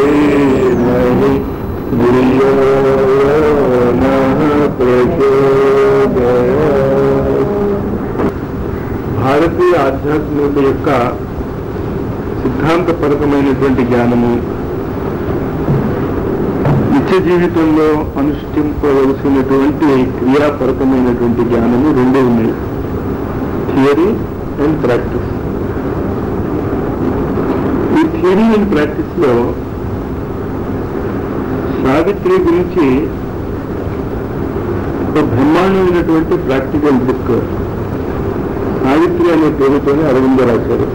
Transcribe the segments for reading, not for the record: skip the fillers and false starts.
धीमहि धियो यो नः प्रचोदयात्. భారతీయ ఆధ్యాత్మికత యొక్క సిద్ధాంతపరకమైనటువంటి జ్ఞానము, నిత్య జీవితంలో అనుష్ఠింపవలసినటువంటి క్రియాపరకమైనటువంటి జ్ఞానము రెండూ ఉన్నాయి, థియరీ అండ్ ప్రాక్టీస్. ఈ థియరీ అండ్ ప్రాక్టీస్ లో సావిత్రి గురించి ఒక బ్రహ్మాండమైనటువంటి ప్రాక్టికల్ బుక్ సావిత్రి అనే పేరుతోనే అరవింద రాశారు.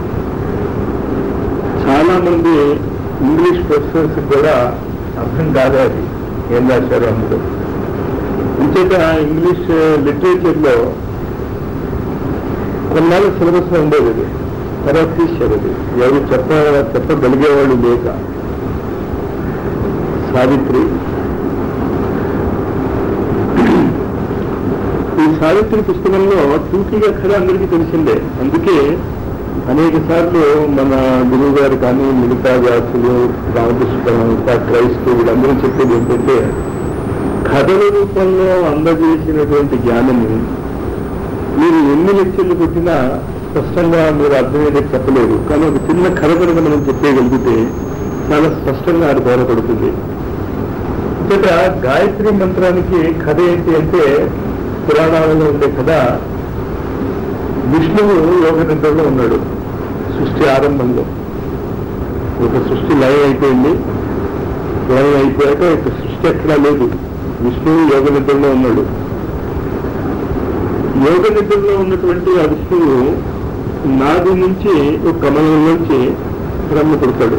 చాలా మంది ఇంగ్లీష్ ప్రొఫెసర్స్ కూడా అర్థం కాదు అది ఏం రాశారు అందులో. అంచేత ఇంగ్లీష్ లిటరేచర్లో కొన్నాళ్ళ సిలబస్ ఉండేది అది, తర్వాత తీశారు. అది ఎవరు చెప్పగలిగేవాళ్ళు లేక. సావిత్రి, ఈ సావిత్రి పుస్తకంలో టూకీగా కథ అందరికీ తెలిసిందే. అందుకే అనేక సార్లు మన గురువు గారు కానీ మిగతా వ్యాసులు, రామకృష్ణ, క్రైస్తవు వీళ్ళందరూ చెప్పేది ఏంటంటే, కథల రూపంలో అందజేసినటువంటి జ్ఞానము మీరు ఎన్ని లెక్చర్లు కొట్టినా స్పష్టంగా మీరు అర్థమయ్యేది చెప్పలేరు. కానీ ఒక చిన్న కథ కనుక మనం చెప్పేయగలిగితే చాలా స్పష్టంగా అది బోధపడుతుంది. ఇక గాయత్రి మంత్రానికి కథ ఏంటి అంటే, పురాణాలలో ఉండే కథ, విష్ణువు యోగ నిద్రలో ఉన్నాడు సృష్టి ఆరంభంలో. ఒక సృష్టి లయం అయిపోయింది, లయం అయిపోయాక ఇక సృష్టి ఎక్కడా లేదు, విష్ణువు యోగ నిద్రలో ఉన్నాడు. యోగ నిద్రలో ఉన్నటువంటి ఆ విష్ణువు నాది నుంచి ఒక కమలం నుంచి బ్రహ్మ పుడతాడు.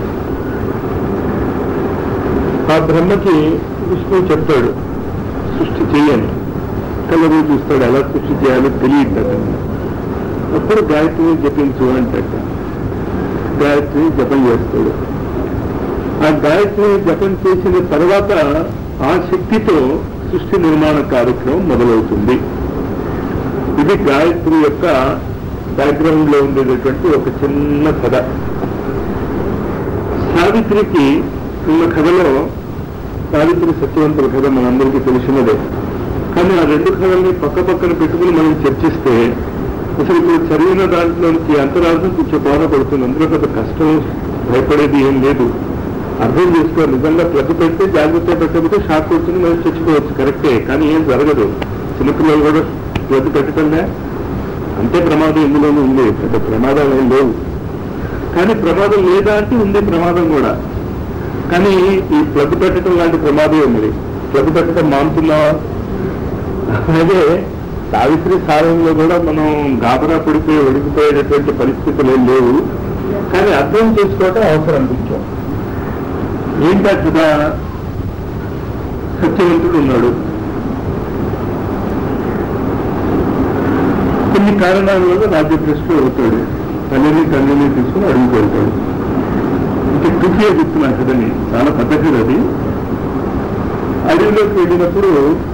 ఆ బ్రహ్మకి విష్ణువు చెప్తాడు సృష్టి చేయని. కలరు చూస్తాడు, ఎలా సృష్టి చేయాలో తెలియదు అతను. అప్పుడు గాయత్రిని జపించు అంటాడు. గాయత్రి జపం చేస్తాడు. ఆ గాయత్రి జపం చేసిన తర్వాత ఆ శక్తితో సృష్టి నిర్మాణ కార్యక్రమం మొదలవుతుంది. ఇది గాయత్రి యొక్క బ్యాక్గ్రౌండ్ లో ఉండేటటువంటి ఒక చిన్న కథ. సావిత్రికి ఉన్న కథలో, సావిత్రి సత్యవంతుల కథ మనందరికీ తెలిసినదే. కానీ ఆ రెండు కథల్ని పక్క పక్కన పెట్టుకుని మనం చర్చిస్తే అసలు ఇప్పుడు చదివిన దాంట్లోంచి అంతరార్థం కొంచెం బోధపడుతుంది. అందులో పెద్ద కష్టం భయపడేది ఏం లేదు. అర్థం చేసుకోవాలి. నిజంగా ప్లగ్ పెడితే జాగ్రత్త పెట్టకపోతే షాక్ కొడుతుంది, మనం చచ్చిపోవచ్చు, కరెక్టే. కానీ ఏం జరగదు. చిన్నపిల్లలు కూడా ప్లగ్ పెట్టకండి, అంతే ప్రమాదం ఇందులోనూ ఉంది. పెద్ద ప్రమాదం ఏం లేవు. కానీ ప్రమాదం లేదా అంటే ఉంది ప్రమాదం కూడా. కానీ ఈ ప్లగ్ పెట్టడం లాంటి ప్రమాదం ఉంది. ప్లగ్ పెట్టడం మానుతున్నావా? అలాగే సావిత్రి సారంలో కూడా మనం గాబరా పడిపోయి ఒడిగిపోయేటటువంటి పరిస్థితులు ఏం లేవు. కానీ అర్థం చేసుకోవటం అవసరం అనిపించాం. ఏంటి అక్కడ సత్యవంతుడు ఉన్నాడు. కొన్ని కారణాల వల్ల రాజ్యభ్రష్టుడు అవుతాడు. తల్లిని తండ్రిని తీసుకుని అడుగుతూ వెళ్తాడు. ఇంకా టూకీగా చెప్తున్నాను కదని, చాలా పద్ధతి అది. అడవిలోకి వెళ్ళినప్పుడు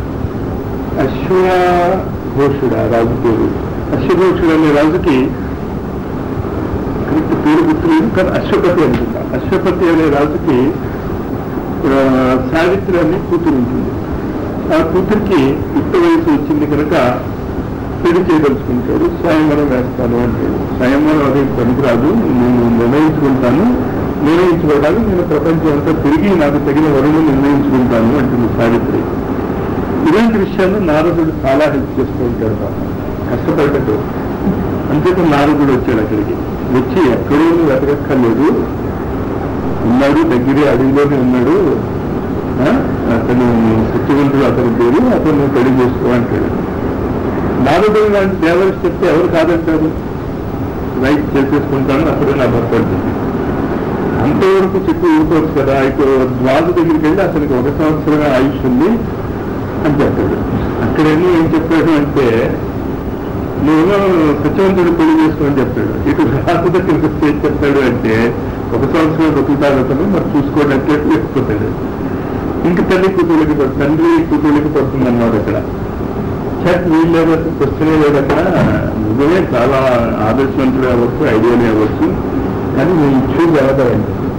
అశ్వఘోషుడు ఆ రాజు పేరు. అశ్వఘోషుడు అనే రాజుకి కరెక్ట్ పేరు గుర్తులేదు, కానీ అశ్వపతి అనుకుంటా. అశ్వపతి అనే రాజుకి సావిత్రి అనే కూతురు ఉంటుంది. ఆ కూతురికి యుక్త వయసు వచ్చింది కనుక పెళ్లి చేయదలుచుకుంటాడు. స్వయంవరం వేస్తాను అంటాడు. స్వయంవరం అదే పనికిరాదు, నేను నిర్ణయించుకోవడానికి నేను ప్రపంచం అంతా తిరిగి నాకు తగిన వరుణు నిర్ణయించుకుంటాను అంటుంది సావిత్రి. ఇలాంటి విషయాల్లో నారదుడు చాలా హెల్ప్ చేస్తూ ఉంటాడు. కష్టపడటం. అంతేకాదు నారదుడు వచ్చాడు అక్కడికి. వచ్చి ఎక్కడో వెతకక్కర్లేదు, ఉన్నాడు, దగ్గరే అడవిలోనే ఉన్నాడు. అతను సత్యవంతుడు, అతని పేరు, అతను పెళ్లి చేసుకో అంటాడు. నారదుడు లాంటి దేవరిసి చెప్తే ఎవరు కాదంటారు? రైట్ చేసేసుకుంటాను, అప్పుడే నా భర్త ఉంటుంది. అంతవరకు చెప్పి ఊరుకోవచ్చు కదా. ఇప్పుడు ద్వాదు దగ్గరికి వెళ్ళి అతనికి 1 సంవత్సరమే ఆయుష్ ఉంది అని చెప్పాడు. అక్కడేమో ఏం చెప్పాడు అంటే, నువ్వు సత్యవంతుడు పెళ్లి చేసుకోని చెప్పాడు. ఇటు రాజు దగ్గరికి వస్తే ఏం చెప్తాడు అంటే, 1 సంవత్సరం బతుకుతాడు అతను, మరి చూసుకోవడానికి వేసుకుంటాడు. ఇంక తల్లి కూతుళ్ళకి తండ్రి కూతుళ్ళకి పడుతుంది అన్నమాట. అక్కడ వీళ్ళు ఎవరు క్వశ్చనే లేదు. అక్కడ నిజమే చాలా ఆదర్శవంతుడు అవ్వచ్చు, ఐడియానే అవ్వచ్చు, కానీ నేను చూసి ఎవరండి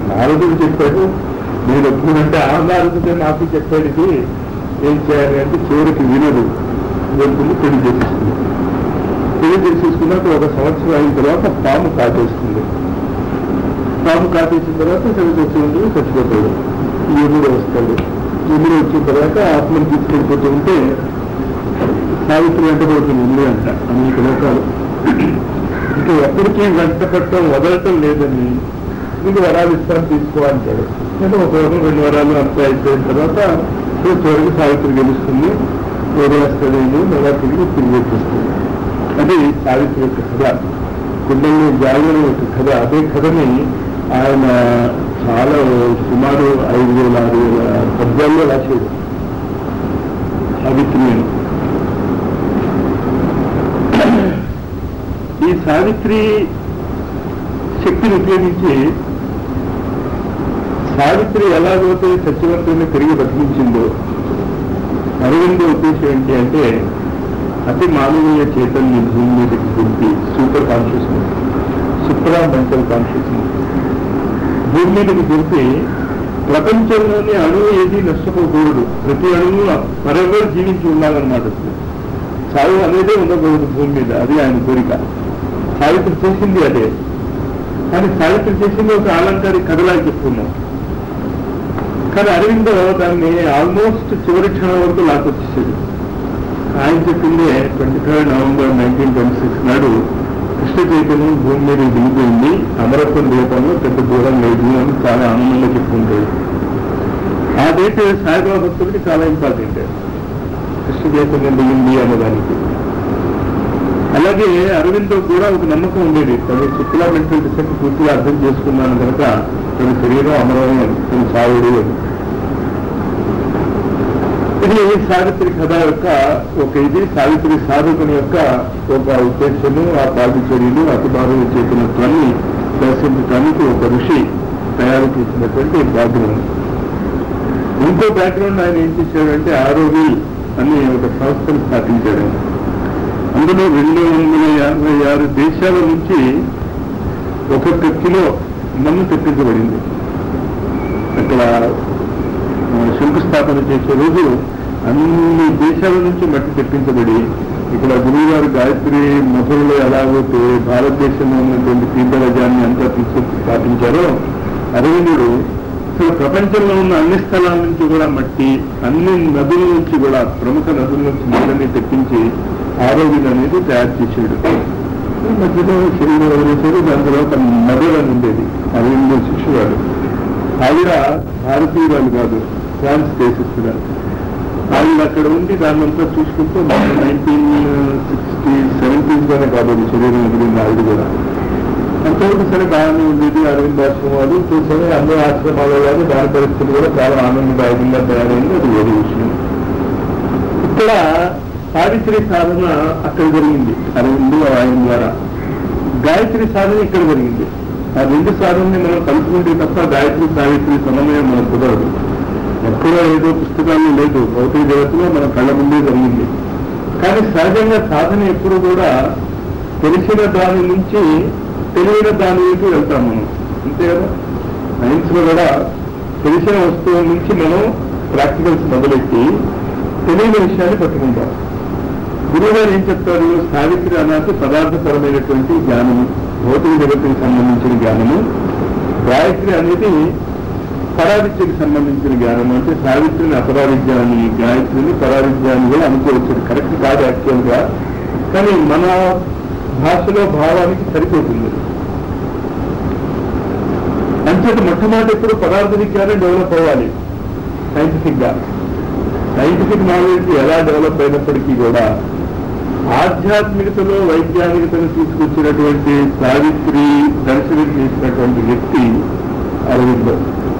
నారదుడు చెప్పాడు, నేను ఒప్పుకుంటే ఆ నారదుడే నాకు చెప్పాడు ఇది ఏం చేయాలి అంటే చివరికి వినదు, వెళ్తుంది పెళ్లి చేసేస్తుంది. పెళ్లి చేసేసుకున్నాక 1 సంవత్సరం అయిన తర్వాత పాము కాటేస్తుంది. పాము కాటేసిన తర్వాత చనిపోతుంది, చచ్చిపోతాడు. యముడు వస్తాడు. యముడు వచ్చిన తర్వాత ఆత్మను తీసుకెళ్ళిపోతూ ఉంటే సావిత్రి వెంటబడుతుంది. యముడు అంట అనేక లోకాలు. ఇంకా ఎప్పటికీ వెంట పట్టడం వదలటం లేదని నీకు వరాలు ఇస్తాను తీసుకో అంటాడు. అంటే 1 వరం 2 వరాలు అంతా అయిపోయిన తర్వాత చివరికి సావిత్రి గెలుస్తుంది. వదిలేస్తాడేమో మళ్ళా తిరిగి వచ్చేస్తుంది. అది సావిత్రి యొక్క కథ, కుండలి జాగరణ యొక్క కథ. అదే కథని ఆయన చాలా సుమారు 5,000-6,000 పద్యాల్లో రాశాడు సావిత్రి అని. ఈ సావిత్రి శక్తిని ఉపయోగించి సావిత్రి ఎలాగైతే సత్యవంతుని తిరిగి బతికించిందో, అరవింద ఉద్దేశం ఏంటి అంటే అతి మానవీయ చైతన్య భూమి మీదకి దింపి super consciousness, supramental consciousness భూమి మీదకి దింపి ప్రపంచంలోని అణువు ఏది నష్టపోకూడదు, ప్రతి అణువు ఫరెవర్ జీవించి ఉండాలన్నమాట. చావు అనేదే ఉండకూడదు భూమి మీద, అది ఆయన కోరిక. సావిత్రి చేసింది అదే. కానీ సావిత్రి చేసింది ఒక అలంకారిక కథలాగా చెప్పుకున్నాం. కానీ అరవిందో దాన్ని ఆల్మోస్ట్ చివరి క్షణం వరకు లాక్కొచ్చేసాడు. ఆయన చెప్పింది 23 నవంబర్ 1926 నాడు కృష్ణ చైతన్యం భూమి మీద దిగిపోయింది, అమరత్వం దీపంలో పెద్ద దూరం లేదు అని చాలా ఆనందంగా చెప్పుకుంటాడు. ఆ డేట్ సాయిబాబా భక్తులకి చాలా ఇంపార్టెంట్, కృష్ణ చైతన్యం దిగింది అన్నదానికి. అలాగే అరవిందో కూడా ఒక నమ్మకం ఉండేది, తన శుక్లా మెంటల్ డిసెంట్ పూర్తిగా అర్థం చేసుకున్నాను కనుక తన శరీరం అమరమే, తన సావుడు అని. ఇది సావిత్రి కథ యొక్క ఒక ఇది, సావిత్రి సాధకుని యొక్క ఒక ఉద్దేశము, ఆ పాటిచర్యలు, అతిభావం చేతులత్వాన్ని దర్శించడానికి ఒక ఋషి తయారు చేసినటువంటి బ్యాక్గ్రౌండ్. ఇంకో బ్యాక్గ్రౌండ్ ఆయన ఏం చేశాడంటే ఆరోగ్య అని ఒక సంస్థను స్థాపించాడు. అందులో 256 దేశాల నుంచి 1 కిలో మన్ను తెప్పించబడింది. అక్కడ శంకుస్థాపన చేసే రోజు అన్ని దేశాల నుంచి మట్టి తెప్పించబడి, ఇక్కడ గురువు గారు గాయత్రి మధురలో ఎలాగైతే భారతదేశంలో ఉన్నటువంటి తీర్థరాజాన్ని అంతా తీసుకొచ్చి స్థాపించారో, అరవిందుడు అసలు ప్రపంచంలో ఉన్న అన్ని స్థలాల నుంచి కూడా మట్టి, అన్ని నదుల నుంచి కూడా ప్రముఖ నదుల నుంచి నీళ్ళని తెప్పించి ఆరోగ్యం అనేది తయారు చేశాడు. మధ్యలో శరీరం వదిలేశాడు. దాని తర్వాత మధుర ఉండేది అరవిందో శిష్యురాలు. ఆవిడ భారతీయురాలు కాదు, ఫ్రాన్స్ దేశస్తురాలు. ఆవిడ అక్కడ ఉండి దాన్నంతా చూసుకుంటూ 1960-70s కాబట్టి శరీరం వదిలింది ఆవిడ కూడా. అంతవరకు సరే బాగానే ఉండేది. అరవిందాశ్రమాలు చూసే అన్ని ఆశ్రమాల వారు దాని పరిస్థితులు కూడా చాలా ఆనందదాయకంగా తయారైంది. అది వేరే విషయం. ఇక్కడ సావిత్రి సాధన అక్కడ జరిగింది అరవిందు ఆయన ద్వారా. గాయత్రి సాధన ఇక్కడ జరిగింది. ఆ 2 సాధనని మనం కలుపుకుంటే తప్ప గాయత్రి సావిత్రి సమన్వయం మనకు కుదరదు. ఎక్కడో ఏదో పుస్తకాలు లేదు, భౌతిక జగత్తులో మన కళ్ళ ముందే జరిగింది. కానీ సహజంగా సాధన ఎప్పుడు కూడా తెలిసిన దాని నుంచి తెలియని దానికి వెళ్తాం మనం, అంతే కదా. సైన్స్ లో కూడా తెలిసిన వస్తువుల నుంచి మనం ప్రాక్టికల్స్ మొదలెట్టి తెలియని విషయాన్ని పట్టుకుంటాం. గురువు గారు ఏం చెప్తారు, సావిత్రి అన్నది పదార్థపరమైనటువంటి జ్ఞానము, భౌతిక జగత్తుకి సంబంధించిన జ్ఞానము. గాయత్రి అనేది పరావిద్యకి సంబంధించిన జ్ఞానము. అంటే సావిత్రిని అపరావిద్యాన్ని, గాయత్రిని పరావిద్యాన్ని కూడా అనుకోవచ్చు. కరెక్ట్ కాదు యాక్చువల్గా, కానీ మన భాషలో భావానికి సరిపోతుంది. అంచేత మొట్టమొదటి ఎప్పుడు పదార్థ విజ్ఞానం డెవలప్ అవ్వాలి సైంటిఫిక్ గా. సైంటిఫిక్ నాలెడ్జ్ ఎలా డెవలప్ అయినప్పటికీ కూడా ఆధ్యాత్మికతలో వైజ్ఞానికతను తీసుకొచ్చినటువంటి సావిత్రి దర్శనం చేసినటువంటి వ్యక్తి అరవిందో.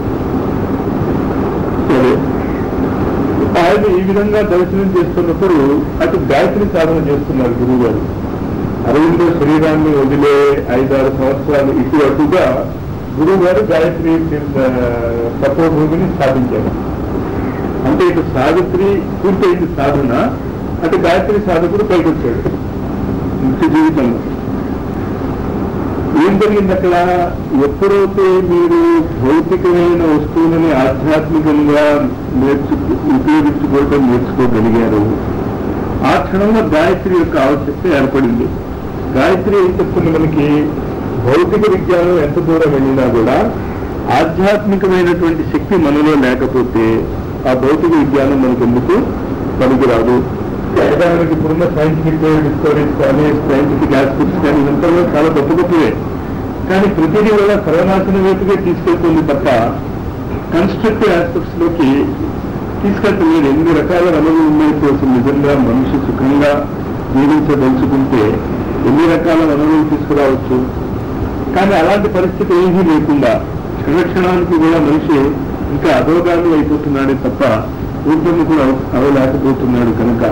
సరే, ఆయన ఈ విధంగా దర్శనం చేస్తున్నప్పుడు అటు గాయత్రి సాధన చేస్తున్నారు గురువు గారు. అరవిందో శరీరాన్ని వదిలే 5-6 సంవత్సరాలు ఇటు అటుగా గురువు గారు గాయత్రి తపోభూమిని స్థాపించారు. అంటే ఇటు సావిత్రి పూర్తయింది సాధన, అటు గాయత్రి సాధకుడు పైకొచ్చాడు నిత్య జీవితంలో. ఏం జరిగింది అక్కడ? ఎప్పుడైతే మీరు భౌతికమైన వస్తువులని ఆధ్యాత్మికంగా ఉపయోగించుకోవడం నేర్చుకోగలిగారు, ఆ క్షణంలో గాయత్రి యొక్క ఆవశ్యకత ఏర్పడింది. గాయత్రి ఏం చెప్తుంది మనకి? భౌతిక విజ్ఞానం ఎంత దూరం వెళ్ళినా కూడా ఆధ్యాత్మికమైనటువంటి శక్తి మనలో లేకపోతే ఆ భౌతిక విజ్ఞానం మనకు ఎందుకు పనికిరాదు. ఉదాహరణకి ఇప్పుడున్న సైంటిఫిక్ డిస్కవరీస్ కానీ సైంటిఫిక్ ఆస్పెక్ట్స్ కానీ ఇదంతా చాలా గొప్ప గొప్పవే, కానీ ప్రతిదీ వల్ల సర్వనాశనం వైపుగా తీసుకెళ్తుంది తప్ప కన్స్ట్రక్టివ్ ఆస్పెక్ట్స్ లోకి తీసుకెళ్తలేదు. ఎన్ని రకాల వనరులు ఉన్నాయి కోసం నిజంగా మనిషి సుఖంగా జీవించదలుచుకుంటే ఎన్ని రకాల వనరులు తీసుకురావచ్చు. కానీ అలాంటి పరిస్థితి ఏమీ లేకుండా క్షణక్షణానికి కూడా మనిషి ఇంకా అధోగామి అయిపోతున్నాడే తప్ప ఊర్ధము కూడా అవలేకపోతున్నాడు. కనుక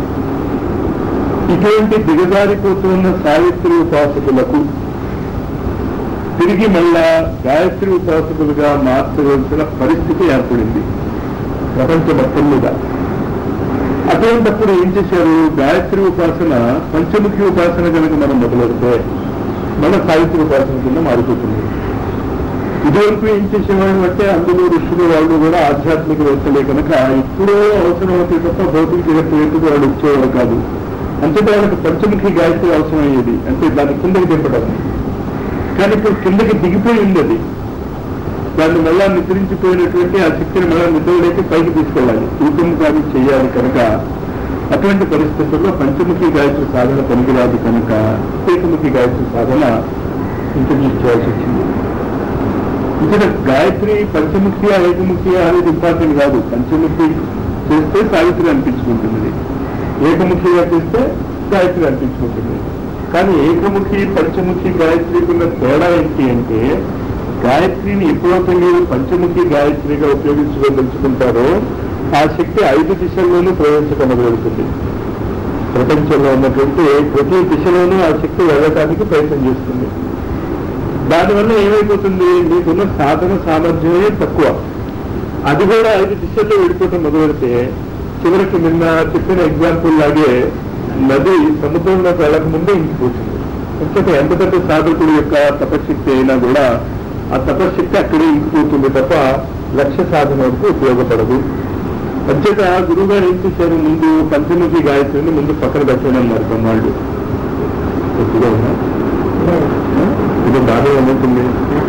ఇటువంటి దిగజారిపోతున్న సావిత్రి ఉపాసకులకు తిరిగి మళ్ళా గాయత్రి ఉపాసకులుగా మార్చవలసిన పరిస్థితి ఏర్పడింది ప్రపంచ మొత్తం మీద. అటువంటిప్పుడు ఏం చేశారు? గాయత్రి ఉపాసన పంచముఖి ఉపాసన కనుక మనం మొదలెడితే మన సావిత్రి ఉపాసన కింద మారిపోతుంది. ఇదివరకు ఏం చేసేవాడు అంటే అందులో ఋషులు వాళ్ళు కూడా ఆధ్యాత్మికవేత్తలే కనుక ఎప్పుడో అవసరం అవుతే తప్ప భౌతిక జగత్తు వాళ్ళు వచ్చేవారు కాదు. అంతేత వాళ్ళకి పంచముఖి గాయత్రి అవసరం అయ్యేది, అంటే దాన్ని కిందకి దింపడం. కానీ ఇప్పుడు కిందకి దిగిపోయి ఉంది అది. దాన్ని మళ్ళా నిద్రించిపోయినటువంటి ఆ శక్తిని మళ్ళా నిద్రలేకి పైకి తీసుకెళ్ళాలి, ఊపముఖాన్ని చేయాలి. కనుక అటువంటి పరిస్థితుల్లో పంచముఖి గాయత్రి సాధన పనికిరాదు కనుక ఏకముఖి గాయత్రి సాధన ఇంట్రడ్యూస్ చేయాల్సి వచ్చింది. ఇక్కడ గాయత్రి పంచముఖి ఏకముఖి అనేది ఇంపార్టెంట్ కాదు. పంచముఖి చేస్తే సావిత్రి అనిపించుకుంటుంది, ఏకముఖిగా చేస్తే గాయత్రి అనిపించుకుంటుంది. కానీ ఏకముఖి పంచముఖి గాయత్రికి ఉన్న తేడా ఏంటి అంటే, గాయత్రిని ఎప్పుడైతే మీరు పంచముఖి గాయత్రిగా ఉపయోగించుకోదలుచుకుంటారో ఆ శక్తి 5 దిశల్లోనూ ప్రవేశించడం మొదలెడుతుంది. ప్రపంచంలో ఉన్నటువంటి ప్రతి దిశలోనూ ఆ శక్తి వెళ్ళటానికి ప్రయత్నం చేస్తుంది. దానివల్ల ఏమైపోతుంది? మీకున్న సాధన సామర్థ్యమే తక్కువ. అది కూడా 5 దిశల్లో వెళ్ళిపోవటం మొదలెడితే చివరికి నిన్న చెప్పిన ఎగ్జాంపుల్ లాగే నది సముద్రంలో వెళ్ళక ముందే ఇంకిపోతుంది. ఎందుకంటే ఎంత పెద్ద సాధకుడు యొక్క తపశక్తి అయినా కూడా ఆ తపశక్తి అక్కడే ఇంకిపోతుంది తప్ప లక్ష్య సాధన వరకు ఉపయోగపడదు. అంచేత గురువు గారు ఏం చేశారు? ముందు పంచముఖి గాయత్రిని ముందు పక్కన పెట్టానన్నారు కొన్నాళ్ళు. కొద్దిగా ఉన్నా ఇది బాగా ఉంటుంది.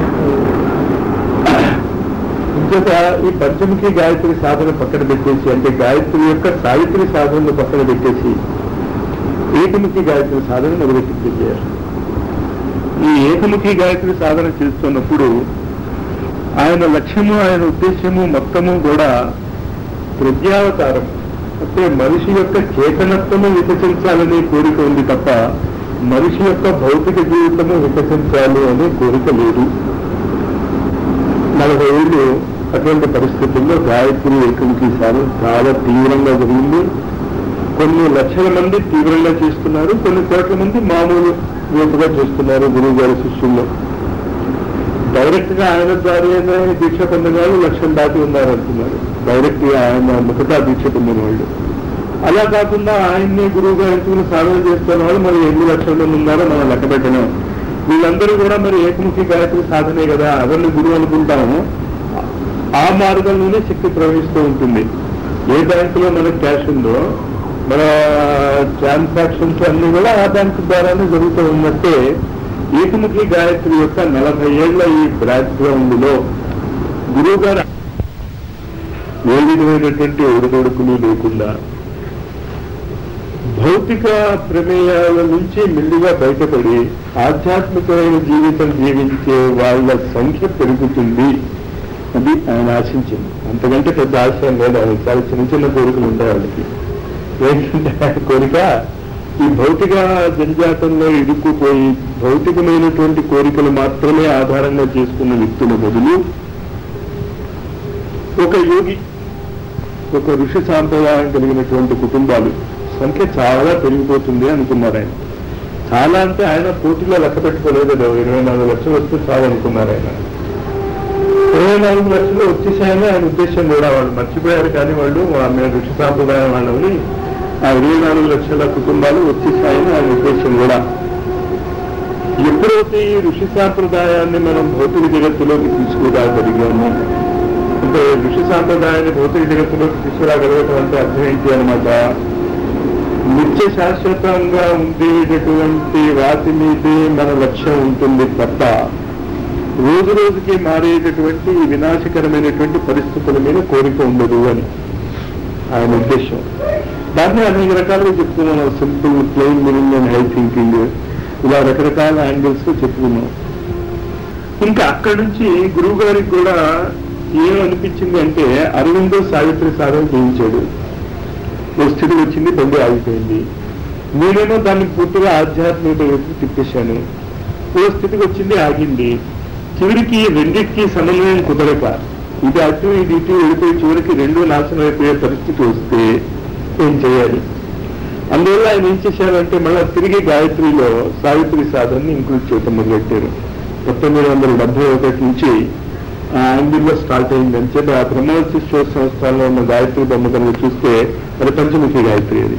అంచేత ఈ పంచముఖి గాయత్రి సాధన పక్కన పెట్టేసి, అంటే గాయత్రి యొక్క సావిత్రి సాధనను పక్కన పెట్టేసి ఏకముఖి గాయత్రి సాధన మొదలెట్టారు. ఈ ఏకముఖి గాయత్రి సాధన చేస్తున్నప్పుడు ఆయన లక్ష్యము, ఆయన ఉద్దేశము మొత్తము కూడా ప్రజ్ఞావతారం, అంటే మనిషి యొక్క చేతనత్వము వికసించాలనే కోరిక ఉంది తప్ప మనిషి యొక్క భౌతిక జీవితము వికసించాలి అనే కోరిక లేదు. 40 ఏళ్ళు అటువంటి పరిస్థితుల్లో గాయత్రి ఏకముఖి సాధన చాలా తీవ్రంగా జరిగింది. కొన్ని లక్షల మంది తీవ్రంగా చేస్తున్నారు, కొన్ని కోట్ల మంది మామూలు వేపుగా చేస్తున్నారు. గురువు గారి శిష్యుల్లో డైరెక్ట్ గా ఆయన ద్వారా దీక్ష పొందిన వాళ్ళు 1,00,000 దాటి ఉన్నారంటున్నారు. డైరెక్ట్ గా ఆయన ముఖతా దీక్ష పొందిన వాళ్ళు. అలా కాకుండా ఆయన్ని గురువుగా ఎంచుకుని సాధన చేస్తున్న వాళ్ళు మరి ఎన్ని లక్షల మంది ఉన్నారో మనం లెక్క పెట్టలేం. వీళ్ళందరూ కూడా మరి ఏకముఖి గాయత్రి సాధనే కదా, అవన్నీ గురువు అనుకుంటాము. ఆ మార్గంలోనే శక్తి ప్రవహిస్తూ ఉంటుంది. ఏ బ్యాంకులో మనకు క్యాష్ ఉందో మన ట్రాన్సాక్షన్స్ అన్ని కూడా ఆ బ్యాంకు ద్వారానే జరుగుతూ ఉన్నట్టే ఏకముఖి గాయత్రి యొక్క 40 ఏళ్ల ఈ బ్యాక్ గ్రౌండ్ లో గురువు గారు ఏ విధమైనటువంటి ఒడిదొడుకులు లేకుండా భౌతిక ప్రమేయాల నుంచి మెల్లిగా బయటపడి ఆధ్యాత్మికమైన జీవితం జీవించే వాళ్ళ సంఖ్య పెరుగుతుంది. అది ఆయన ఆశించింది. అంతకంటే పెద్ద ఆశయం లేదు. ఆయన చాలా చిన్న చిన్న కోరికలు ఉంటాయి వాళ్ళకి. ఏంటంటే కోరిక ఈ భౌతిక జంజాటంలో ఇరుక్కుపోయి భౌతికమైనటువంటి కోరికలు మాత్రమే ఆధారంగా చేసుకున్న వ్యక్తుల బదులు ఒక యోగి, ఒక ఋషి సాంప్రదాయం కలిగినటువంటి కుటుంబాలు సంఖ్య చాలా పెరిగిపోతుంది అనుకున్నారు ఆయన. చాలా అంటే ఆయన కోటిలో లెక్క పెట్టుకోలేదు. 24 లక్షలు వస్తే చాలు అనుకున్నారు ఆయన. 24 లక్షలు వచ్చేసాయని ఆయన ఉద్దేశం కూడా. వాళ్ళు మర్చిపోయారు కానీ వాళ్ళు ఆమె ఋషి సాంప్రదాయం వాళ్ళని ఆ 24 లక్షల కుటుంబాలు వచ్చేసాయని ఆయన ఉద్దేశం కూడా. ఎప్పుడైతే ఈ ఋషి సాంప్రదాయాన్ని మనం భౌతిక జగత్తులోకి తీసుకురాగలిగాము, అంటే ఋషి సాంప్రదాయాన్ని భౌతిక జగత్తులోకి తీసుకురాగలగటం అంటే అర్థం ఏంటి అనమాట, నిత్య శాశ్వతంగా ఉండేటటువంటి వాటి మీదే మన లక్ష్యం ఉంటుంది తప్ప రోజు రోజుకి మారేటటువంటి వినాశకరమైనటువంటి పరిస్థితుల మీద కోరిక ఉండదు అని ఆయన ఉద్దేశం. దాన్ని అనేక రకాలుగా చెప్తున్నాం. Simple, plain meaning and high thinking, ఇలా రకరకాల యాంగిల్స్ చెప్పుకున్నాం. ఇంకా అక్కడి నుంచి గురువు గారికి కూడా ఏమనిపించింది అంటే, అరవిందో సావిత్రి సాధన చేయించాడు, ఓ స్థితి వచ్చింది, బండి ఆగిపోయింది. నేనేమో దాన్ని పూర్తిగా ఆధ్యాత్మిక వైపు తిప్పేశాను, ఓ స్థితికి వచ్చింది, ఆగింది. చివరికి రెండింటికి సమన్వయం కుదరక ఇది అటు ఇది ఇటు వెళ్ళిపోయి చివరికి రెండూ నాశనం అయిపోయే పరిస్థితి వస్తే ఏం చేయాలి? అందువల్ల ఆయన ఏం చేశారంటే మళ్ళీ తిరిగి గాయత్రిలో సావిత్రి సాధనని ఇంక్లూడ్ చేయటం మొదలెట్టారు. 1971 నుంచి ఆ యాంగిల్లో స్టార్ట్ అయింది. అని చెప్పి ఆ బ్రహ్మవర్షి శోధ సంస్థల్లో ఉన్న గాయత్రి బొమ్మ కనుక చూస్తే అది పంచముఖి గాయత్రి. అది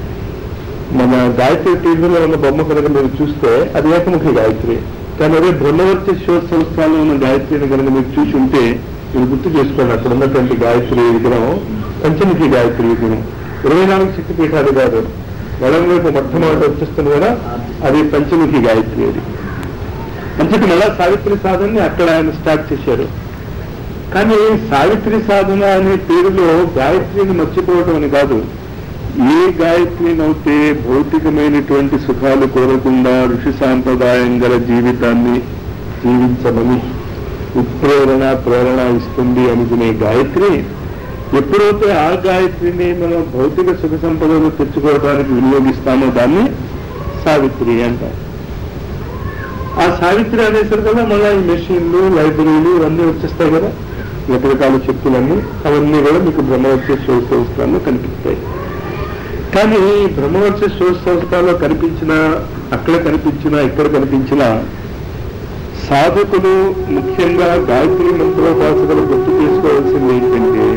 మన గాయత్రి టీవీలో ఉన్న బొమ్మ కనుక మీరు చూస్తే అది ఏకముఖి గాయత్రి. కానీ అదే బ్రహ్మవర్షి శోధ సంస్థల్లో ఉన్న గాయత్రిని కనుక మీరు చూసి ఉంటే మీరు గుర్తు చేసుకోండి, అక్కడ ఉన్నటువంటి గాయత్రి విగ్రహం పంచముఖి గాయత్రి విగ్రహం. 24 శక్తిపీఠాలు కాదు, ఎడం వైపు మొట్టమొదటి వచ్చేస్తుంది కదా, అది పంచముఖి గాయత్రి. అది అంతటి మళ్ళా సావిత్రి సాధనని అక్కడ ఆయన స్టార్ట్ చేశారు. కానీ సావిత్రి సాధన అనే పేరులో గాయత్రిని మర్చిపోవడం అని కాదు. ఏ గాయత్రినైతే భౌతికమైనటువంటి సుఖాలు కోరకుండా ఋషి సాంప్రదాయం గల జీవితాన్ని జీవించమని ప్రేరణ ఇస్తుంది అనుకునే గాయత్రి, ఎప్పుడైతే ఆ గాయత్రిని మనం భౌతిక సుఖ సంపదను తెచ్చుకోవడానికి వినియోగిస్తామో దాన్ని సావిత్రి అంటారు. ఆ సావిత్రి అనేసరికల్లా మళ్ళీ ఈ మెషిన్లు, లైబ్రరీలు ఇవన్నీ వచ్చేస్తాయి కదా, రకరకాల శక్తులన్నీ, అవన్నీ కూడా మీకు బ్రహ్మవర్షి శోధ సంస్థల్లో కనిపిస్తాయి. కానీ బ్రహ్మవర్షి శోధ సంస్థలో కనిపించినా, అక్కడ కనిపించినా, ఇక్కడ కనిపించినా సాధకులు ముఖ్యంగా గాయత్రి మంత్రోపాసకులు గుర్తు చేసుకోవాల్సింది ఏంటంటే,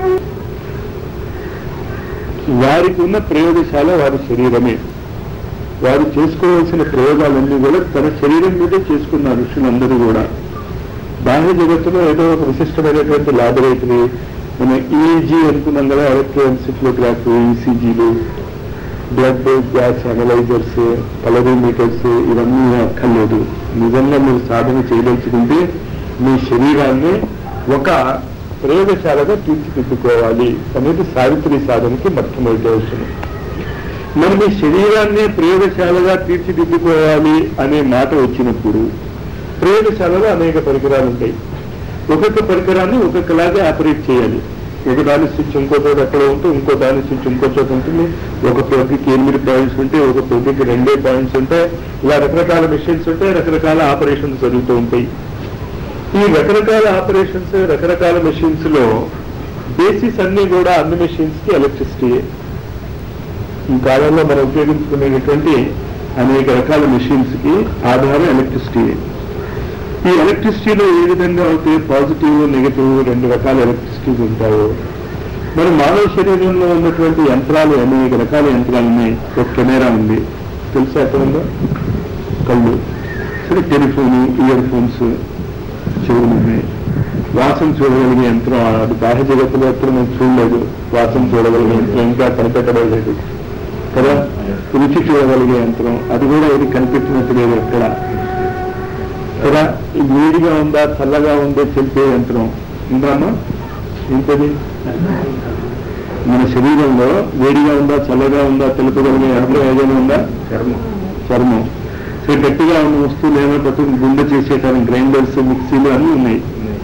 వారికి ఉన్న ప్రయోగశాల వారి శరీరమే. వారు చేసుకోవాల్సిన ప్రయోగాలన్నీ కూడా తన శరీరం మీదే చేసుకున్నారు ఋషులందరూ కూడా. బాహ్య జగత్తులో ఏదో ఒక విశిష్టమైనటువంటి లాబొరేటరీ, మన ఈఈజీ అనుకున్నాం కదా, ఎలక్ట్రోఎన్సెఫలోగ్రాఫ్, ఈసీజీలు, బ్లడ్ గ్యాస్ అనలైజర్స్, కలరోమీటర్స్, ఇవన్నీ అక్కర్లేదు. నిజంగా మీరు సాధన చేయదలుచుకుంటే మీ శరీరాన్ని ఒక ప్రయోగశాలగా తీర్చిదిద్దుకోవాలి అనేది సావిత్రి సాధనకి మొట్టమొదటి అవసరం. మరి మీ శరీరాన్ని ప్రయోగశాలగా తీర్చిదిద్దుకోవాలి అనే మాట వచ్చినప్పుడు ప్రయోగశాలలో అనేక పరికరాలు ఉంటాయి. ఒక్కొక్క పరికరాన్ని ఒక్కొక్కలాగే ఆపరేట్ చేయాలి. ఒక దాని స్విచ్ ఇంకో చోట ఎక్కడ ఉంటే ఇంకో దాని స్విచ్ ఇంకో చోట ఉంటుంది. ఒక ప్రోగ్కి 8 పాయింట్స్ ఉంటాయి, ఒక ప్రోగ్కి 2 పాయింట్స్ ఉంటాయి. ఇలా రకరకాల మెషిన్స్ ఉంటాయి, రకరకాల ఆపరేషన్స్ జరుగుతూ ఉంటాయి. ఈ రకరకాల ఆపరేషన్స్, రకరకాల మెషిన్స్ లో బేసిస్ అన్ని కూడా అన్ని మెషిన్స్ కి ఎలక్ట్రిసిటీ. ఈ కాలంలో మనం ఉపయోగించుకునేటువంటి అనేక రకాల మెషిన్స్ కి ఆధారం ఎలక్ట్రిసిటీ. ఈ ఎలక్ట్రిసిటీలో ఏ విధంగా అయితే పాజిటివ్, నెగటివ్ 2 రకాల ఎలక్ట్రిసిటీస్ ఉంటాయో, మరి మానవ శరీరంలో ఉన్నటువంటి యంత్రాలు అనేక రకాల యంత్రాలు ఉన్నాయి. ఒక కెమెరా ఉంది, తెలుసా ఎక్కడ ఉందో, కళ్ళు, సరే టెలిఫోను, ఇయర్ ఫోన్స్, చెవులు ఉన్నాయి. వాసన చూడగలిగే యంత్రం, అది బాహ్య జగత్తులో ఎప్పుడు మనం చూడలేదు. వాసన చూడగలిగే యంత్రం ఇంకా కనిపెట్టబడలేదు కదా. రుచి చూడగలిగే యంత్రం, అది కూడా ఇది కనిపెట్టినట్టు లేదు ఎక్కడ కదా. వేడిగా ఉందా చల్లగా ఉందో తెలిపే యంత్రం ఉందామా? ఏంటది? మన శరీరంలో వేడిగా ఉందా చల్లగా ఉందా తెలుపగలిగే యంత్రం ఏదైనా ఉందా? చర్మం. సో గట్టిగా ఉన్న వస్తువులు ఏమో పట్టుకుని గుండె చేసేటానికి గ్రైండర్స్, మిక్సీలు అన్నీ ఉన్నాయి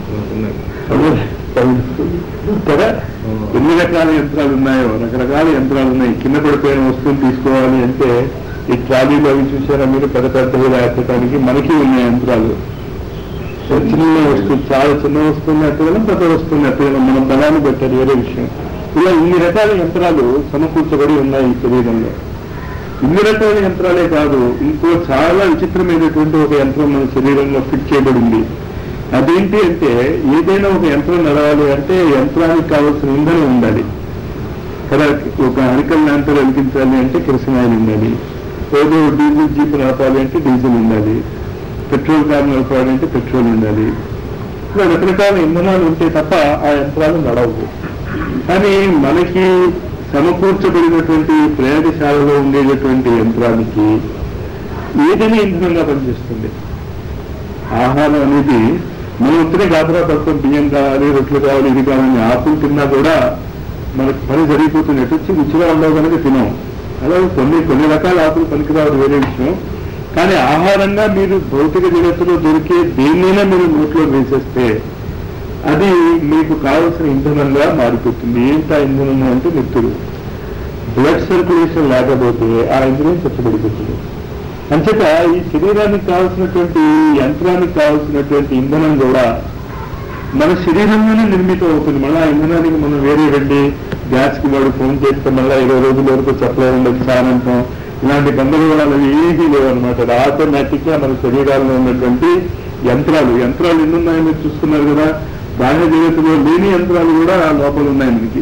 కదా. ఎన్ని రకాల యంత్రాలు ఉన్నాయో, రకరకాల యంత్రాలు ఉన్నాయి. కింద పడిపోయిన వస్తువులు తీసుకోవాలి అంటే ఈ ట్రాలీలో అవి చూసారా మీరు, పెద్దగా ఎత్తడానికి మనకి ఉన్న యంత్రాలు. చిన్న వస్తువు, చాలా చిన్న వస్తువుని ఎత్తగలం, పెద్ద వస్తువుని ఎత్తగలం, మనం బలాన్ని పెట్టారు, వేరే విషయం. ఇలా ఇన్ని రకాల యంత్రాలు సమకూర్చబడి ఉన్నాయి ఈ శరీరంలో. ఇన్ని రకాల యంత్రాలే కాదు, ఇంకో చాలా విచిత్రమైనటువంటి ఒక యంత్రం మన శరీరంలో ఫిట్ చేయబడింది. అదేంటి అంటే, ఏదైనా ఒక యంత్రం నడవాలి అంటే యంత్రానికి కావాల్సిన ఇంధనం ఉండాలి కదా. ఒక అరికల్ ల్యాంప్ వెలిగించాలి అంటే కిరసనాయిల్ ఉండాలి. ఏదో డీజిల్ జీప్ నడపాలి అంటే డీజిల్ ఉండాలి, పెట్రోల్ కార్ నడపాలి అంటే పెట్రోల్ ఉండాలి. ఇలా రకరకాల ఇంధనాలు ఉంటే తప్ప ఆ యంత్రాలు నడవవు. కానీ మనకి సమకూర్చబడినటువంటి ప్రయోగశాలలో ఉండేటటువంటి యంత్రానికి ఏదైనా ఇంధనంగా పనిచేస్తుంది. ఆహారం అనేది మనం ఉత్తరే గాబరా పడుతాం, బియ్యం కావాలి, రొట్టెలు కావాలి, ఇది కావాలని ఆకులు తిన్నా కూడా మనకు పని జరిగిపోతుంది. ఎటు వచ్చి రుచిగా ఉండవు కనుక తినాం. అలాగే కొన్ని రకాల ఆకులు పనికిరావు, వేరే విషయం. కానీ ఆహారంగా మీరు భౌతిక జగత్తులో దొరికే దేన్నైనా మీరు నోట్లో వేసేస్తే అది మీకు కావలసిన ఇంధనంగా మారిపోతుంది. ఏంటి ఆ ఇంధనం అంటే నెత్తురు. బ్లడ్ సర్క్యులేషన్ లేకపోతే ఆ ఇంధనం చచ్చబడిపోతుంది. అంచేత ఈ శరీరానికి కావాల్సినటువంటి యంత్రానికి కావాల్సినటువంటి ఇంధనం కూడా మన శరీరంలోనే నిర్మితం అవుతుంది. మళ్ళీ ఆ ఇంధనానికి మనం వేరే వెళ్ళి గ్యాస్కి వాడు ఫోన్ చేస్తే మళ్ళీ 20 రోజుల వరకు సప్లై ఉండదు సాయంత్రం, ఇలాంటి గందరగోళాలు ఏమీ లేవన్నమాట. ఆటోమేటిక్ గా మన శరీరాల్లో ఉన్నటువంటి యంత్రాలు ఎన్ని ఉన్నాయో మీరు చూస్తున్నారు కదా. బాహ్య జగత్తులో లేని యంత్రాలు కూడా లోపల ఉన్నాయి మనకి.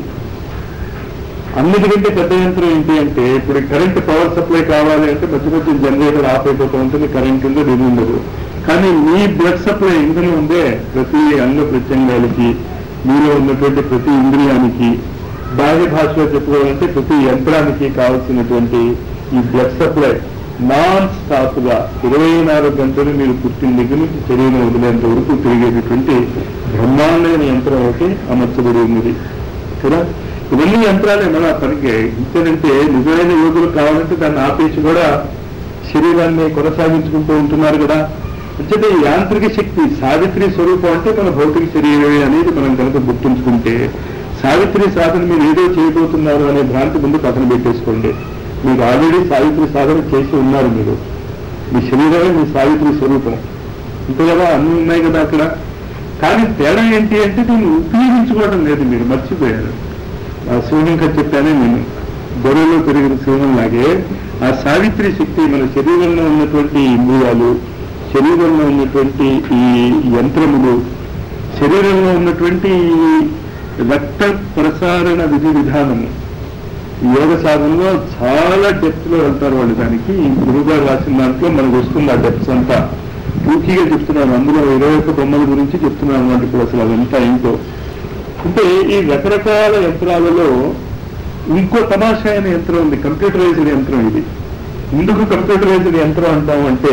అన్నిటికంటే పెద్ద యంత్రం ఏంటి అంటే, ఇప్పుడు కరెంట్ పవర్ సప్లై కావాలి అంటే మధ్య జనరేటర్ ఆఫ్ అయిపోతూ ఉంటుంది, కరెంట్ ఉందో ఇది ఉండదు. కానీ మీ బ్లడ్ సప్లై ఇంధనం ఉందే ప్రతి అంగ ప్రత్యంగాలకి, మీలో ఉన్నటువంటి ప్రతి ఇంద్రియానికి, బాహ్య భాషలో చెప్పుకోవాలంటే ప్రతి యంత్రానికి కావాల్సినటువంటి ఈ బ్లడ్ సప్లై నాన్ స్టాప్ గా 24 గంటలు మీరు పుట్టిన దగ్గర నుంచి శరీరం వదిలేంత వరకు తిరిగేటటువంటి బ్రహ్మాండమైన యంత్రం ఒకటి అమర్చబడి ఉన్నది కదా. ఇవన్నీ యంత్రాలే మన పనికి. ఇంతేనంటే నిజమైన యోగులు కావాలంటే దాన్ని ఆపేసి కూడా శరీరాన్ని కొనసాగించుకుంటూ ఉంటున్నారు కదా. అంటే యాంత్రిక శక్తి సావిత్రి స్వరూపం అంటే మన భౌతిక శరీరమే అనేది మనం కనుక గుర్తుంచుకుంటే, సావిత్రి సాధన మీరు ఏదో చేయబోతున్నారు అనే భ్రాంతి ముందు పక్కన పెట్టేసుకోండి. మీకు ఆల్రెడీ సావిత్రి సాధన చేసి ఉన్నారు. మీరు మీ శరీరమే మీ సావిత్రి స్వరూపం అంతే కదా, అన్నీ ఉన్నాయి కదా అక్కడ. కానీ తేడా ఏంటి అంటే దీన్ని ఉపయోగించుకోవడం లేదు, మీరు మర్చిపోయారు. ఆ శివలింగం చెప్పానే నేను, గొర్రెలో పెరిగిన శివం లాగే ఆ సావిత్రి శక్తి మన శరీరంలో ఉన్నటువంటి ఇంద్రియాలు, శరీరంలో ఉన్నటువంటి ఈ యంత్రములు, శరీరంలో ఉన్నటువంటి రక్త ప్రసారణ విధి విధానము, యోగ సాధనలో చాలా డెప్త్ లో వెళ్తారు వాళ్ళు. దానికి గురువుగారు రాసిన దాంట్లో మనకు వస్తుంది ఆ డెప్త్స్ అంతా. పూర్తిగా చెప్తున్నాను, అందులో 21 బొమ్మల గురించి చెప్తున్నాను అన్నమాట. ఇప్పుడు అసలు అదంతా ఏంటో అంటే ఈ రకరకాల యంత్రాలలో ఇంకో తమాషా అయిన యంత్రం ఉంది, కంప్యూటరైజ్డ్ యంత్రం. ఇది ఎందుకు కంప్యూటరైజ్డ్ యంత్రం అంటామంటే,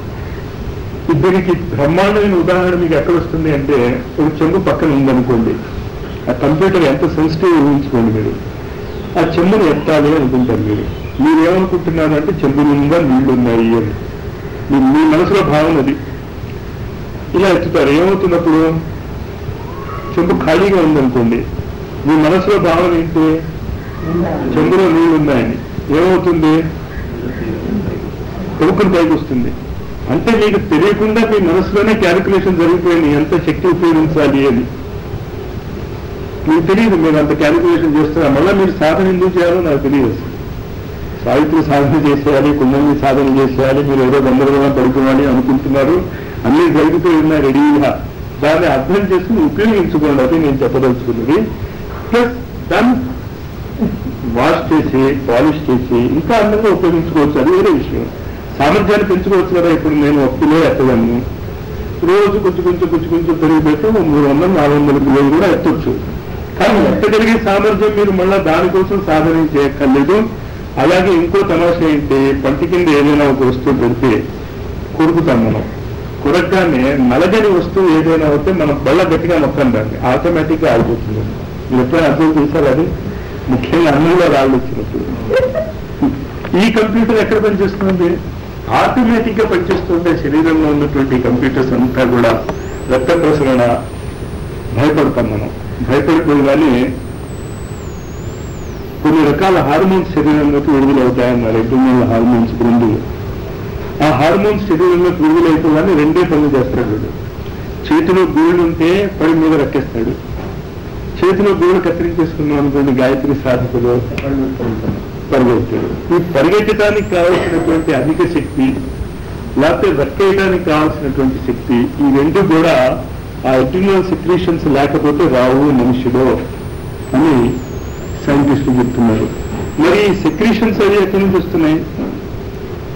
దీనికి బ్రహ్మాండమైన ఉదాహరణ మీకు ఎక్కడ వస్తుంది అంటే, ఒక చెంబు పక్కన ఉందనుకోండి, ఆ కంప్యూటర్ ఎంత సెన్సిటివ్ ఊహించుకోండి. మీరు ఆ చెంబును ఎత్తాలి అనుకుంటారు. మీరు ఏమనుకుంటున్నారు అంటే చెంబు నిండా నీళ్లు ఉన్నాయి అని మీ మనసులో భావన అది. ఇలా ఎత్తుతారు. ఏమవుతున్నప్పుడు చెంబు ఖాళీగా ఉందనుకోండి, మీ మనసులో భావన ఏంటి, చెంబులో నీళ్లు ఉన్నాయని. ఏమవుతుంది, కొడుకుని పైకి వస్తుంది. అంటే మీకు తెలియకుండా మీ మనసులోనే క్యాలిక్యులేషన్ జరిగిపోయింది ఎంత శక్తి ఉపయోగించాలి అని. మీకు తెలియదు, మీరు అంత క్యాలిక్యులేషన్ చేస్తున్నారు. మళ్ళీ మీరు సాధన ఎందుకు చేయాలో నాకు తెలియదు. సావిత్రి సాధన చేసేయాలి, కుండలిని సాధన చేసేయాలి, మీరు ఏదో గందరగోళం పడుకోవాలి అనుకుంటున్నారు. అన్నీ జరిగిపోయి ఉన్నాయి రెడీగా. దాన్ని అర్థం చేసుకుని ఉపయోగించుకోండి, అది నేను చెప్పదలుచుకున్నది. ప్లస్ దాన్ని వాష్ చేసి పాలిష్ చేసి ఇంకా అందంగా ఉపయోగించుకోవచ్చు, అది వేరే విషయం. సామర్థ్యాన్ని పెంచుకోవచ్చు కదా. ఇప్పుడు నేను 1 కిలో ఎత్తగలను, రోజు కొంచెం పెరిగిపెట్టు 300-400 కిలోలు కూడా ఎత్తొచ్చు. కానీ ఎత్తగలిగే సామర్థ్యం మీరు మళ్ళీ దానికోసం సాధన చేయక్కర్లేదు. అలాగే ఇంకో తమాషా ఏంటి, పంటి కింద ఏదైనా ఒక వస్తువు పెడితే కొరుకుతాం మనం. కొరకగానే నలగని వస్తువు ఏదైనా వస్తే మనం బళ్ళ గట్టిగా మొక్కం దాన్ని, ఆటోమేటిక్ గా ఆగిపోతుంది. మీరు ఎప్పుడైనా అర్థం చేశారు అది, ముఖ్యంగా అన్నంలో రాళ్ళు వచ్చినప్పుడు. ఈ కంప్యూటర్ ఎక్కడ పనిచేస్తుంది, ఆటోమేటిక్ గా పనిచేస్తుంది. శరీరంలో ఉన్నటువంటి కంప్యూటర్స్ అంతా కూడా రక్త ప్రసరణ. భయపడతాం మనం, భయపడిపోగానే కొన్ని రకాల హార్మోన్స్ శరీరంలోకి విడుదలవుతాయన్నారు. ఎగ్జామినల్ హార్మోన్స్ గ్రంథులు. ఆ హార్మోన్స్ శరీరంలోకి విడుదలైపోగానే 2 పనులు చేస్తాడు వీడు. చేతిలో గోళ్ళు ఉంటే పడి మీద రక్కేస్తాడు. చేతిలో గోళ్ళు కత్తిరించేసుకున్నాం అనుకోండి, గాయత్రి సాధకులు పరిగెత్తాడు. ఈ పరిగెత్తడానికి కావాల్సినటువంటి అధిక శక్తి, లేకపోతే రక్కేయడానికి కావాల్సినటువంటి శక్తి, ఈ 2 కూడా ఆ ఎడ్రినల్ సెక్రీషన్స్ లేకపోతే రావు మనుషుడు అని సైంటిస్టులు చెప్తున్నారు. మరి ఈ సెక్రీషన్స్ అవి ఎక్కడి నుంచి వస్తున్నాయి?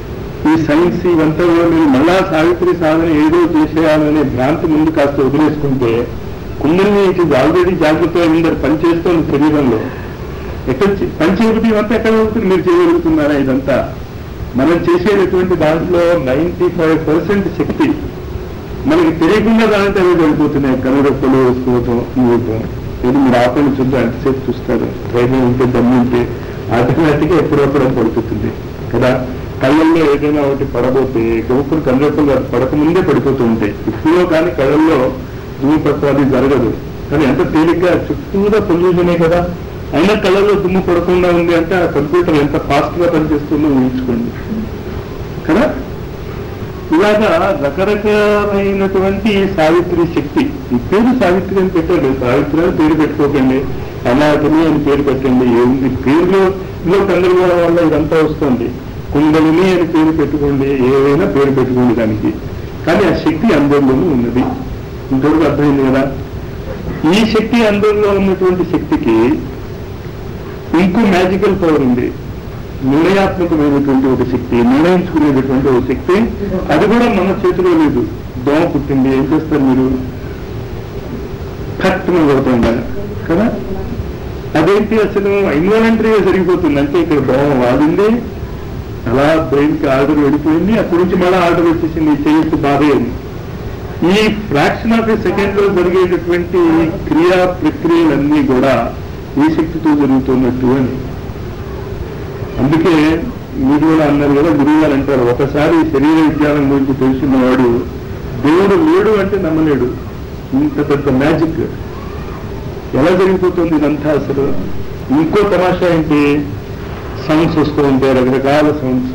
ఈ సైన్స్ ఇవంతా కూడా మీరు మళ్ళా సావిత్రి సాధన ఏదో చేసేయాలనే భ్రాంతి ముందు కాస్త వదిలేసుకుంటే కుండలిని ఇట్ ఈజ్ ఆల్రెడీ జాగ్రత్తగా ఉందని పనిచేస్తోంది శరీరంలో. ఎక్కడ పని చేయబుద్ధి ఇవంతా ఎక్కడ అవుతుంది? మీరు చేయగలుగుతున్నారా? ఇదంతా మనం చేసేటటువంటి దాంట్లో 95% శక్తి మనకి తెలియకుండా దాంట్లో అవి వెళ్ళిపోతున్నాయి. కనురెప్పలు వేసుకోవటం, ఇవ్వటం. ఇది మీరు ఆపని చూద్దాం, ఎంతసేపు చూస్తారు. ధైర్యం ఉంటే, దమ్ము ఉంటే ఆటోమేటిక్గా ఎప్పుడప్పుడు పడిపోతుంది కదా. కళ్ళల్లో ఏదైనా ఒకటి పడబోతే గొప్పలు కనురెప్పలు పడకముందే పడిపోతూ ఉంటాయి. ఇప్పుడు కానీ కళ్ళల్లో దుమ్ము పట్టాలి జరగదు. కానీ ఎంత తేలిగ్గా చుట్టూగా పొల్యూషనే కదా, అయినా కళ్ళల్లో దుమ్ము పడకుండా ఉంది అంటే ఆ కంప్యూటర్ ఎంత ఫాస్ట్ గా పనిచేస్తుందో ఊహించుకోండి కదా. ఇలాగా రకరకాలైనటువంటి సావిత్రి శక్తి. ఈ పేరు సావిత్రి అని పెట్టండి, సావిత్రి అని పేరు పెట్టుకోకండి, అనాథని అని పేరు పెట్టండి. ఏముంది పేరులో గందరగోళం వల్ల ఇదంతా వస్తుంది. కుండలిని అని పేరు పెట్టుకోండి, ఏదైనా పేరు పెట్టుకోండి దానికి. కానీ ఆ శక్తి అందరిలోనూ ఉన్నది. ఇంతవరకు అర్థమైంది కదా. ఈ శక్తి అందరిలో ఉన్నటువంటి శక్తికి ఇంకో మ్యాజికల్ పవర్ ఉంది. నిర్ణయాత్మకమైనటువంటి ఒక శక్తి, నిర్ణయించుకునేటటువంటి ఒక శక్తి. అది కూడా మన చేతిలో లేదు. దోమ పుట్టింది, ఏం చేస్తారు మీరు? కరెక్ట్గా కొడుతుందా కదా. అదేంటి అసలు ఇన్వాలంటరీగా జరిగిపోతుంది. అంటే ఇక్కడ దోమ వాడింది, అలా బ్రెయిన్కి ఆర్డర్ వెళ్ళిపోయింది, అక్కడి నుంచి మళ్ళీ ఆర్డర్ వచ్చేసింది చేయొచ్చు బాధేది. ఈ ఫ్రాక్షన్ ఆఫ్ ఏ సెకండ్ లో జరిగేటటువంటి క్రియా ప్రక్రియలన్నీ కూడా ఈ శక్తితో జరుగుతున్నట్టు అని. అందుకే మీరు కూడా అన్నారు కదా, గురువు గారు అంటారు, ఒకసారి శరీర విజ్ఞానం గురించి తెలుసుకున్నవాడు దేవుడు లేడు అంటే నమ్మలేడు. ఇంత పెద్ద మ్యాజిక్ ఎలా జరిగిపోతుంది ఇదంతా అసలు. ఇంకో తమాషా ఏంటి? సౌండ్స్ వస్తూ ఉంటాయి, రకరకాల సౌండ్స్.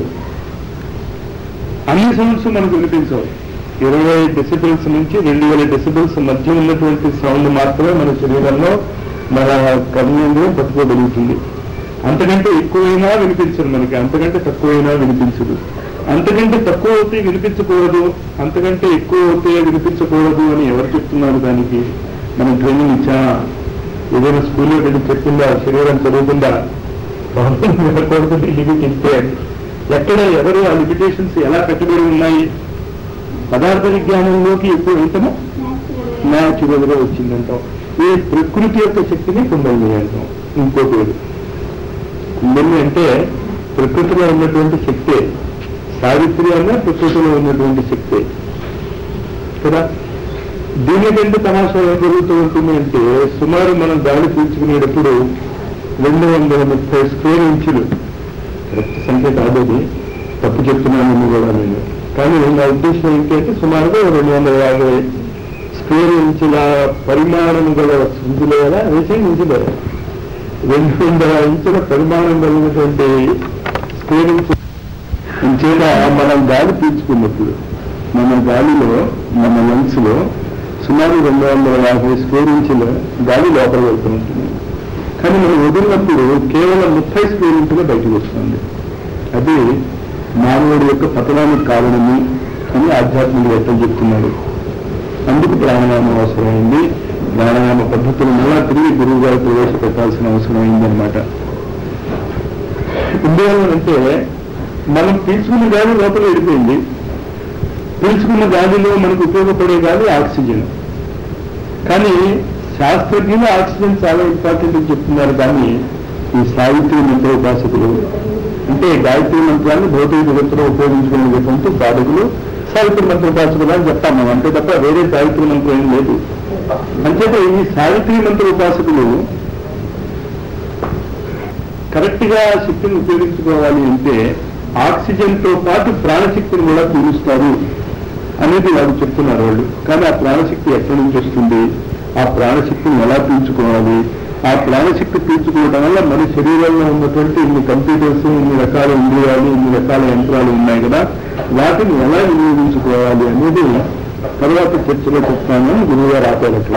అన్ని సౌండ్స్ మనకు వినిపించవు. 20 డెసిబెల్స్ నుంచి 2000 డెసిబెల్స్ మధ్య ఉన్నటువంటి సౌండ్ మాత్రమే మన శరీరంలో మన కర్ణంలో పట్టుకోగలుగుతుంది. అంతకంటే ఎక్కువైనా వినిపించదు మనకి, అంతకంటే తక్కువైనా వినిపించదు. అంతకంటే తక్కువ అవుతే వినిపించకూడదు, అంతకంటే ఎక్కువ అవుతే వినిపించకూడదు అని ఎవరు చెప్తున్నారు? దానికి మనం ట్రైనింగ్ ఇచ్చా? ఏదైనా స్కూల్లో వెళ్ళి చెప్పిందా? శరీరం చదువుతుందా? వినకూడదు లిమిట్ ఇస్తే ఎక్కడ ఎవరు ఆ లిమిటేషన్స్ ఎలా కట్టుబడి ఉన్నాయి? పదార్థ విజ్ఞానంలోకి ఎప్పుడు వెళ్తామో న్యాచురల్ గా వచ్చిందంటాం. ఈ ప్రకృతి యొక్క శక్తిని కుండలిని అంటాం. ఇంకో పేరు కుండలిని అంటే ప్రకృతిలో ఉన్నటువంటి శక్తే. సావిత్రి అన్న ప్రకృతిలో ఉన్నటువంటి శక్తే కదా. దీనికంటే తమాషా ఏం జరుగుతూ ఉంటుంది అంటే, సుమారు మనం గాలి పీల్చుకునేటప్పుడు 230 స్క్వేర్ ఇంచులు, కరెక్ట్ సంఖ్య కాదు, తప్పు చెప్తున్నాను కూడా నేను. కానీ నా ఉద్దేశం ఏంటంటే సుమారుగా 250 స్క్వేర్ ఇంచుల పరిమాణం గల ఇంచులు కదా, వేసే ఇంచులు 200 ఇంచుల పరిమాణం కలిగినటువంటి స్క్వేర్ ఇంచు ఇంచేత మనం గాలి పీల్చుకున్నప్పుడు మన గాలిలో, మన లంగ్స్ లో సుమారు 250 స్క్వేర్ ఇంచుల గాలి లోపల వెళ్తూ ఉంటుంది. కానీ మనం వదిలినప్పుడు కేవలం 30 స్క్వేర్ ఇంచుగా బయటకు వస్తుంది. అది మానవుడి యొక్క పతనానికి కారణము అని ఆధ్యాత్మికవేత్తలు చెప్తున్నారు. అందుకు ప్రాణాయామం అవసరమైంది. ప్రాణాయామ పద్ధతులు మళ్ళా తిరిగి గురువు గారు ప్రవేశపెట్టాల్సిన అవసరం అయిందనమాట. ఎందువల్లంటే మనం పీల్చుకున్న గాలి లోపల వెళ్ళిపోయింది. పీల్చుకున్న గాలిలో మనకు ఉపయోగపడే గాలి ఆక్సిజన్. కానీ శాస్త్రజ్ఞులు ఆక్సిజన్ చాలా ఇంపార్టెంట్ అని చెప్తున్నారు. కానీ ఈ సావిత్రి మంత్రోపాసకులు అంటే గాయత్రి మంత్రాన్ని భౌతిక జగత్తులో ఉపయోగించుకునేటువంటి సాధకులు సావిత్రి మంత్రోపాసకులు అని చెప్తాం మనం, అంతే తప్ప వేరే సావిత్రి మంత్రం ఏం లేదు. అంచేత ఈ సావిత్రి మంత్రోపాసకులు కరెక్ట్ గా శక్తిని ఉపయోగించుకోవాలి అంటే ఆక్సిజన్ తో పాటు ప్రాణశక్తిని కూడా పీలుస్తారు అనేది వాళ్ళు చెప్తున్నారు వాళ్ళు. కానీ ఆ ప్రాణశక్తి ఎక్కడి నుంచి వస్తుంది? ఆ ప్రాణశక్తిని ఎలా పీల్చుకోవాలి? ఆ ప్రాణశక్తి పీల్చుకోవడం వల్ల మన శరీరంలో ఉన్నటువంటి ఇన్ని కంప్యూటర్స్, ఇన్ని రకాల ఇంద్రియాలు, ఇన్ని రకాల యంత్రాలు ఉన్నాయి కదా, వాటిని ఎలా వినియోగించుకోవాలి అనేది తర్వాత చర్చలో చెప్తాను. గురువుగారు ఆపేటట్లు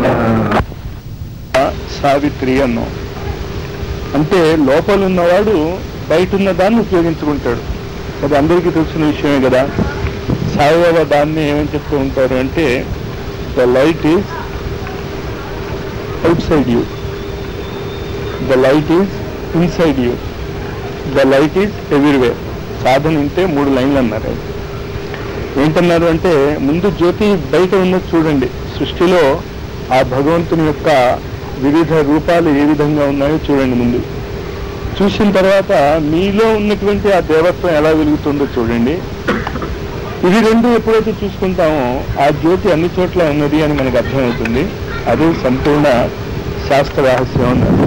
సావిత్రి అన్నాం అంటే లోపల ఉన్నవాడు బయట ఉన్న దాన్ని ఉపయోగించుకుంటాడు. అది అందరికీ తెలిసిన విషయమే కదా. సాయిబాబా దాన్ని ఏమని చెప్తూ ఉంటారు అంటే, the light is outside you, the light is inside you, the light is everywhere. సాధన ఇంటే 3 లైన్లు అన్నారు. ఏంటన్నారు అంటే, ముందు జ్యోతి బయట ఉన్నది చూడండి, సృష్టిలో ఆ భగవంతుని యొక్క వివిధ రూపాలు ఏ విధంగా ఉన్నాయో చూడండి. ముందు చూసిన తర్వాత మీలో ఉన్నటువంటి ఆ దేవత్వం ఎలా వెలుగుతుందో చూడండి. ఇవి రెండు ఎప్పుడైతే చూసుకుంటామో ఆ జ్యోతి అన్ని చోట్ల ఉన్నది అని మనకు అర్థమవుతుంది. అదే సంపూర్ణ శాస్త్ర రహస్యం అన్నారు.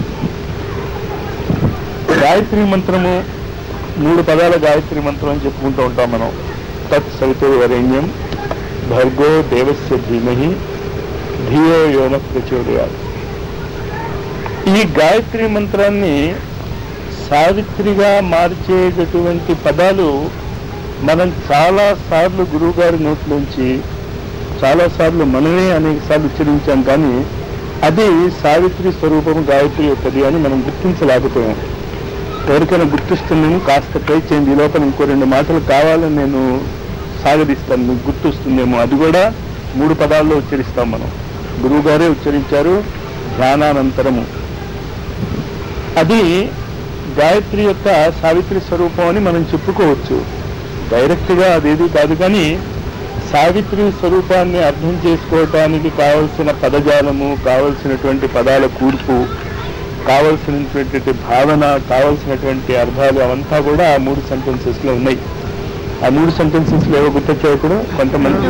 గాయత్రి మంత్రము 3 పదాల గాయత్రి మంత్రం అని చెప్పుకుంటూ ఉంటాం మనం. తత్ సవితుర్వరేణ్యం భర్గో దేవస్య ధీమహి ధియో యో నః ప్రచోదయాత్. ఈ గాయత్రి మంత్రాన్ని సావిత్రిగా మార్చేటటువంటి పదాలు మనం చాలాసార్లు గురువు గారి నోట్లోంచి చాలాసార్లు మనమే అనేక సార్లు ఉచ్చరించాం, కానీ అది సావిత్రి స్వరూపము గాయత్రి యొక్కది అని మనం గుర్తించలేకపోయాం. ఎవరికైనా గుర్తిస్తున్నాము, కాస్త ట్రై చేయండి. ఈ లోపల ఇంకో 2 మాటలు కావాలని నేను సాగదీస్తాను, మీకు గుర్తొస్తుందేమో. అది కూడా 3 పదాల్లో ఉచ్చరిస్తాం మనం. గురువు గారే ఉచ్చరించారు ధ్యానానంతరము. అది గాయత్రి యొక్క సావిత్రి స్వరూపం అని మనం చెప్పుకోవచ్చు. డైరెక్ట్గా అదేది కాదు, కానీ సావిత్రి స్వరూపాన్ని అర్థం చేసుకోవటానికి కావలసిన పదజాలము, కావలసినటువంటి పదాల కూర్పు, కావలసినటువంటి భావన, కావలసినటువంటి అర్థాలు అవంతా కూడా ఆ 3 సెంటెన్సెస్లో ఉన్నాయి. ఆ 3 సెంటెన్సెస్లో ఏవో గుర్తొచ్చాయి ఇప్పుడు కొంతమంది.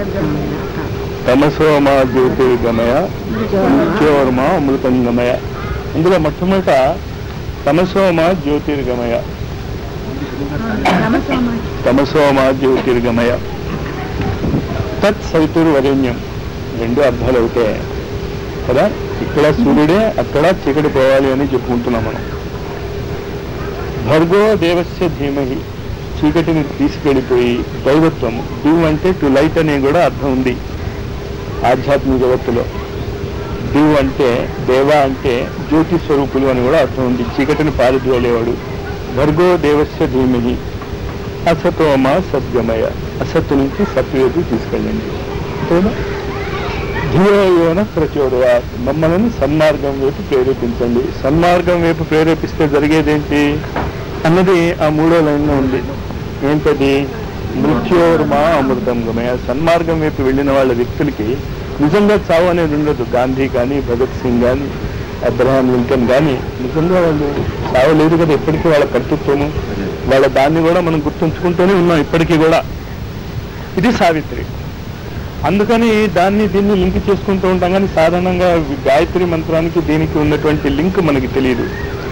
తమసోమ జ్యోతిర్గమయ మృత్యోర్మ అమృతంగమయ. ఇందులో మొట్టమొదట తమసోమ జ్యోతిర్గమయ, తమసోమ జ్యోతిర్గమయ తత్ సవితుర్వరేణ్యం. 2 అర్థాలు అవుతాయి కదా. ఇక్కడ సూర్యుడే, అక్కడ చీకటి పోవాలి అని చెప్పుకుంటున్నాం మనం. భర్గో దేవస్య ధీమహి, చీకటిని తీసుకెళ్ళిపోయి దైవత్వము. దివ్ అంటే టు లైట్ అనే కూడా అర్థం ఉంది ఆధ్యాత్మిక జగత్తులో. దివ్ అంటే దేవ అంటే జ్యోతి స్వరూపులు అని కూడా అర్థం ఉంది, చీకటిని పారిద్రోలేవాడు. భర్గో దేవస్య ధీమహి అసతోమ సద్గమయ, అసత్తు నుంచి సత్తువైపు తీసుకెళ్ళండి. ధియో యో నః ప్రచోదయాత్, మమ్మల్ని సన్మార్గం వైపు ప్రేరేపించండి. సన్మార్గం వైపు ప్రేరేపిస్తే జరిగేదేంటి అన్నది ఆ 3వ లైన్లో ఉంది. ఏంటది? మృత్యోర్మా అమృతం గమయ. సన్మార్గం వైపు వెళ్ళిన వాళ్ళ వ్యక్తులకి నిజంగా చావు అనేది ఉండదు. గాంధీ కానీ, భగత్ సింగ్ కానీ, అబ్రహాం లింకన్ కానీ నిజంగా వాళ్ళు చావలేదు కదా. ఎప్పటికీ వాళ్ళ కర్తృత్వము, వాళ్ళ దాన్ని కూడా మనం గుర్తుంచుకుంటూనే ఉన్నాం ఇప్పటికీ కూడా. ఇది సావిత్రి. అందుకని దీన్ని లింక్ చేసుకుంటూ ఉంటాం, కానీ సాధారణంగా గాయత్రి మంత్రానికి దీనికి ఉన్నటువంటి లింక్ మనకి తెలియదు.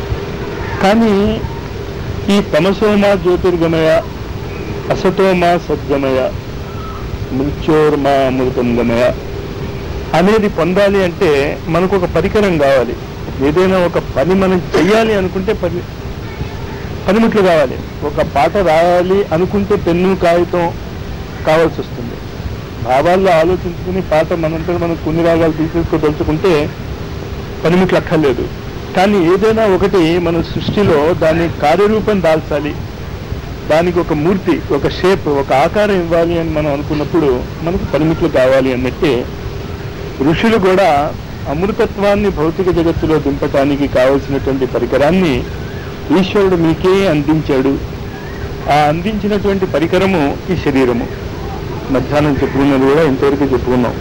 కానీ ఈ తమసోమ జ్యోతిర్గమయ, అసతోమ సద్గమయ, మృత్యోర్మా అమృతంగమయ అనేది పొందాలి అంటే మనకు ఒక పరికరం కావాలి. ఏదైనా ఒక పని మనం చెయ్యాలి అనుకుంటే పనిముట్లు కావాలి. ఒక పాట రాయాలి అనుకుంటే పెన్ను కాగితం కావాల్సి వస్తుంది. భావాల్లో ఆలోచించుకుని పాట మనంతా మనం కొన్ని రాగాలు తీసేసుకోదలుచుకుంటే పనిముట్లు అక్కర్లేదు. కానీ ఏదైనా ఒకటి మన సృష్టిలో దాని కార్యరూపం దాల్చాలి, దానికి ఒక మూర్తి, ఒక షేప్, ఒక ఆకారం ఇవ్వాలి అని మనం అనుకున్నప్పుడు మనకు పనిముట్లు కావాలి అన్నట్టే ఋషులు కూడా అమృతత్వాన్ని భౌతిక జగత్తులో దింపటానికి కావలసినటువంటి పరికరాన్ని ఈశ్వరుడు మీకే అందించాడు. ఆ అందించినటువంటి పరికరము ఈ శరీరము. మధ్యాహ్నం చెప్పుకున్నది కూడా ఇంతవరకు చెప్పుకున్నాం.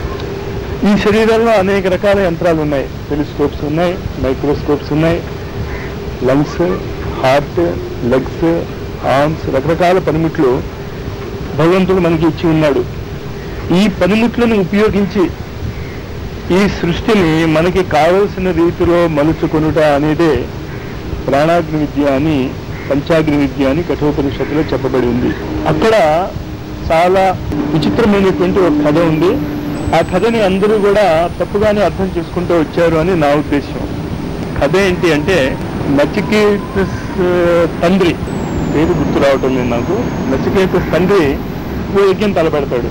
ఈ శరీరంలో అనేక రకాల యంత్రాలు ఉన్నాయి. టెలిస్కోప్స్ ఉన్నాయి, మైక్రోస్కోప్స్ ఉన్నాయి, లంగ్స్, హార్ట్, లెగ్స్, ఆర్మ్స్, రకరకాల పనిముట్లు భగవంతుడు మనకి ఇచ్చి ఉన్నాడు. ఈ పనిముట్లను ఉపయోగించి ఈ సృష్టిని మనకి కావలసిన రీతిలో మలుచుకొనుట అనేదే ప్రాణాగ్ని విద్య అని, పంచాగ్ని విద్య అని కఠోపనిషత్తులో చెప్పబడి ఉంది. అక్కడ చాలా విచిత్రమైనటువంటి ఒక కథ ఉంది. ఆ కథని అందరూ కూడా తప్పుగానే అర్థం చేసుకుంటూ వచ్చారు అని నా ఉద్దేశం. కథ ఏంటి అంటే, నచికేతస్ తండ్రి, పేరు గుర్తు రావటం లేదు నాకు, నచికేతస్ తండ్రి ఓ యజ్ఞం తలపెడతాడు.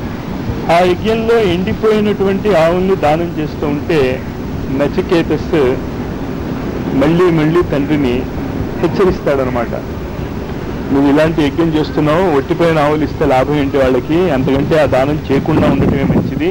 ఆ యజ్ఞంలో ఎండిపోయినటువంటి ఆవుల్ని దానం చేస్తూ ఉంటే నచికేతస్ మళ్ళీ తండ్రిని హెచ్చరిస్తాడనమాట. నువ్వు ఇలాంటి యజ్ఞం చేస్తున్నావు, ఒట్టిపోయిన ఆవులు ఇస్తే లాభం ఏంటి వాళ్ళకి, అంతకంటే ఆ దానం చేయకుండా ఉండటమే మంచిది,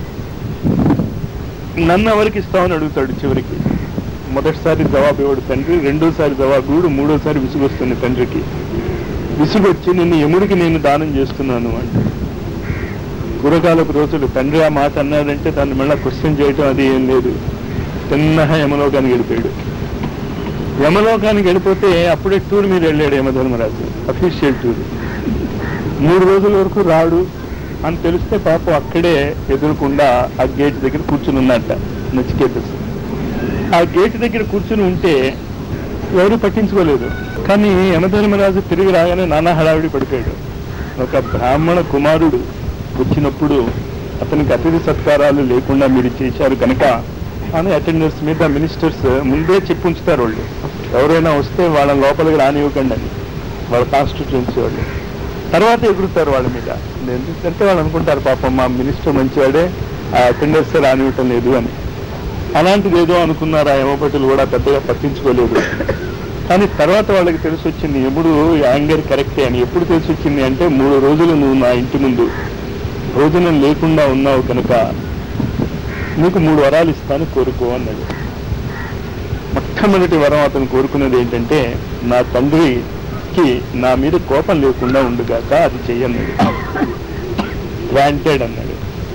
నన్ను ఎవరికి ఇస్తామని అడుగుతాడు. చివరికి మొదటిసారి జవాబు ఇవ్వడు తండ్రి, రెండోసారి జవాబు ఇవ్వడు, మూడోసారి విసుగొస్తుంది తండ్రికి. విసుగొచ్చి నిన్ను యముడికి నేను దానం చేస్తున్నాను అంటే. పూర్వకాలపు రోజులు తండ్రి ఆ మాట అన్నాడంటే దాన్ని మళ్ళీ క్వశ్చన్ చేయటం అది ఏం లేదు. తిన్నగా యమలోకానికి వెళ్ళిపోయాడు. యమలోకానికి వెళ్ళిపోతే అప్పుడే టూర్ మీద వెళ్ళాడు యమధర్మరాజు, అఫీషియల్ టూర్. 3 రోజుల వరకు రాడు అని తెలిస్తే పాపం అక్కడే ఎదురుకుండా ఆ గేట్ దగ్గర కూర్చుని ఉన్నట్ట నచికేతస్. ఆ గేట్ దగ్గర కూర్చుని ఉంటే ఎవరు పట్టించుకోలేదు. కానీ యమధర్మరాజు తిరిగి రాగానే నానా హడావిడి పడిపోయాడు. ఒక బ్రాహ్మణ కుమారుడు వచ్చినప్పుడు అతనికి అతిథి సత్కారాలు లేకుండా మీరు చేశారు కనుక అని అటెండర్స్ మీద మినిస్టర్స్ ముందే చెప్పి ఉంచుతారు. వాళ్ళు ఎవరైనా వస్తే వాళ్ళ లోపలికి రానివ్వకండి అని, వాళ్ళ కాన్స్టిట్యూన్సీ వాళ్ళు. తర్వాత ఎగురుతారు వాళ్ళ మీద. ఎందుకంటే వాళ్ళు అనుకుంటారు పాపం మా మినిస్టర్ మంచివాడే, ఆ అటెండర్స్ రానివ్వటం లేదు అని. అలాంటిది ఏదో అనుకున్నారు ఆ యమభటులు కూడా, పెద్దగా పట్టించుకోలేదు. కానీ తర్వాత వాళ్ళకి తెలిసి వచ్చింది ఎప్పుడు యాంగర్ కరెక్టే అని. ఎప్పుడు తెలిసి వచ్చింది అంటే 3 రోజులు నువ్వు నా ఇంటి ముందు భోజనం లేకుండా ఉన్నావు కనుక నీకు 3 వరాలు ఇస్తాను కోరుకో అన్నాడు. మొట్టమొదటి వరం అతను కోరుకున్నది ఏంటంటే నా తండ్రికి నా మీద కోపం లేకుండా ఉండుగాక, అది చెయ్యన్నాడు. గ్రాంటెడ్ అన్నాడు.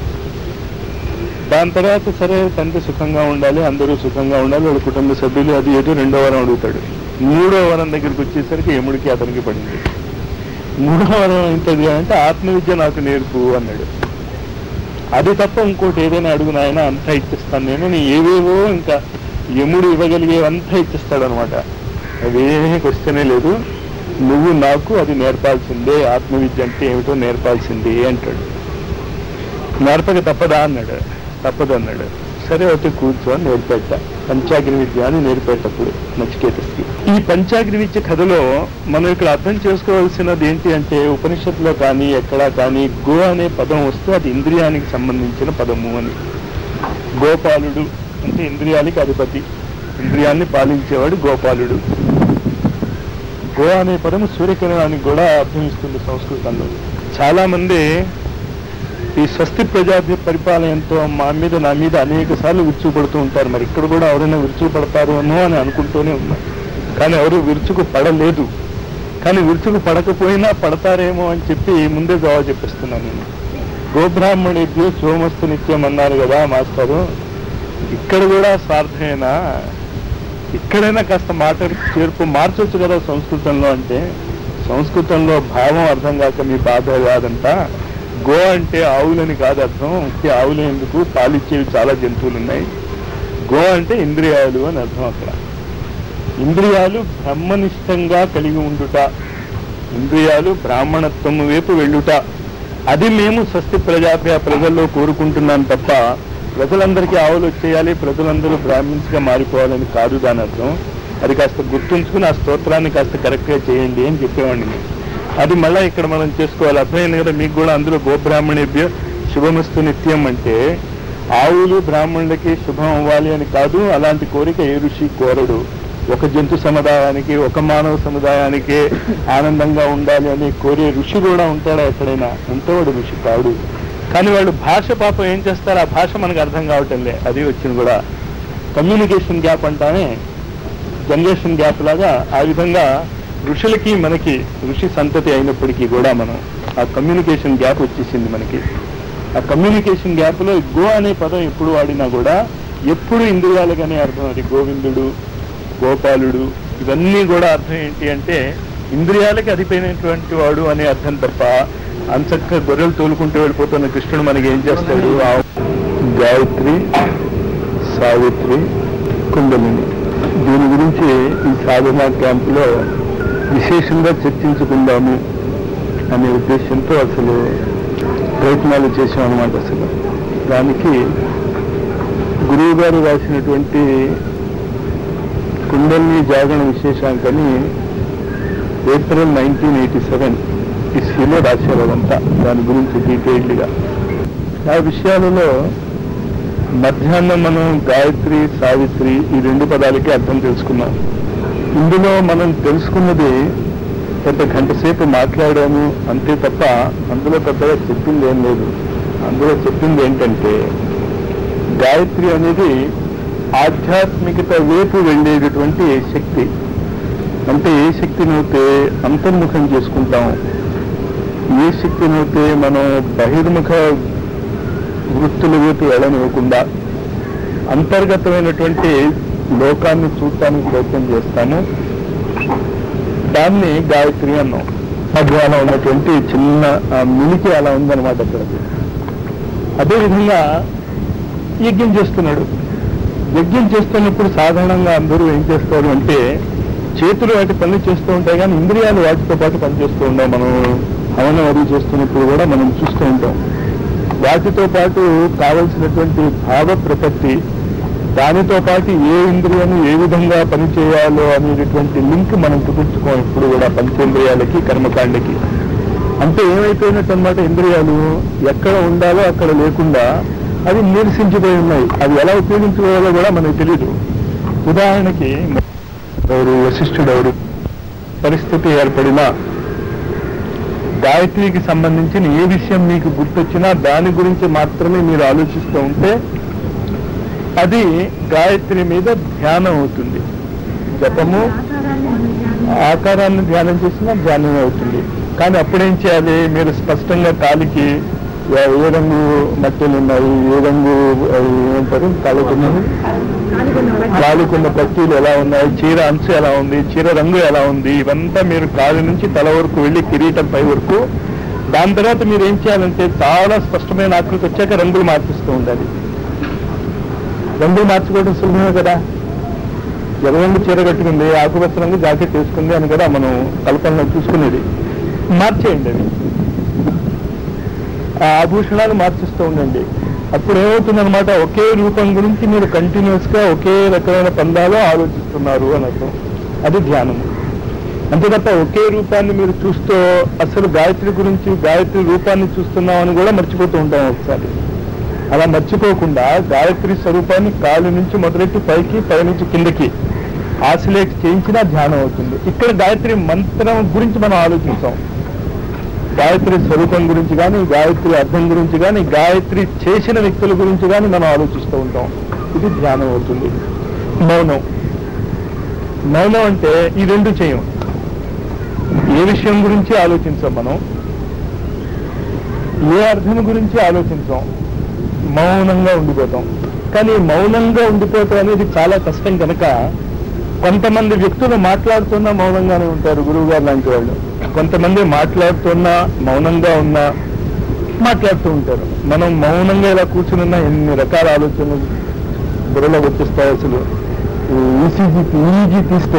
దాని తర్వాత సరే తండ్రి సుఖంగా ఉండాలి, అందరూ సుఖంగా ఉండాలి, వాళ్ళ కుటుంబ సభ్యులు, అది ఏదో 2వ వరం అడుగుతాడు. 3వ వరం దగ్గరికి వచ్చేసరికి యముడికి అతనికి పడింది. 3వ వరం ఏంటది అంటే ఆత్మవిద్య నాకు నేర్పు అన్నాడు. అది తప్ప ఇంకోటి ఏదైనా అడుగున ఆయన అంతా ఇచ్చిస్తాను నేను, నీ ఏవేవో ఇంకా యముడు ఇవ్వగలిగేవంతా ఇచ్చిస్తాడు అనమాట. అవేమీ క్వశ్చనే లేదు, నువ్వు నాకు అది నేర్పాల్సిందే, ఆత్మవిద్య అంటే ఏమిటో నేర్పాల్సిందే అంటాడు. నేర్పక తప్పదా అన్నాడు. తప్పదు అన్నాడు. సరే అయితే కూర్చో అని నేర్పేట. పంచాగ్ని విద్య అని నేర్పేటప్పుడు నచికేతస్కి. ఈ పంచాగ్ని విద్య కథలో మనం ఇక్కడ అర్థం చేసుకోవాల్సినది ఏంటి అంటే ఉపనిషత్తులో కానీ ఎక్కడా కానీ గో అనే పదం వస్తే అది ఇంద్రియానికి సంబంధించిన పదము అని. గోపాలుడు అంటే ఇంద్రియానికి అధిపతి, ఇంద్రియాన్ని పాలించేవాడు గోపాలుడు. గో అనే పదము సూర్యకిరణానికి కూడా అర్థమిస్తుంది సంస్కృతంలో. చాలా మంది ఈ స్వస్తి ప్రజాభ్య పరిపాలనతో నా మీద అనేక సార్లు విరుచుపడుతూ ఉంటారు. మరి ఇక్కడ కూడా ఎవరైనా విరుచుపడతారు అని అనుకుంటూనే ఉన్నారు. కానీ ఎవరు విరుచుకు పడలేదు. కానీ విరుచుకు పడకపోయినా పడతారేమో అని చెప్పి ముందే జవాబు చెప్పిస్తున్నాను నేను. గోబ్రాహ్మణేభ్యో శుభమస్తు నిత్యం అన్నారు కదా మాస్టారు, ఇక్కడ కూడా స్వార్థమేనా? ఇక్కడైనా కాస్త మాట చేర్పు మార్చొచ్చు కదా సంస్కృతంలో. అంటే సంస్కృతంలో భావం అర్థం కాక మీ బాధ కాదంట. గో అంటే ఆవులని కాదు అర్థం. ఆవులు ఎందుకు, పాలిచ్చేవి చాలా జంతువులు ఉన్నాయి. గో అంటే ఇంద్రియాలు అని అర్థం. అక్కడ ఇంద్రియాలు బ్రహ్మనిష్టంగా కలిగి ఉండుట, ఇంద్రియాలు బ్రాహ్మణత్వం వైపు వెళ్ళుట, అది మేము స్వస్తి ప్రజాభ్య ప్రజల్లో కోరుకుంటున్నాం తప్ప ప్రజలందరికీ ఆవులు వచ్చేయాలి, ప్రజలందరూ బ్రాహ్మిన్స్గా మారిపోవాలని కాదు దాని అర్థం. అది కాస్త గుర్తుంచుకుని ఆ స్తోత్రాన్ని కాస్త కరెక్ట్గా చేయండి అని చెప్పేవాడిని. అది మళ్ళీ ఇక్కడ మనం చేసుకోవాలి. అర్థమైంది కదా మీకు కూడా. అందులో గోబ్రాహ్మణేభ్య శుభమస్తు నిత్యం అంటే ఆవులు బ్రాహ్మణులకి శుభం అవ్వాలి అని కాదు. అలాంటి కోరిక ఏ ఋషి కోరడు. ఒక జంతు సముదాయానికి, ఒక మానవ సముదాయానికే ఆనందంగా ఉండాలి అని కోరే ఋషి కూడా ఉంటాడా ఎక్కడైనా? ఉంటేవాడు ఋషి కాడు. కానీ వాళ్ళు భాష పాపం ఏం చేస్తారు, ఆ భాష మనకు అర్థం కావటంలే. అది వచ్చింది కూడా కమ్యూనికేషన్ గ్యాప్ అంటానే, జనరేషన్ గ్యాప్ లాగా. ఆ విధంగా ఋషులకి మనకి ఋషి సంతతి అయినప్పటికీ కూడా మనం ఆ కమ్యూనికేషన్ గ్యాప్ వచ్చేసింది మనకి. ఆ కమ్యూనికేషన్ గ్యాప్లో గో అనే పదం ఎప్పుడు వాడినా కూడా ఎప్పుడు ఇంద్రియాలుగానే అర్థం. అది గోవిందుడు, గోపాలుడు, ఇవన్నీ కూడా అర్థం ఏంటి అంటే ఇంద్రియాలకి అధిపోయినటువంటి వాడు అనే అర్థం తప్ప అంచక్క గొర్రెలు తోలుకుంటూ వెళ్ళిపోతున్న కృష్ణుడు మనకి ఏం చేస్తాడు? గాయత్రి, సావిత్రి, కుండలిని. దీని గురించి ఈ సాధనా క్యాంపులో విశేషంగా చర్చించుకుందాము అనే ఉద్దేశంతో అసలు ప్రయత్నాలు చేశామన్నమాట. అసలు దానికి గురువు గారు రాసినటువంటి కుండలిని జాగరణ విశేషాంకని ఏప్రిల్ 1987 ఇస్లో రాశారు. అదంతా దాని గురించి డీటెయిల్డ్గా. ఆ విషయాలలో మధ్యాహ్నం మనం గాయత్రి, సావిత్రి ఈ 2 పదాలకి అర్థం తెలుసుకున్నాం. ఇందులో మనం తెలుసుకున్నది పెద్ద గంట సేపు మాట్లాడాము అంతే తప్ప అందులో పెద్దగా చెప్పింది ఏం లేదు. అందులో చెప్పింది ఏంటంటే గాయత్రి అనేది ఆధ్యాత్మికత వైపు వెళ్ళేటటువంటి శక్తి. అంటే ఏ శక్తినైతే అంతర్ముఖం చేసుకుంటాం, ఏ శక్తినైతే మనం బహిర్ముఖ వృత్తుల వైపు వెళ్ళనివ్వకుండా అంతర్గతమైనటువంటి లోకాన్ని చూడటానికి ప్రయత్నం చేస్తాము, దాన్ని గాయత్రి అన్నాం. అది అలా ఉన్నటువంటి చిన్న మిలికి అలా ఉందన్నమాట అక్కడికి. అదేవిధంగా యజ్ఞం చేస్తున్నాడు. యజ్ఞం చేస్తున్నప్పుడు సాధారణంగా అందరూ ఏం చేస్తారు అంటే చేతులు వాటి పనులు చేస్తూ ఉంటాయి, కానీ ఇంద్రియాలు వాటితో పాటు పనిచేస్తూ ఉంటాం. మనం హవనం అది చేస్తున్నప్పుడు కూడా మనం చూస్తూ ఉంటాం. వాటితో పాటు కావలసినటువంటి భావ ప్రపత్తి, దానితో పాటు ఏ ఇంద్రియాన్ని ఏ విధంగా పనిచేయాలో అనేటటువంటి లింక్ మనం కుదుర్చుకోం ఇప్పుడు కూడా పంచేంద్రియాలకి కర్మకాండకి. అంటే ఏమైపోయినట్టు అన్నమాట, ఇంద్రియాలు ఎక్కడ ఉండాలో అక్కడ లేకుండా అవి నిరసించిపోయి ఉన్నాయి. అవి ఎలా ఉపయోగించుకోవాలో కూడా మనకు తెలీదు. ఉదాహరణకి ఎవరు వశిష్ఠుడెవరు పరిస్థితి ఏర్పడినా గాయత్రికి సంబంధించిన ఏ విషయం మీకు గుర్తొచ్చినా దాని గురించి మాత్రమే మీరు ఆలోచిస్తూ ఉంటే అది గాయత్రి మీద ధ్యానం అవుతుంది. జపము ఆకారాన్ని ధ్యానం చేసినా ధ్యానం అవుతుంది. కానీ అప్పుడేం చేయాలి, మీరు స్పష్టంగా కాలికి ఏ రంగు మట్టెలు ఉన్నాయి, ఏ రంగు ఏమంటారు కాలుకున్న పట్టీలు ఎలా ఉన్నాయి, చీర అంచు ఎలా ఉంది, చీర రంగు ఎలా ఉంది, ఇవంతా మీరు కాలు నుంచి తల వరకు వెళ్ళి కిరీటం పై వరకు. దాని తర్వాత మీరు ఏం చేయాలంటే చాలా స్పష్టమైన ఆకృతి వచ్చాక రంగులు మార్పిస్తూ ఉండాలి. రంగులు మార్చుకోవడం సులభమే కదా. ఎర్ర రంగు చీర కట్టుకుంది, ఆకుపచ్చ రంగు జాకెట్ వేసుకుంది అని కదా మనం కల్పనలో చూసుకునేది. మార్చేయండి అవి, ఆ ఆభూషణాలు మార్చిస్తూ ఉండండి. అప్పుడు ఏమవుతుందన్నమాట, ఒకే రూపం గురించి మీరు కంటిన్యూస్ గా ఒకే రకమైన పందాలో ఆలోచిస్తున్నారు అని అర్థం. అది ధ్యానము. అంతే తప్ప ఒకే రూపాన్ని మీరు చూస్తూ అసలు గాయత్రి గురించి గాయత్రి రూపాన్ని చూస్తున్నాం అని కూడా మర్చిపోతూ ఉంటాం ఒకసారి. అలా మర్చిపోకుండా గాయత్రి స్వరూపాన్ని కాలు నుంచి మొదలెట్టి పైకి, పై నుంచి కిందకి ఆసిలేట్ చేయించినా ధ్యానం అవుతుంది. ఇక్కడ గాయత్రి మంత్రం గురించి మనం ఆలోచిస్తాం. గాయత్రి స్వరూపం గురించి కానీ, గాయత్రి అర్థం గురించి కానీ, గాయత్రి చేసిన వ్యక్తుల గురించి కానీ మనం ఆలోచిస్తూ ఉంటాం. ఇది ధ్యానం అవుతుంది. మౌనం. మౌనం అంటే ఈ రెండు చేయం. ఏ విషయం గురించి ఆలోచించాం మనం, ఏ అర్థం గురించి ఆలోచించాం, మౌనంగా ఉండిపోతాం. కానీ మౌనంగా ఉండిపోతాం అనేది చాలా కష్టం కనుక కొంతమంది వ్యక్తులు మాట్లాడుతున్నా మౌనంగానే ఉంటారు, గురువు గారు లాంటి వాళ్ళు. కొంతమంది మాట్లాడుతున్నా మౌనంగా ఉన్నా మాట్లాడుతూ ఉంటారు. మనం మౌనంగా ఇలా కూర్చున్నా ఎన్ని రకాల ఆలోచనలు బుర్రలో వచ్చేస్తాయి. అసలు ఈజీ తీస్తే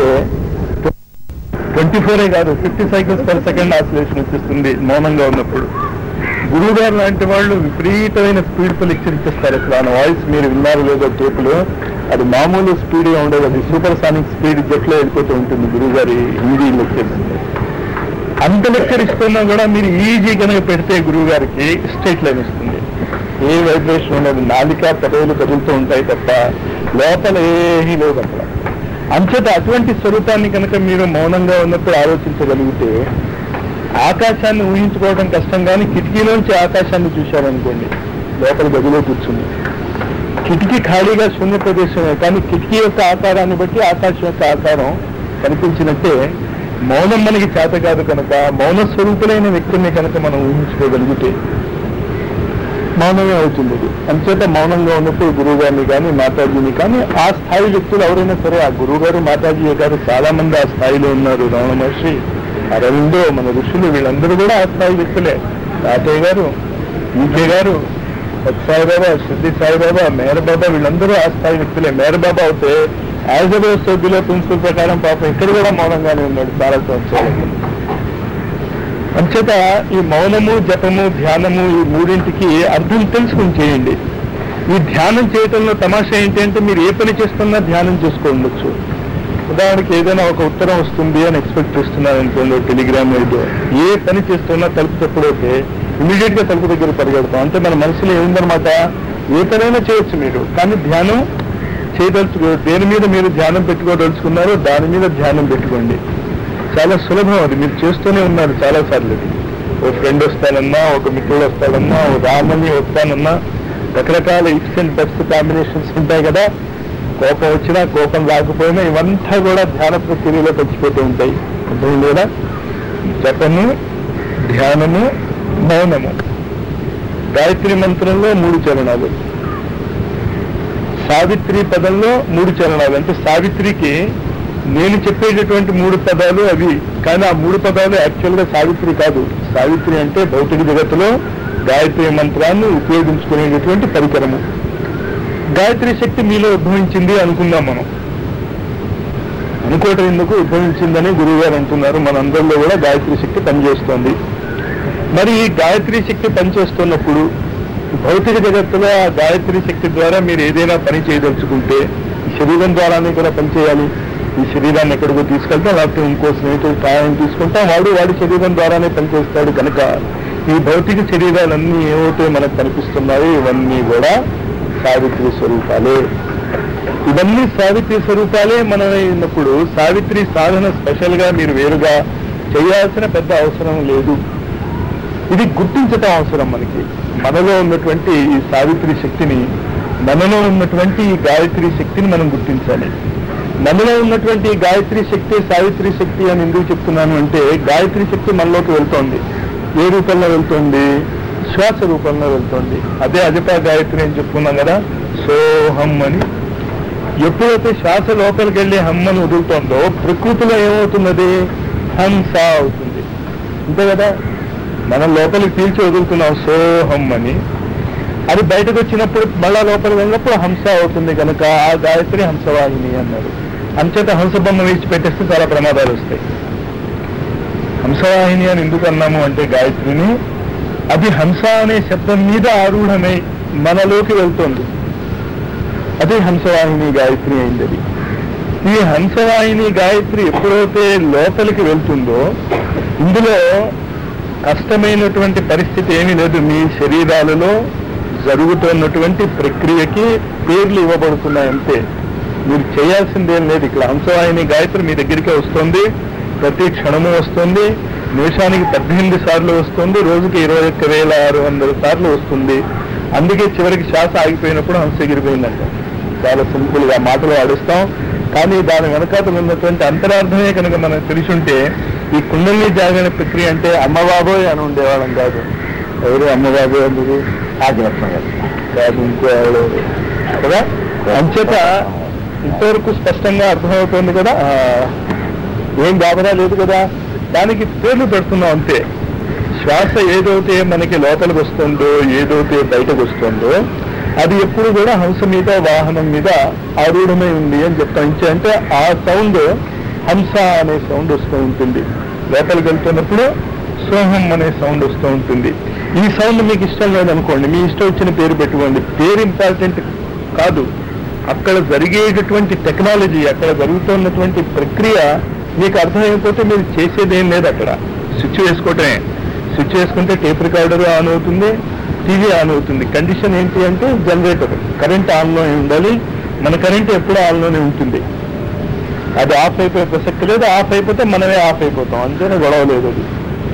24 కాదు 50 cycles per second ఆసిలేషన్ వచ్చేస్తుంది మౌనంగా ఉన్నప్పుడు. గురువు గారు లాంటి వాళ్ళు విపరీతమైన స్పీడ్తో లెక్చర్ ఇచ్చేస్తారు. అసలు ఆ వాయిస్ మీరు విన్నారు లేదో టేపులో, అది మామూలు స్పీడ్గా ఉండదు, అది సూపర్ సానిక్ స్పీడ్ జట్లో వెళ్ళిపోతూ ఉంటుంది గురువు గారి హిందీ లెక్చర్. అంత లెక్చర్ ఇస్తున్నా కూడా మీరు ఈజీ కనుక పెడితే గురువు గారికి స్ట్రైట్ లైన్ వస్తుంది. ఏ వైబ్రేషన్ ఉండదు, నాలిక పెదవులు కదులుతూ ఉంటాయి తప్ప లోపల ఏమీ లేదు అక్కడ. అంచేత అటువంటి స్వరూపాన్ని కనుక మీరు మౌనంగా ఉన్నప్పుడు ఆలోచించగలిగితే ఆకాశాన్ని ఊహించుకోవడం కష్టం. కానీ కిటికీలోంచి ఆకాశాన్ని చూశారనుకోండి, లోపల గదిలో కూర్చుంది, కిటికీ ఖాళీగా శూన్య ప్రదేశమే, కానీ కిటికీ యొక్క ఆకారాన్ని బట్టి ఆకాశం యొక్క ఆకారం కనిపించినట్టే మౌనం మనకి చేత కాదు కనుక మౌన స్వరూపులైన వ్యక్తుల్ని కనుక మనం ఊహించుకోగలిగితే మౌనమే అవుతుంది అది. అంచేత మౌనంగా ఉన్నప్పుడు గురువు గారిని కానీ మాతాజీని కానీ, ఆ స్థాయి వ్యక్తులు ఎవరైనా సరే, ఆ గురువు గారు మాతాజీ గారు చాలా మంది ఆ స్థాయిలో ఉన్నారు. రమణ మహర్షి, అరవిందో, మన ఋషులు, వీళ్ళందరూ కూడా ఆ స్థాయి వ్యక్తులే. తాతయ్య గారు, ఈకే గారు, సాయిబాబా, సిద్ధి సాయిబాబా, మేర బాబా, వీళ్ళందరూ ఆ స్థాయి వ్యక్తులే. మేర బాబా అయితే యాజ్ అ సభ్యుల ప్రిన్సిపల్ ప్రకారం పాపం ఇక్కడ కూడా మౌనంగానే ఉన్నాడు చాలా సంవత్సరాలు. అంచేత ఈ మౌనము, జపము, ధ్యానము, ఈ మూడింటికి అర్థం తెలుసుకుని చేయండి. ఈ ధ్యానం చేయటంలో తమాషా ఏంటి అంటే మీరు ఏ పని చేస్తున్నా ధ్యానం చేసుకోవచ్చు. ఉదాహరణకి ఏదైనా ఒక ఉత్తరం వస్తుంది అని ఎక్స్పెక్ట్ చేస్తున్నారు అనుకోండి, టెలిగ్రామ్ ఏదో, ఏ పని చేస్తున్నా తలుపు తప్పుడైతే ఇమీడియట్ గా తలుపు దగ్గర పరిగెడతాం. అంటే మన మనసులో ఏముందనమాట, ఏ పనైనా చేయొచ్చు మీరు, కానీ ధ్యానం చేయదలుచుకో, దేని మీద మీరు ధ్యానం పెట్టుకోదలుచుకున్నారో దాని మీద ధ్యానం పెట్టుకోండి. చాలా సులభం, అది మీరు చేస్తూనే ఉన్నారు చాలా సార్లు. ఓ ఫ్రెండ్ వస్తానన్నా, ఒక మిత్రుడు వస్తానన్నా, ఓ రామని వస్తానన్నా, రకరకాల ఇఫ్స్ అండ్ బట్స్ కాంబినేషన్స్ ఉంటాయి కదా. కోపం వచ్చినా కోపం రాకపోయినా ఇవంతా కూడా ధ్యాన ప్రక్రియలో తెచ్చిపెట్టి ఉంటాయి. అర్థం లేదా? జపము, ధ్యానము, మౌనము. గాయత్రి మంత్రంలో 3 చరణాలు, సావిత్రి పదంలో 3 చరణాలు. అంటే సావిత్రికి నేను చెప్పేటటువంటి 3 పదాలు అవి, కానీ ఆ 3 పదాలు యాక్చువల్గా సావిత్రి కాదు. సావిత్రి అంటే భౌతిక జగత్తులో గాయత్రి మంత్రాన్ని ఉపయోగించుకునేటటువంటి పరికరము. గాయత్రి శక్తి మీలో ఉద్భవించింది అనుకుందాం మనం. అనుకోవటం ఎందుకు, ఉద్భవించిందని గురువు గారు అంటున్నారు. మనందరిలో కూడా గాయత్రి శక్తి పనిచేస్తోంది. మరి ఈ గాయత్రి శక్తి పనిచేస్తున్నప్పుడు భౌతిక జగత్తులో ఆ గాయత్రి శక్తి ద్వారా మీరు ఏదైనా పని చేయదలుచుకుంటే ఈ శరీరం ద్వారానే కూడా పనిచేయాలి. ఈ శరీరాన్ని ఎక్కడికో తీసుకెళ్తాం, లేకపోతే ఇంకో స్నేహితుడు సహాయం తీసుకుంటాం, వాడి శరీరం ద్వారానే పనిచేస్తాడు. కనుక ఈ భౌతిక శరీరాలన్నీ ఏవైతే మనకు కనిపిస్తున్నాయో ఇవన్నీ కూడా సావిత్రి స్వరూపాలే. ఇవన్నీ సావిత్రి స్వరూపాలే మనమైనప్పుడు సావిత్రి సాధన స్పెషల్ గా మీరు వేరుగా చేయాల్సిన పెద్ద అవసరం లేదు. ఇది గుర్తించటం అవసరం మనకి. మనలో ఉన్నటువంటి ఈ సావిత్రి శక్తిని, మనలో ఉన్నటువంటి ఈ గాయత్రి శక్తిని మనం గుర్తించాలి. మనలో ఉన్నటువంటి గాయత్రి శక్తి సావిత్రి శక్తి అని ఎందుకు చెప్తున్నాను అంటే, గాయత్రి శక్తి మనలోకి వెళ్తోంది. ఏ రూపంలో వెళ్తోంది? శ్వాస రూపంలో వెళ్తోంది. అదే అజపా గాయత్రి అని చెప్పుకున్నాం కదా, సోహం అని. ఎప్పుడైతే శ్వాస లోపలికి వెళ్ళి హమ్మని వదులుతోందో ప్రకృతిలో ఏమవుతున్నది? హంస అవుతుంది. అంతే కదా, మనం లోపలికి పీల్చి వదులుతున్నాం సోహం అని. అది బయటకు వచ్చినప్పుడు మళ్ళా లోపలికి వెళ్ళినప్పుడు హంస అవుతుంది. కనుక ఆ గాయత్రి హంసవాహిని అన్నారు. అంచేత హంస బొమ్మ వేసి పెట్టేస్తే చాలా ప్రమాదాలు వస్తాయి. హంసవాహిని అని ఎందుకు అన్నాము అంటే గాయత్రిని, అది హంస అనే శబ్దం మీద ఆరూఢమై మనలోకి వెళ్తుంది. అదే హంసవాహిని గాయత్రి అయింది. అది ఈ హంసవాహిని గాయత్రి ఎప్పుడైతే లోపలికి వెళ్తుందో ఇందులో కష్టమైనటువంటి పరిస్థితి ఏమీ లేదు. మీ శరీరాలలో జరుగుతున్నటువంటి ప్రక్రియకి పేర్లు ఇవ్వబడుతున్నాయి అంతే. మీరు చేయాల్సిందేం లేదు. ఇక్కడ హంసవాహిని గాయత్రి మీ దగ్గరికే వస్తుంది, ప్రతి క్షణము వస్తుంది, నిమిషానికి 18 సార్లు వస్తుంది, రోజుకి 21,600 సార్లు వస్తుంది. అందుకే చివరికి శ్వాస ఆగిపోయినప్పుడు హంస ఎగిరిపోయిందంట. చాలా సింపుల్ గా మాటలు ఆడిస్తాం, కానీ దాని వెనకాతలు ఉన్నటువంటి అంతరార్థమే కనుక మనకు తెలుసుంటే ఈ కుండలిని జాగరణ ప్రక్రియ అంటే అమ్మబాబోయ్ అని ఉండేవాళ్ళం కాదు. ఎవరు అమ్మబాబోయ్ అందరు కాదు, ఇంకో ఎవరు కదా. అంచేత ఇంతవరకు స్పష్టంగా అర్థమవుతుంది కదా, ఏం గాబరా లేదు కదా. దానికి పేర్లు పెడుతున్నాం అంతే. శ్వాస ఏదైతే మనకి లోపలికి వస్తుందో, ఏదైతే బయటకు వస్తుందో అది ఎప్పుడు కూడా హంస మీద, వాహనం మీద ఆరూఢమై ఉంది అని చెప్తాం. అంటే ఆ సౌండ్ హంస అనే సౌండ్ వస్తూ ఉంటుంది. లోపలికి వెళ్తున్నప్పుడు సోహం అనే సౌండ్ వస్తూ ఉంటుంది. ఈ సౌండ్ మీకు ఇష్టం లేదనుకోండి, మీ ఇష్టం వచ్చిన పేరు పెట్టుకోండి. పేరు ఇంపార్టెంట్ కాదు, అక్కడ జరిగేటటువంటి టెక్నాలజీ, అక్కడ జరుగుతున్నటువంటి ప్రక్రియ మీకు అర్థమైపోతే మీరు చేసేదేం లేదు. అక్కడ స్విచ్ వేసుకోవటమే. స్విచ్ వేసుకుంటే టేప్ రికార్డర్ ఆన్ అవుతుంది, టీవీ ఆన్ అవుతుంది. కండిషన్ ఏంటి అంటే జనరేటర్, కరెంట్ ఆన్లో ఉండాలి. మన కరెంట్ ఎప్పుడూ ఆన్లోనే ఉంటుంది. అది ఆఫ్ అయిపోయే ప్రసక్తి లేదు. ఆఫ్ అయిపోతే మనమే ఆఫ్ అయిపోతాం, అంతేనే, గొడవ లేదు అది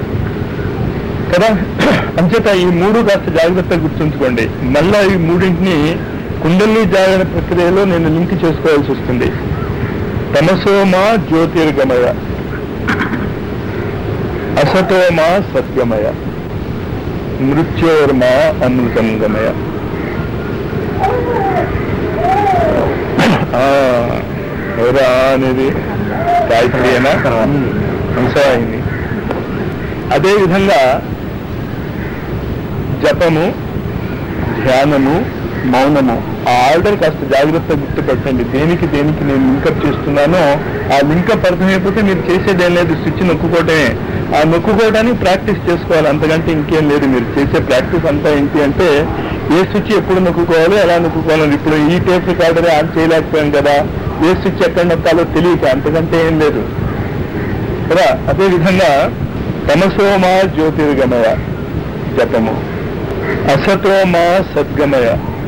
కదా. అంచేత ఈ 3 కాస్త జాగ్రత్తగా గుర్తుంచుకోండి. మళ్ళా ఈ 3ంటిని కుండలిని జాగరణ ప్రక్రియలో నేను లింక్ చేసుకోవాల్సి వస్తుంది. తమసోమా జ్యోతిర్గమయ, అసతోమా సద్గమయ, మృత్యోర్మా అమృతంగమయ. ఎవరా అనేది గాయత్రి అయినా హంసవాహిని. అదేవిధంగా జపము, ధ్యానము, మౌనము, ఆ ఆర్డర్ కాస్త జాగ్రత్తగా గుర్తుపట్టండి. దేనికి దేనికి నేను లింకప్ చేస్తున్నానో ఆ లింకప్ అర్థమైపోతే మీరు చేసేదేం లేదు, స్విచ్ నొక్కుకోవటమే. ఆ నొక్కుకోవడానికి ప్రాక్టీస్ చేసుకోవాలి, అంతకంటే ఇంకేం లేదు. మీరు చేసే ప్రాక్టీస్ అంతా ఏంటి అంటే ఏ స్విచ్ ఎప్పుడు నొక్కుకోవాలి, ఎలా నొక్కుకోవాలి. ఇప్పుడు ఈ టేప్ రికార్డర్ ఆన్ చేయలేకపోయాం కదా, ఏ స్విచ్ ఎక్కడ నొక్కాలో తెలియక, అంతకంటే ఏం లేదు కదా. అదేవిధంగా తమసోమా జ్యోతిర్గమయ జపము, అసతోమా సద్గమయ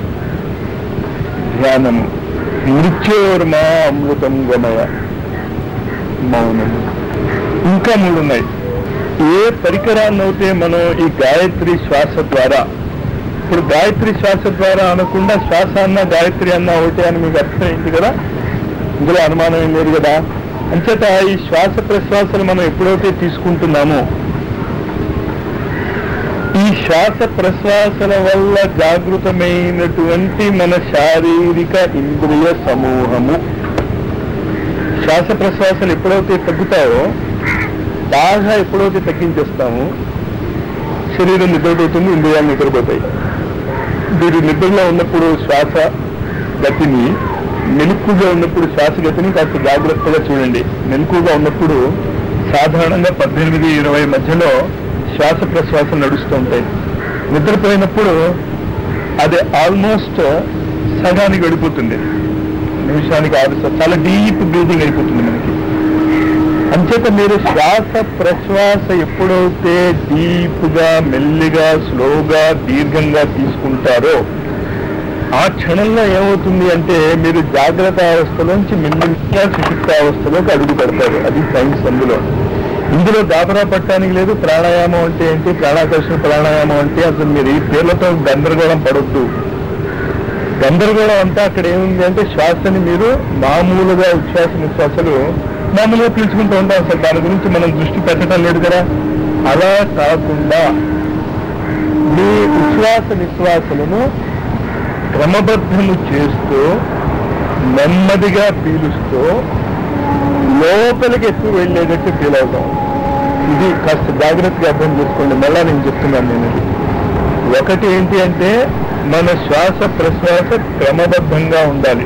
ధ్యానము, మృత్యోర్మా అమృతం గమయ మౌనము. ఇంకా 3 ఉన్నాయి. ఏ పరికరాన్ని అయితే మనం ఈ గాయత్రి శ్వాస ద్వారా ఇప్పుడు గాయత్రి శ్వాస ద్వారా అనకుండా శ్వాస అన్న గాయత్రి అన్న ఒకటే అని మీకు అర్థమైంది కదా, ఇందులో అనుమానం ఏం లేదు కదా. అంచేత ఈ శ్వాస ప్రశ్వాసలు మనం ఎప్పుడైతే తీసుకుంటున్నామో ఈ శ్వాస ప్రశ్వాసల వల్ల జాగృతమైనటువంటి మన శారీరక ఇంద్రియ సమూహము, శ్వాస ప్రశ్వాసలు ఎప్పుడైతే తగ్గుతాయో, బాగా ఎప్పుడైతే తగ్గించేస్తామో శరీరం నిద్రపోతుంది, ఇంద్రియాలు నిద్రపోతాయి. మీరు నిద్రలో ఉన్నప్పుడు శ్వాస గతిని, మెలకుగా ఉన్నప్పుడు శ్వాస గతిని కాస్త జాగ్రత్తగా చూడండి. మెలకుగా ఉన్నప్పుడు సాధారణంగా 18-20 మధ్యలో శ్వాస ప్రశ్వాసలు నడుస్తూ ఉంటాయి. నిద్రపోయినప్పుడు అది ఆల్మోస్ట్ సగానికి వెళ్ళిపోతుంది, నిమిషానికి 6 చాలా డీప్ బ్రీదింగ్ అయిపోతుంది మనకి. అంచేత మీరు శ్వాస ప్రశ్వాస ఎప్పుడైతే డీప్గా, మెల్లిగా, స్లోగా, దీర్ఘంగా తీసుకుంటారో ఆ క్షణంలో ఏమవుతుంది అంటే మీరు జాగ్రత్త అవస్థలోంచి మెల్లిగా సుషుప్తావస్థలోకి అడుగు పెడతారు. అది సైన్స్. ఇందులో దాబరా పట్టడానికి లేదు. ప్రాణాయామం అంటే ఏంటి, ప్రాణాకర్షణ ప్రాణాయామం అంటే అసలు మీరు ఈ పేర్లతో గందరగోళం పడొద్దు. గందరగోళం అంతా అక్కడ ఏముంది అంటే శ్వాసని మీరు మామూలుగా ఉచ్ఛ్వాస నిశ్వాసలు మామూలుగా పీల్చుకుంటూ ఉంటాం, అసలు దాని గురించి మనం దృష్టి పెట్టడం లేదు కదా. అలా కాకుండా మీ ఉచ్ఛ్వాస నిశ్వాసలను క్రమబద్ధము చేస్తూ నెమ్మదిగా పీలుస్తూ లోపలికి ఎక్కువ వెళ్ళేటట్టు ఫీల్ అవుతాం. ఇది కాస్త జాగ్రత్తగా అర్థం చేసుకోండి. మళ్ళా నేను చెప్తున్నాను. నేను ఒకటి ఏంటి అంటే మన శ్వాస ప్రశ్వాస క్రమబద్ధంగా ఉండాలి.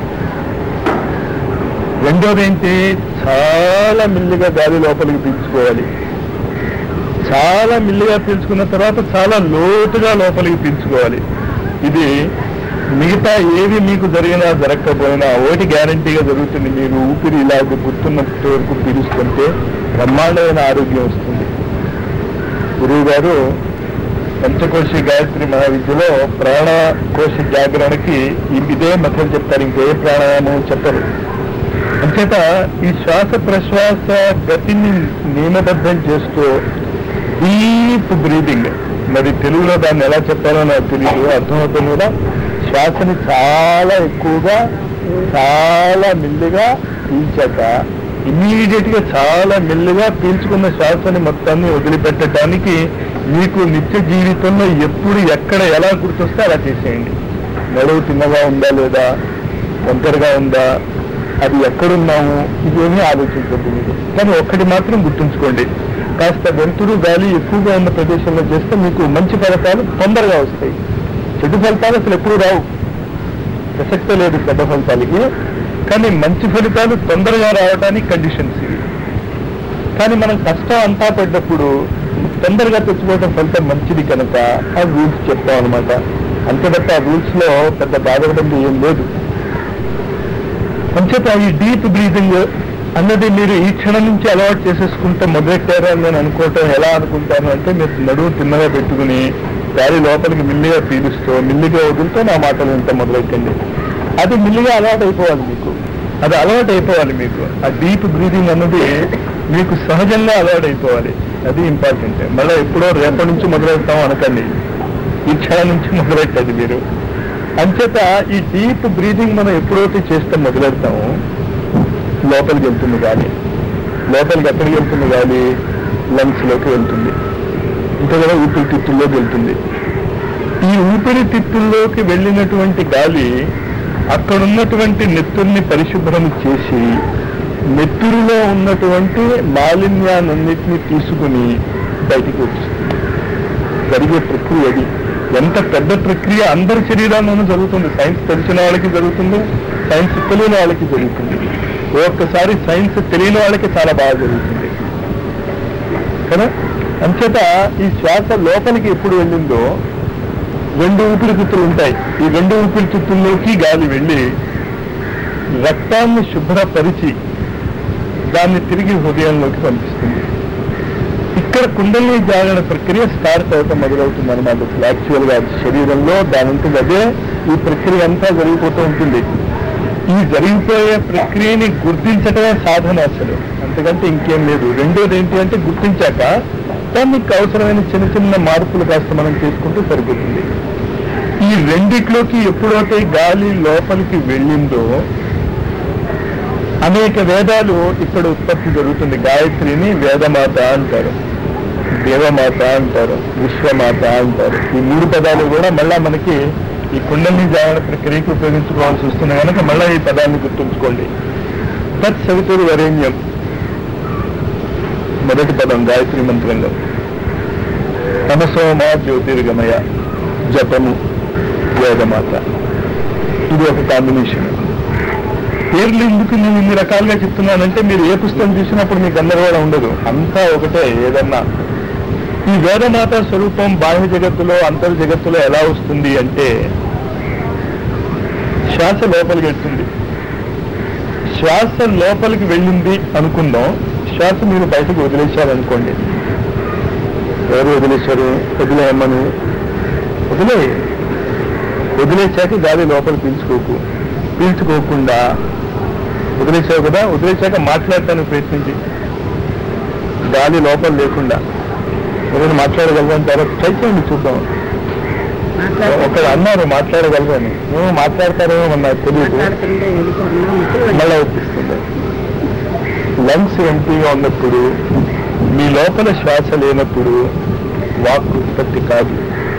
రెండోది ఏంటి, చాలా మెల్లిగా గాలి లోపలికి పీల్చుకోవాలి. చాలా మెల్లిగా పీల్చుకున్న తర్వాత చాలా లోతుగా లోపలికి పీల్చుకోవాలి. ఇది మిగతా ఏవి మీకు జరిగినా జరగకపోయినా ఒకటి గ్యారంటీగా జరుగుతుంది, మీరు ఊపిరి ఇలాగ గుర్తున్నంత వరకు పీలుస్తుంటే బ్రహ్మాండమైన ఆరోగ్యం వస్తుంది. గురువు గారు పంచకోశి గాయత్రి మహావిద్యలో ప్రాణకోశ జాగరణకి ఇదే మెథడ్ చెప్తారు, ఇంకే ప్రాణాయామం చెప్పరు. అంచేత ఈ శ్వాస ప్రశ్వాస గతిని నియమబద్ధం చేస్తూ డీప్ బ్రీదింగ్, మరి తెలుగులో దాన్ని ఎలా చెప్పాలో నాకు తెలియదు, అర్థమవుతుంది కదా. శ్వాసని చాలా ఎక్కువగా చాలా మెల్లిగా పీల్చాక ఇమ్మీడియట్ గా చాలా మెల్లిగా పీల్చుకున్న శ్వాసని మొత్తాన్ని వదిలిపెట్టడానికి మీకు నిత్య జీవితంలో ఎప్పుడు ఎక్కడ ఎలా గుర్తొస్తే అలా చేసేయండి. నడువు తిన్నగా ఉందా లేదా, ఒంటరిగా ఉందా, అది ఎక్కడున్నాము, ఇదేమీ ఆలోచించద్దు మీరు. కానీ ఒక్కటి మాత్రం గుర్తుంచుకోండి, కాస్త వెలుతురు గాలి ఎక్కువగా ఉన్న ప్రదేశంలో చేస్తే మీకు మంచి ఫలితాలు తొందరగా వస్తాయి. చెడు ఫలితాలు అసలు ఎప్పుడు రావు, ప్రసక్తే లేదు చెడ్డ ఫలితాలకి. కానీ మంచి ఫలితాలు తొందరగా రావడానికి కండిషన్స్ ఇవి. కానీ మనం కష్టం అంతా పడ్డప్పుడు తొందరగా తెచ్చుకోవడం ఫలితం మంచిది కనుక ఆ రూల్స్ చెప్తాం అనమాట. అంతే తప్ప ఆ రూల్స్ లో పెద్ద బాధపడడం ఏం లేదు. అంచేత ఈ డీప్ బ్రీతింగ్ అన్నది మీరు ఈ క్షణం నుంచి అలవాటు చేసేసుకుంటే మొదలెట్టారు అని నేను అనుకోవటం. ఎలా అనుకుంటాను అంటే మీరు నడువు తిన్నగా పెట్టుకుని గాలి లోపలికి మిల్లిగా పీలుస్తూ మిల్లిగా వదులుతూ నా మాటలు ఇంత మొదలెట్టండి. అది మిల్లిగా అలవాటు అయిపోవాలి మీకు, అది అలవాటు అయిపోవాలి మీకు. ఆ డీప్ బ్రీతింగ్ అన్నది మీకు సహజంగా అలవాటు అయిపోవాలి, అది ఇంపార్టెంట్. మళ్ళీ ఎప్పుడో రేపటి నుంచి మొదలెడతాం అనకండి, ఈ క్షణం నుంచి మొదలెట్టండి మీరు. అంచేత ఈ డీప్ బ్రీతింగ్ మనం ఎప్పుడైతే చేస్తే మొదలెడతామో లోపలికి వెళ్తుంది గాలి. లోపలికి ఎక్కడికి వెళ్తుంది గాలి? లంగ్స్ లోకి వెళ్తుంది, ఇంకా కూడా ఊపిరితిత్తుల్లోకి వెళ్తుంది. ఈ ఊపిరితిత్తుల్లోకి వెళ్ళినటువంటి గాలి అక్కడున్నటువంటి నెత్తుర్ని పరిశుభ్రం చేసి నెత్తురులో ఉన్నటువంటి మాలిన్యాన్నింటినీ తీసుకుని బయటికి వచ్చిస్తుంది. జరిగే ప్రక్రియ అది. ఎంత పెద్ద ప్రక్రియ అందరి శరీరాల్లోనూ జరుగుతుంది. సైన్స్ తెలిసిన వాళ్ళకి జరుగుతుంది, సైన్స్ తెలియని వాళ్ళకి జరుగుతుంది. ఒక్కసారి సైన్స్ తెలియని వాళ్ళకి చాలా బాగా జరుగుతుంది కదా. అంచేత ఈ శ్వాస లోపలికి ఎప్పుడు వెళ్ళిందో 2 ఊపిరితిత్తులు ఉంటాయి. ఈ 2 ఊపిరితిత్తుల్లోకి గాలి వెళ్ళి రక్తాన్ని శుభ్రపరిచి దాన్ని తిరిగి హృదయంలోకి పంపిస్తుంది. ఇక్కడ కుండలిని జాగరణ ప్రక్రియ స్టార్ట్ అవటం మొదలవుతుంది అనమాట. యాక్చువల్ గా శరీరంలో దాని ఉంటుంది, అదే ఈ ప్రక్రియ అంతా జరిగిపోతూ ఉంటుంది. ఈ జరిగిపోయే ప్రక్రియని గుర్తించటమే సాధన అసలు, అంతకంటే ఇంకేం లేదు. రెండోది ఏంటి అంటే గుర్తించాక దానికి అవసరమైన చిన్న చిన్న మార్పులు కాస్త మనం చేసుకుంటూ సరిపోతుంది. ఈ ఈ రెండిట్లోకి ఎప్పుడైతే గాలి లోపలికి వెళ్ళిందో అనేక వేదాలు ఇక్కడ ఉత్పత్తి జరుగుతుంది. గాయత్రిని వేదమాత అంటారు, దేవమాత అంటారు, విశ్వమాత అంటారు. ఈ 3 పదాలు కూడా మళ్ళా మనకి ఈ కుండలిని జాగరణ ప్రక్రియకు ఉపయోగించుకోవాల్సి వస్తుంది కనుక మళ్ళా ఈ పదాన్ని గుర్తుంచుకోండి. తత్ సవితుర్ వరేణ్యం మొదటి పదం గాయత్రి మంత్రంలో. తమసోమా జ్యోతిర్గమయ జపము వేదమాత. ఇది ఒక కాంబినేషన్. పేర్లు ఎందుకు నేను ఇన్ని రకాలుగా చెప్తున్నానంటే మీరు ఏ పుస్తకం చూసినప్పుడు మీకు గందరగోళం ఉండదు, అంతా ఒకటే. ఏదన్నా ఈ వేదమాత స్వరూపం బాహ్య జగత్తులో అంతర్ జగత్తులో ఎలా వస్తుంది అంటే శ్వాస లోపలికి వెళ్తుంది. శ్వాస లోపలికి వెళ్ళింది అనుకుందాం, శ్వాస మీరు బయటకు వదిలేశారనుకోండి. ఎవరు వదిలేశారు? వదిలేయమ్మని వదిలేశాక గాలి లోపల పీల్చుకోకుండా వదిలేసావు కదా, వదిలేశాక మాట్లాడటానికి ప్రయత్నించి గాలి లోపల లేకుండా ఎవరైనా మాట్లాడగలగంటారో ట్రై చేయండి, చూద్దాం. ఒకరు అన్నారు మాట్లాడగలగని, మేము మాట్లాడతారేమో నాకు తెలియదు, మళ్ళీ ఒప్పిస్తుంది. లంగ్స్ ఎంపీగా ఉన్నప్పుడు మీ లోపల శ్వాస లేనప్పుడు వాక్ ఉత్పత్తి కాదు,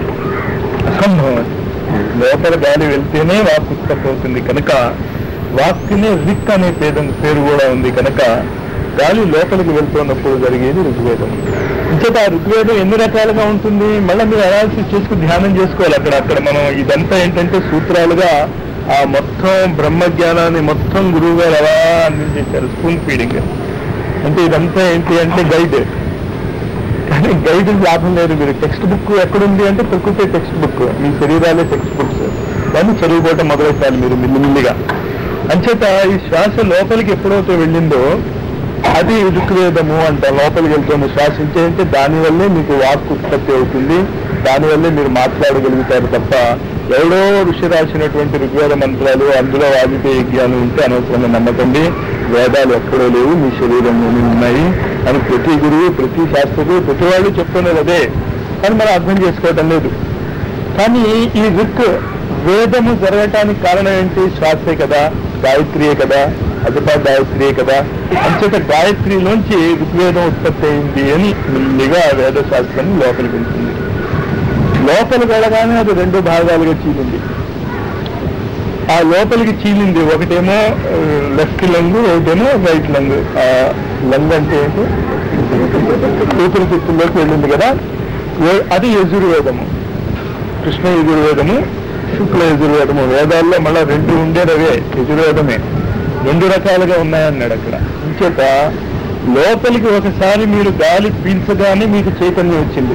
అసంభవం. లోపల గాలి వెళ్తేనే వాక్ ఉత్పత్తి అవుతుంది కనుక వాక్నే రిక్ అనే పేరు కూడా ఉంది కనుక గాలి లోపలికి వెళ్తున్నప్పుడు జరిగేది ఋగ్వేదం. ఇంకొక ఆ ఋగ్వేదం ఎన్ని రకాలుగా ఉంటుంది మళ్ళీ మీరు అనాలిసిస్ చేసుకుని ధ్యానం చేసుకోవాలి. అక్కడ మనం ఇదంతా ఏంటంటే సూత్రాలుగా ఆ మొత్తం బ్రహ్మజ్ఞానాన్ని మొత్తం గురువు గారు ఎలా అందించేశారు, స్పూన్ ఫీడింగ్. అంటే ఇదంతా ఏంటి అంటే గైడ్. కానీ గైడ్ లాభం లేదు. మీరు టెక్స్ట్ బుక్ ఎక్కడుంది అంటే ప్రకృతి టెక్స్ట్ బుక్, మీ శరీరాలే టెక్స్ట్ బుక్స్. దాన్ని చదువుకోవటం మొదలెట్టాలి మీరు మిల్లిమిల్లిగా. అంచేత ఈ శ్వాస లోపలికి ఎప్పుడైతే వెళ్ళిందో అది ఋగ్వేదము అంట. లోపలికి వెళ్తున్న శ్వాసించే అంటే దానివల్లే మీకు వాక్ ఉత్పత్తి అవుతుంది, దానివల్లే మీరు మాట్లాడగలుగుతారు తప్ప ఎవడో ఋషి రాసినటువంటి ఋగ్వేద మంత్రాలు అందులో వాజిపేయ జ్ఞానం ఉంటే అనవసరంగా నమ్మకండి. వేదాలు ఎక్కడో లేవు, మీ శరీరంలోనే ఉన్నాయి అని ప్రతి గురువు, ప్రతి శాస్త్రుడు, ప్రతి వాళ్ళు చెప్తున్నది అదే. కానీ మనం అర్థం చేసుకోవటం లేదు. కానీ ఈ ఋక్ వేదము జరగటానికి కారణం ఏంటి? శ్వాసే కదా, గాయత్రియే కదా, అజపా గాయత్రియే కదా. అంచేత గాయత్రిలోంచి ఋగ్వేదం ఉత్పత్తి అయింది అని మెల్లిగా వేద శాస్త్రం లోపలికి వెళ్తుంది. లోపలికి వెళ్ళగానే అది 2 భాగాలుగా చీలింది. ఆ లోపలికి చీలింది ఒకటేమో లెఫ్ట్ లంగ్, ఒకటేమో రైట్ లంగ్. ఆ లంగ్ అంటే ఏంటి? ఊపిరితిత్తుల్లోకి వెళ్ళింది కదా, అది యజుర్వేదము. కృష్ణ యజుర్వేదము, శుక్ల యజుర్వేదము. వేదాల్లో మళ్ళా 2 ఉండేదవే, యజుర్వేదమే. 2 రకాలుగా ఉన్నాయన్నాడు అక్కడ. ఇంచేత లోపలికి ఒకసారి మీరు గాలి పీల్చగానే మీకు చైతన్యం వచ్చింది,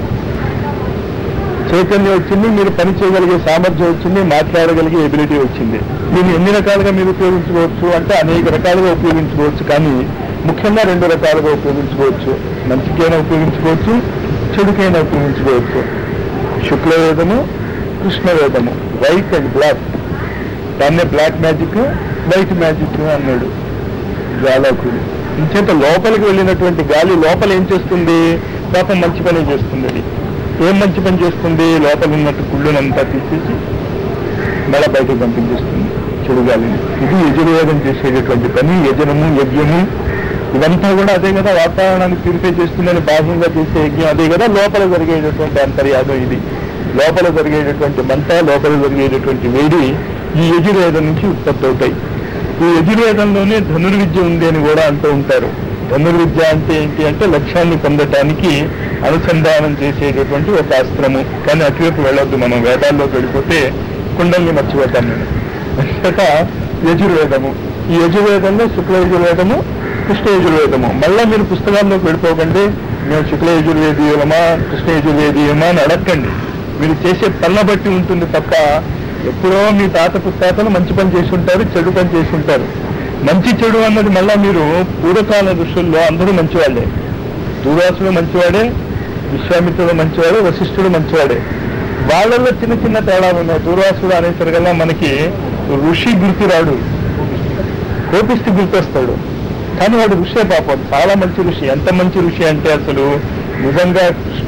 మీరు పని చేయగలిగే సామర్థ్యం వచ్చింది, మాట్లాడగలిగే ఎబిలిటీ వచ్చింది. దీన్ని ఎన్ని రకాలుగా మీరు ఉపయోగించుకోవచ్చు అంటే అనేక రకాలుగా ఉపయోగించుకోవచ్చు. కానీ ముఖ్యంగా 2 రకాలుగా ఉపయోగించుకోవచ్చు. మంచికైనా ఉపయోగించుకోవచ్చు, చెడుకైనా ఉపయోగించుకోవచ్చు. శుక్లవేదము, కృష్ణవేదము, వైట్ అండ్ బ్లాక్. దాన్నే బ్లాక్ మ్యాజిక్, వైట్ మ్యాజిక్ అన్నాడు జ్వాలాకుడు. ఇంచేత లోపలికి వెళ్ళినటువంటి గాలి లోపల ఏం చేస్తుంది? పాపం మంచి పని చేస్తుంది. అది ఏం మంచి పని చేస్తుంది? లోపల ఉన్నట్టు కుళ్ళునంతా తీసేసి మళ్ళా బయటకు పంపించేస్తుంది చెడు గాలిని. ఇది యజుర్వేదం చేసేటటువంటి పని. యజనము, యజ్ఞము ఇవంతా కూడా అదే కదా. వాతావరణాన్ని ప్యూరిఫై చేస్తుందని బాహ్యంగా చేసే యజ్ఞం అదే కదా. లోపల జరిగేటటువంటి అంతర్యాగం ఇది. లోపల జరిగేటటువంటి మంట, లోపల జరిగేటటువంటి వేడి ఈ యజుర్వేదం నుంచి ఉత్పత్తి అవుతాయి. ఈ యజుర్వేదంలోనే ధనుర్విద్య ఉంది అని కూడా అంటూ ఉంటారు. ధనుర్విద్య అంటే ఏంటి అంటే లక్ష్యాన్ని పొందటానికి అనుసంధానం చేసేటటువంటి ఒక అస్త్రము. కానీ అటువైపు వెళ్ళొద్దు మనం. వేదాల్లోకి వెళ్ళిపోతే కుండల్ని మర్చిపోతాం నేను. అంతట యజుర్వేదము, ఈ యజుర్వేదంలో శుక్ల యజుర్వేదము, కృష్ణ యజుర్వేదము. మళ్ళా మీరు పుస్తకాల్లోకి వెళ్ళిపోకండి. మేము శుక్ల యజుర్వేదీయమా, కృష్ణ యజుర్వేదీయమా అని అడగండి. మీరు చేసే పనుల బట్టి ఉంటుంది తప్ప ఎప్పుడో మీ తాత పుస్తాతలు మంచి పని చేసి ఉంటారు, చెడు పని చేసి ఉంటారు. మంచి చెడు అన్నది మళ్ళా మీరు పూర్వకాల ఋషుల్లో అందరూ మంచివాళ్లే. దూర్వాసుడు మంచివాడే, విశ్వామిత్రుడు మంచివాడే, వశిష్ఠుడు మంచివాడే. వాళ్ళల్లో చిన్న చిన్న తేడాలు ఉన్నాయి. దూర్వాసుడు అనేసరికల్లా మనకి ఋషి గుర్తురాడు, కోపిష్టి గుర్తొస్తాడు. కానీ వాడు ఋషే పాపం, చాలా మంచి ఋషి. ఎంత మంచి ఋషి అంటే అసలు నిజంగా కృష్ణుల్ని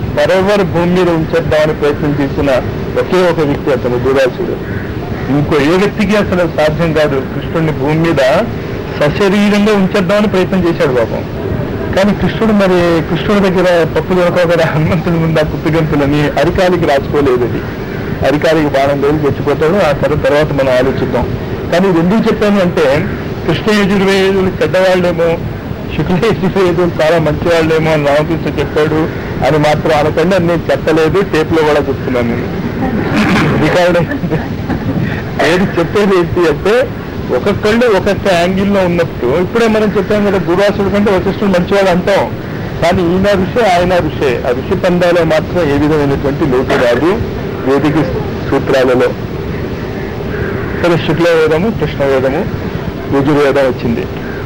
ఫరెవర్ భూమి మీద ఉంచేద్దామని ప్రయత్నం చేసిన ఒకే ఒక వ్యక్తి అతను దురాసుడు. ఇంకో ఏ వ్యక్తికి అసలు సాధ్యం కాదు కృష్ణుడిని భూమి మీద సశరీరంగా ఉంచేద్దామని ప్రయత్నం చేశాడు పాపం. కానీ కృష్ణుడు మరి కృష్ణుడి దగ్గర పప్పు దొరకగా హనుమంతుడి ముందు ఆ కుప్పిగంతులని అరికాలికి రాసుకోలేదు. అది అరికాలికి బాణం వేలు తెచ్చిపోతాడు. ఆ తర్వాత మనం ఆలోచిద్దాం. కానీ ఇది ఎందుకు చెప్పాను అంటే కృష్ణ యజుర్వేదులు చెడ్డవాళ్ళేమో, శుక్ల యజుర్వేదులు చాలా మంచివాళ్ళేమో అని రామకృష్ణ చెప్పాడు అని మాత్రం అనకండి. అని నేను చెప్పలేదు, టేప్లో కూడా చెప్తున్నాను. నేను రికార్డ్ ఏది చెప్పేది ఏంటి అంటే ఒక్కొక్కళ్ళు ఒక్కొక్క యాంగిల్లో ఉన్నప్పుడు ఇప్పుడే మనం చెప్పాం కదా, దుర్వాసుడు కంటే వశిష్ఠుడు మంచివాడు అంటాం. కానీ ఈయన ఋషి ఆయన ఋషి. ఆ ఋషి పందాలో మాత్రం ఏ విధమైనటువంటి లోటు రాదు వేదిక సూత్రాలలో. సరే, శుక్లవేదము, కృష్ణవేదము, యజుర్వేదం వచ్చింది.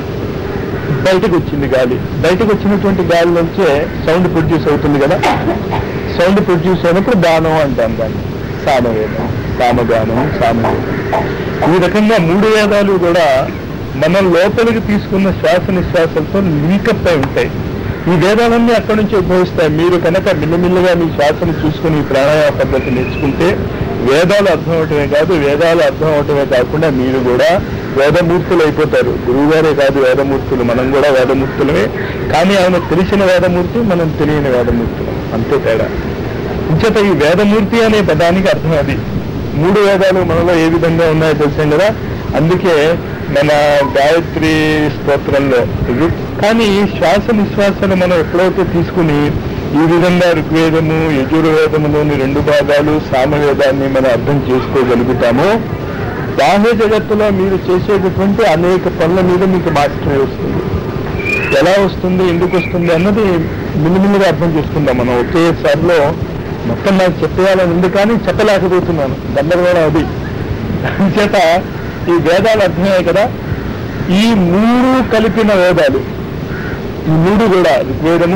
బయటకు వచ్చింది గాలి. బయటకు వచ్చినటువంటి గాలి నుంచే సౌండ్ ప్రొడ్యూస్ అవుతుంది కదా. సౌండ్ ప్రొడ్యూస్ అయినప్పుడు గానం అంటాం దాన్ని. సామవేదం, సామగానం, సామవేదం. ఈ రకంగా 3 వేదాలు కూడా మనం లోపలికి తీసుకున్న శ్వాస నిశ్వాసంతో లింకప్ అయి ఉంటాయి. ఈ వేదాలన్నీ అక్కడి నుంచి ఉద్భవిస్తాయి. మీరు కనుక మిల్లమిల్లుగా మీ శ్వాసను చూసుకుని ఈ ప్రాణాయామ పద్ధతి నేర్చుకుంటే వేదాలు అర్థం అవటమే కాదు, వేదాలు అర్థం అవటమే కాకుండా మీరు కూడా వేదమూర్తులు అయిపోతారు. గురువు గారే కాదు వేదమూర్తులు, మనం కూడా వేదమూర్తులమే. కానీ ఆయన తెలిసిన వేదమూర్తి, మనం తెలియని వేదమూర్తులం, అంతే తేడా. ఇంచేత ఈ వేదమూర్తి అనే పదానికి అర్థం అది. 3 వేదాలు మనలో ఏ విధంగా ఉన్నాయో తెలిసాం కదా. అందుకే మన గాయత్రి స్తోత్రంలో ఇది. కానీ శ్వాస నిశ్వాసాలు మనం ఎప్పుడైతే తీసుకుని ఈ విధంగా ఋగ్వేదము, యజుర్వేదములోని 2 భాగాలు, సామవేదాన్ని మనం అర్థం చేసుకోగలుగుతామో బాహ్య జగత్తులో మీరు చేసేటటువంటి అనేక పనుల మీద మీకు మాస్టరీ వస్తుంది. ఎలా వస్తుంది, ఎందుకు వస్తుంది అన్నది మిల్లిమిల్లిగా అర్థం చేసుకుందాం. మనం ఒకేసారిలో మొత్తం నాకు చెప్పేయాలని ఉంది కానీ చెప్పలేకపోతున్నాను. గందరగోళం అది. చేత ఈ వేదాలు అర్థమయ్యాయి కదా. ఈ 3 కలిపిన వేదాలు, ఈ 3 కూడా ఋగ్వేదము,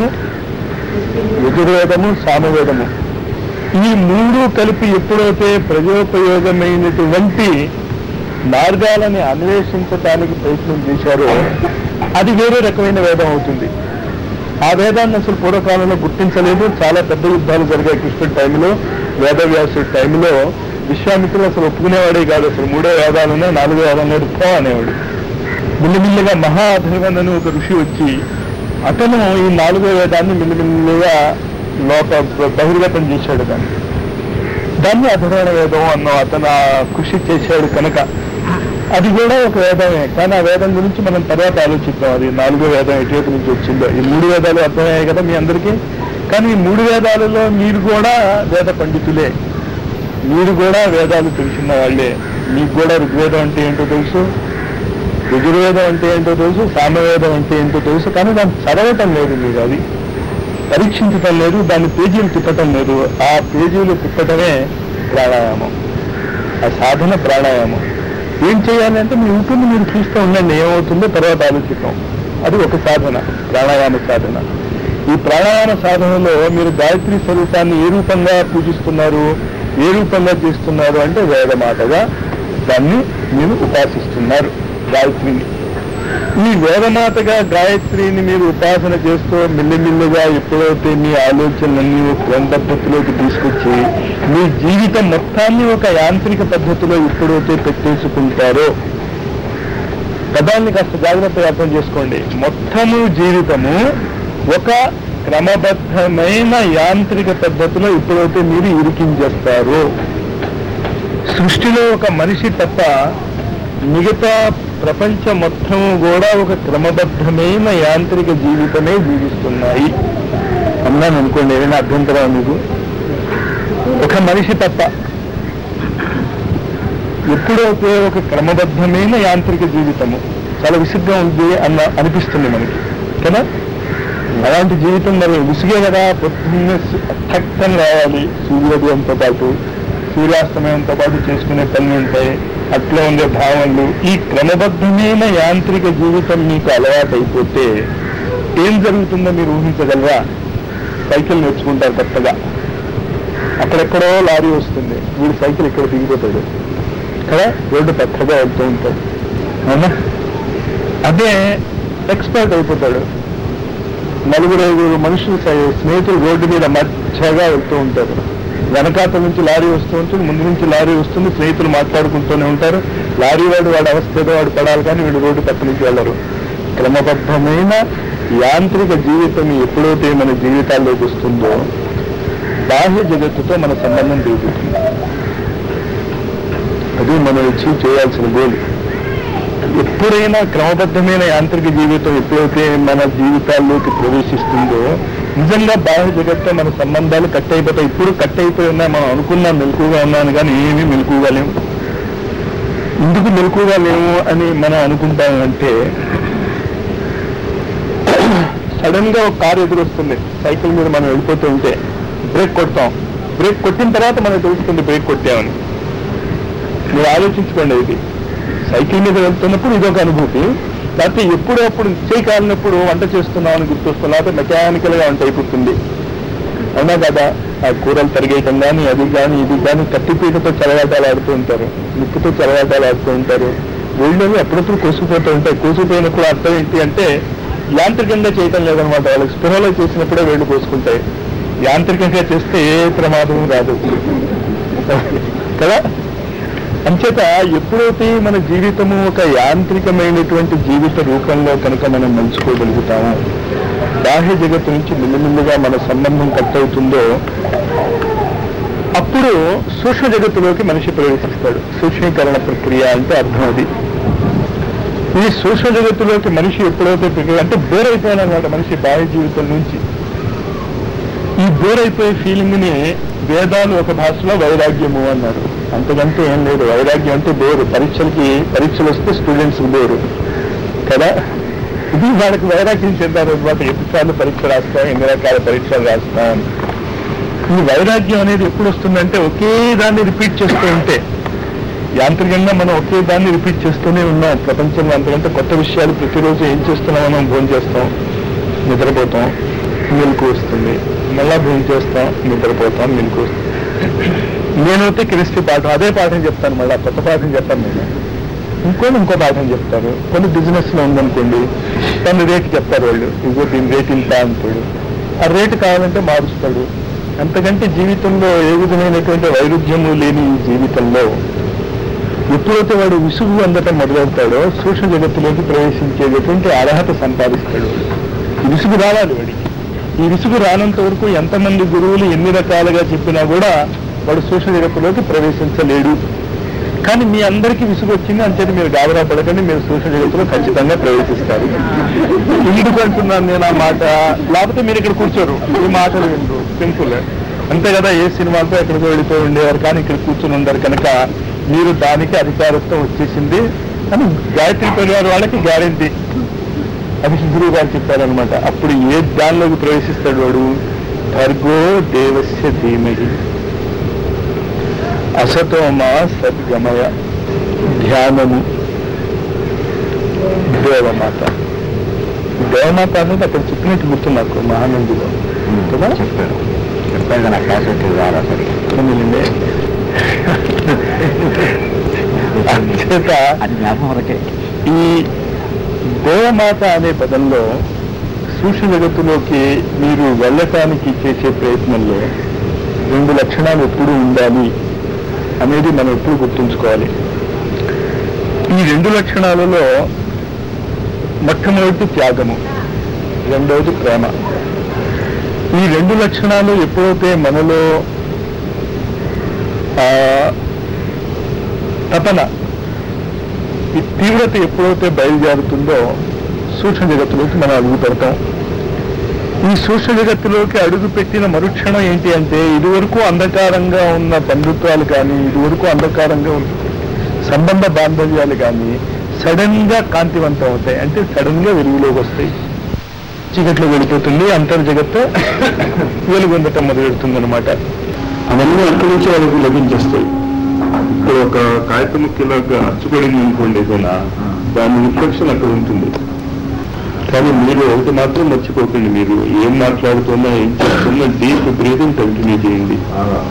యజుర్వేదము, సామవేదము, ఈ 3 కలిపి ఎప్పుడైతే ప్రజోపయోగమైనటువంటి మార్గాలని అన్వేషించడానికి ప్రయత్నం చేశారో అది వేరే రకమైన వేదం అవుతుంది. ఆ వేదాన్ని అసలు పూర్వకాలంలో గుర్తించలేదు. చాలా పెద్ద యుద్ధాలు జరిగాయి కృష్ణుడి టైంలో, వేదవ్యాసుడి టైంలో. విశ్వామిత్రులు అసలు ఒప్పుకునేవాడే కాదు. అసలు 3 వేదాలున్నా 4 వేదాలు నేర్పుతాం అనేవాడు. మిల్లిమిల్లిగా మహాధర్వన్ ఒక ఋషి వచ్చి అతను ఈ 4వ వేదాన్ని మిల్లిమిల్లిగా బహిర్గతం చేశాడు. దాన్ని అధర్వణ వేదం అన్నాం. అతను కృషి చేశాడు కనుక అది కూడా ఒక వేదమే. కానీ ఆ వేదం గురించి మనం తర్వాత ఆలోచిద్దాం. అది 4వ వేదం ఎటువైపు నుంచి వచ్చిందో. ఈ 3 వేదాలు అర్థమయ్యాయి కదా మీ అందరికీ. కానీ ఈ 3 వేదాలలో మీరు కూడా వేద పండితులే, మీరు కూడా వేదాలు తెలిసిన వాళ్ళే. మీకు కూడా ఋగ్వేదం అంటే ఏంటో తెలుసు, యజుర్వేదం అంటే ఏంటో తెలుసు, సామవేదం అంటే ఏంటో తెలుసు. కానీ దాన్ని చదవటం లేదు మీరు, అది పరీక్షించటం లేదు, దాన్ని పేజీలు తిప్పటం లేదు. ఆ పేజీలు తిప్పటమే ప్రాణాయామం, ఆ సాధన ప్రాణాయామం. ఏం చేయాలంటే మీ ఉంటుంది, మీరు చూస్తూ ఉండండి ఏమవుతుందో, తర్వాత ఆలోచిస్తాం. అది ఒక సాధన, ప్రాణాయామ సాధన. ఈ ప్రాణాయామ సాధనలో మీరు గాయత్రి స్వరూపాన్ని ఏ రూపంగా పూజిస్తున్నారు, ఏ రూపంగా చేస్తున్నారు అంటే వేదమాతగా దాన్ని మీరు ఉపాసిస్తున్నారు గాయత్రిని. ఈ వేదమాతగా గాయత్రిని మీరు ఉపాసన చేస్తూ మెల్లిమెల్లిగా ఎప్పుడైతే మీ ఆలోచనలన్నీ ఒక క్రమపద్ధతిలోకి తీసుకొచ్చి మీ జీవితం మొత్తాన్ని ఒక యాంత్రిక పద్ధతిలో ఎప్పుడైతే పెట్టేసుకుంటారో, పదాన్ని కాస్త జాగ్రత్తగా అర్థం చేసుకోండి. మొత్తము జీవితము ఒక క్రమబద్ధమైన యాంత్రిక పద్ధతిలో ఎప్పుడైతే మీరు ఇరికించేస్తారో, సృష్టిలో ఒక మనిషి తప్ప మిగతా ప్రపంచం మొత్తం కూడా ఒక క్రమబద్ధమైన యాంత్రిక జీవితమే జీవిస్తున్నాయి అన్నాను అనుకోండి. ఏదైనా అభ్యంతరం మీకు? ఒక మనిషి తప్ప ఎప్పుడైతే ఒక క్రమబద్ధమైన యాంత్రిక జీవితము, చాలా విసుగ్గా ఉంది అనిపిస్తుంది మనకి కదా. అలాంటి జీవితం మరి విసుగే కదా. పొద్దున్నే అర్థం రావాలి, సూర్యోదయంతో పాటు సూర్యాస్తమయంతో పాటు చేసుకునే పనులు ఉంటాయి, అట్లా ఉండే భావనలు. ఈ క్రమబద్ధమైన యాంత్రిక జీవితం మీకు అలవాటైపోతే ఏం జరుగుతుందో మీరు ఊహించగలరా? సైకిల్ నేర్చుకుంటారు కొత్తగా, అక్కడెక్కడో లారీ వస్తుంది, వీడు సైకిల్ ఇక్కడ దిగిపోతాడు కదా, రోడ్డు పక్కగా వెళ్తూ ఉంటాడు అవునా. అదే ఎక్స్పర్ట్ అయిపోతాడు. 4-5 మనుషులు స్నేహితులు రోడ్డు మీద స్వేచ్ఛగా వెళ్తూ ఉంటారు. వెనకాతల నుంచి లారీ వస్తూ ఉంటుంది, ముందు నుంచి లారీ వస్తుంది, స్నేహితులు మాట్లాడుకుంటూనే ఉంటారు. లారీ వాడి అవస్థ ఏదో వాడు పడాలి, కానీ వీడు రోడ్డు పక్క నుంచి వెళ్ళరు. క్రమబద్ధమైన యాంత్రిక జీవితం ఎప్పుడైతే మన జీవితాల్లోకి వస్తుందో బాహ్య జగత్తుతో మన సంబంధం పెరుగుతుంది. అది మనం అచీవ్ చేయాల్సిన గోల్. ఎప్పుడైనా క్రమబద్ధమైన యాంత్రిక జీవితం ఎప్పుడైతే మన జీవితాల్లోకి ప్రవేశిస్తుందో నిజంగా బాహ్య జగత్తో మన సంబంధాలు కట్ అయిపోతాయి. ఇప్పుడు కట్ అయిపోయి ఉన్నాయి. మనం అనుకున్నాం మెలకుగా ఉన్నాను, కానీ ఏమీ మెలకుగా లేము. ఎందుకు మెలకుగా లేము అని మనం అనుకుంటామంటే, సడన్ గా ఒక కారు ఎదురొస్తుంది, సైకిల్ మీద మనం వెళ్ళిపోతూ ఉంటే బ్రేక్ కొడతాం. బ్రేక్ కొట్టిన తర్వాత మనకు తెలుస్తుంది బ్రేక్ కొట్టామని. మీరు ఆలోచించుకోండి. ఇది సైకిల్ మీద వెళ్తున్నప్పుడు ఇదొక అనుభూతి. లేకపోతే ఎప్పుడు అప్పుడు చేయి కాలినప్పుడు వంట చేస్తున్నామని గుర్తొస్తుంది, లేకపోతే మెకానికల్ గా వంట అయిపోతుంది. అవునా కదా? ఆ కూరలు తరిగేయటం కానీ అది కానీ ఇది కానీ కత్తిపీటతో చెలగాటాలు ఆడుతూ ఉంటారు, నిప్పుతో చెలగాటాలు ఆడుతూ ఉంటారు. వీళ్ళు అప్పుడప్పుడు కోసుకుపోతూ ఉంటాయి. కోసుకుపోయినప్పుడు అర్థం ఏంటి అంటే యాంత్రికంగా చేయటం లేదనమాట. వాళ్ళకి స్పృహలో చేసినప్పుడే వేళ్ళు కోసుకుంటాయి. యాంత్రికంగా చేస్తే ఏ ప్రమాదం రాదు కదా. అంచేత ఎప్పుడైతే మన జీవితము ఒక యాంత్రికమైనటువంటి జీవిత రూపంలో కనుక మనం మలుచుకోగలుగుతామో, బాహ్య జగత్తు నుంచి మెల్లిమెల్లిగా మన సంబంధం కట్ అవుతుందో, అప్పుడు సూక్ష్మ జగత్తులోకి మనిషి ప్రవేశిస్తాడు. సూక్ష్మీకరణ ప్రక్రియ అంటే అర్థం అది. ఈ సూక్ష్మ జగత్తులోకి మనిషి ఎప్పుడైతే ప్రక్రియ అంటే బోర్ అయిపోయానమాట మనిషి బాహ్య జీవితం నుంచి. ఈ బోర్ అయిపోయే ఫీలింగ్ ని వేదాలు ఒక భాషలో వైరాగ్యము అన్నారు. అంతకంటే ఏం లేదు. వైరాగ్యం అంటే బోరు. పరీక్షలు వస్తే స్టూడెంట్స్ బోరు కదా. ఇది వాళ్ళకి వైరాగ్యం చెందారు అనమాట. ఎన్నిసార్లు పరీక్ష రాస్తాం, ఎన్ని రకాల పరీక్షలు రాస్తాం. ఈ వైరాగ్యం అనేది ఎప్పుడు వస్తుందంటే ఒకే దాన్ని రిపీట్ చేస్తూ ఉంటే. యాంత్రికంగా మనం ఒకే దాన్ని రిపీట్ చేస్తూనే ఉన్నాం ప్రపంచంలో. అంతకంటే కొత్త విషయాలు ప్రతిరోజు ఏం చేస్తున్నాం? మనం భోజనం చేస్తాం, నిద్రపోతాం, మెలకు వస్తుంది, మళ్ళా భోజనం చేస్తాం, నిద్రపోతాం, మెలకు వస్తుంది. నేనైతే కెమిస్ట్రీ పాఠం అదే పాఠం చెప్తాను, మళ్ళీ కొత్త పాఠం చెప్పాను నేను. ఇంకో పాఠం చెప్తారు. కొన్ని బిజినెస్ లో ఉందనుకోండి, కొన్ని రేటు చెప్తారు వాళ్ళు. ఇగో దీని రేట్ ఇంత అంటాడు. ఆ రేటు కావాలంటే మారుస్తాడు. అంతకంటే జీవితంలో ఏ విధమైనటువంటి వైరుధ్యము లేని ఈ జీవితంలో ఎప్పుడైతే వాడు విసుగు అందటం మొదలవుతాడో సూక్ష్మ జగత్తులోకి ప్రవేశించేటటువంటి అర్హత సంపాదిస్తాడు. ఈ విసుగు రావాలి వాడికి. ఈ విసుగు రానంత వరకు ఎంతమంది గురువులు ఎన్ని రకాలుగా చెప్పినా కూడా వాడు సూక్ష్మ జగత్తులోకి ప్రవేశించలేడు. కానీ మీ అందరికీ విసుగు వచ్చింది అంచేది మీరు గాబరా పడకండి, మీరు సూక్ష్మ జగత్తులో ఖచ్చితంగా ప్రవేశిస్తారు. ఎందుకు అంటున్నాను నేను ఆ మాట? లేకపోతే మీరు ఇక్కడ కూర్చోరు, ఈ మాటలు వినరు. సింపుల్ అంతే కదా. ఏ సినిమాతో ఎక్కడికో వెళ్ళిపోయి ఉండేవారు, కానీ ఇక్కడ కూర్చొని ఉండరు కనుక మీరు దానికి అధికారత్వం వచ్చేసింది అని గాయత్రి పరివార్ వాళ్ళకి గ్యారెంటీ అది గురువు గారు చెప్పారనమాట. అప్పుడు ఏ దానిలోకి ప్రవేశిస్తాడు వాడు? భర్గో దేవస్య ధీమహి అసతోమా సద్గమయ ధ్యానము. దేవమాత. దేవమాత అనేది అక్కడ చెప్పినట్టు గుర్తు నాకు మహానందిలో కదా చెప్పారు. నా క్లాస్ ఈ దేవమాత అనే పదంలో సూక్ష్మ జగత్తులోకి మీరు వెళ్ళటానికి చేసే ప్రయత్నంలో 2 లక్షణాలు ఎప్పుడు ఉండాలి అనేది మనం ఎప్పుడు గుర్తుంచుకోవాలి. ఈ 2 లక్షణాలలో మొట్టమొదటి త్యాగము, రెండవది ప్రేమ. ఈ 2 లక్షణాలు ఎప్పుడైతే మనలో తపన, ఈ తీవ్రత ఎప్పుడైతే బయలుదేరుతుందో సూక్ష్మ జగత్తులోకి మనం అడుగు పెడతాం. ఈ సూక్ష్మ జగత్తులోకి అడుగు పెట్టిన మరుక్షణం ఏంటి అంటే, ఇదివరకు అంధకారంగా ఉన్న బంధుత్వాలు కానీ, ఇదివరకు అంధకారంగా ఉన్న సంబంధ బాంధవ్యాలు కానీ సడన్ గా కాంతివంతం అవుతాయి. అంటే సడన్ గా వెలుగులోకి వస్తాయి. చీకట్లో వెళ్ళిపోతుంది, అంతర్జగత్తు వెలుగొందటం మొదలెడుతుంది అనమాట. అవన్నీ అక్కడి నుంచి వాళ్ళకి లభించేస్తాయి. ఇప్పుడు ఒక కాగితం ముఖ్యలాగా అచ్చుపడింది అనుకోండి ఏదైనా, దాని రిఫ్లెక్షన్ అక్కడ ఉంటుంది. కానీ మీరు ఒకటి మాత్రం మర్చిపోకండి, మీరు ఏం మాట్లాడుతున్నా ఏం చేస్తున్నా డీప్ బ్రీతింగ్ కంటిన్యూ చేయండి.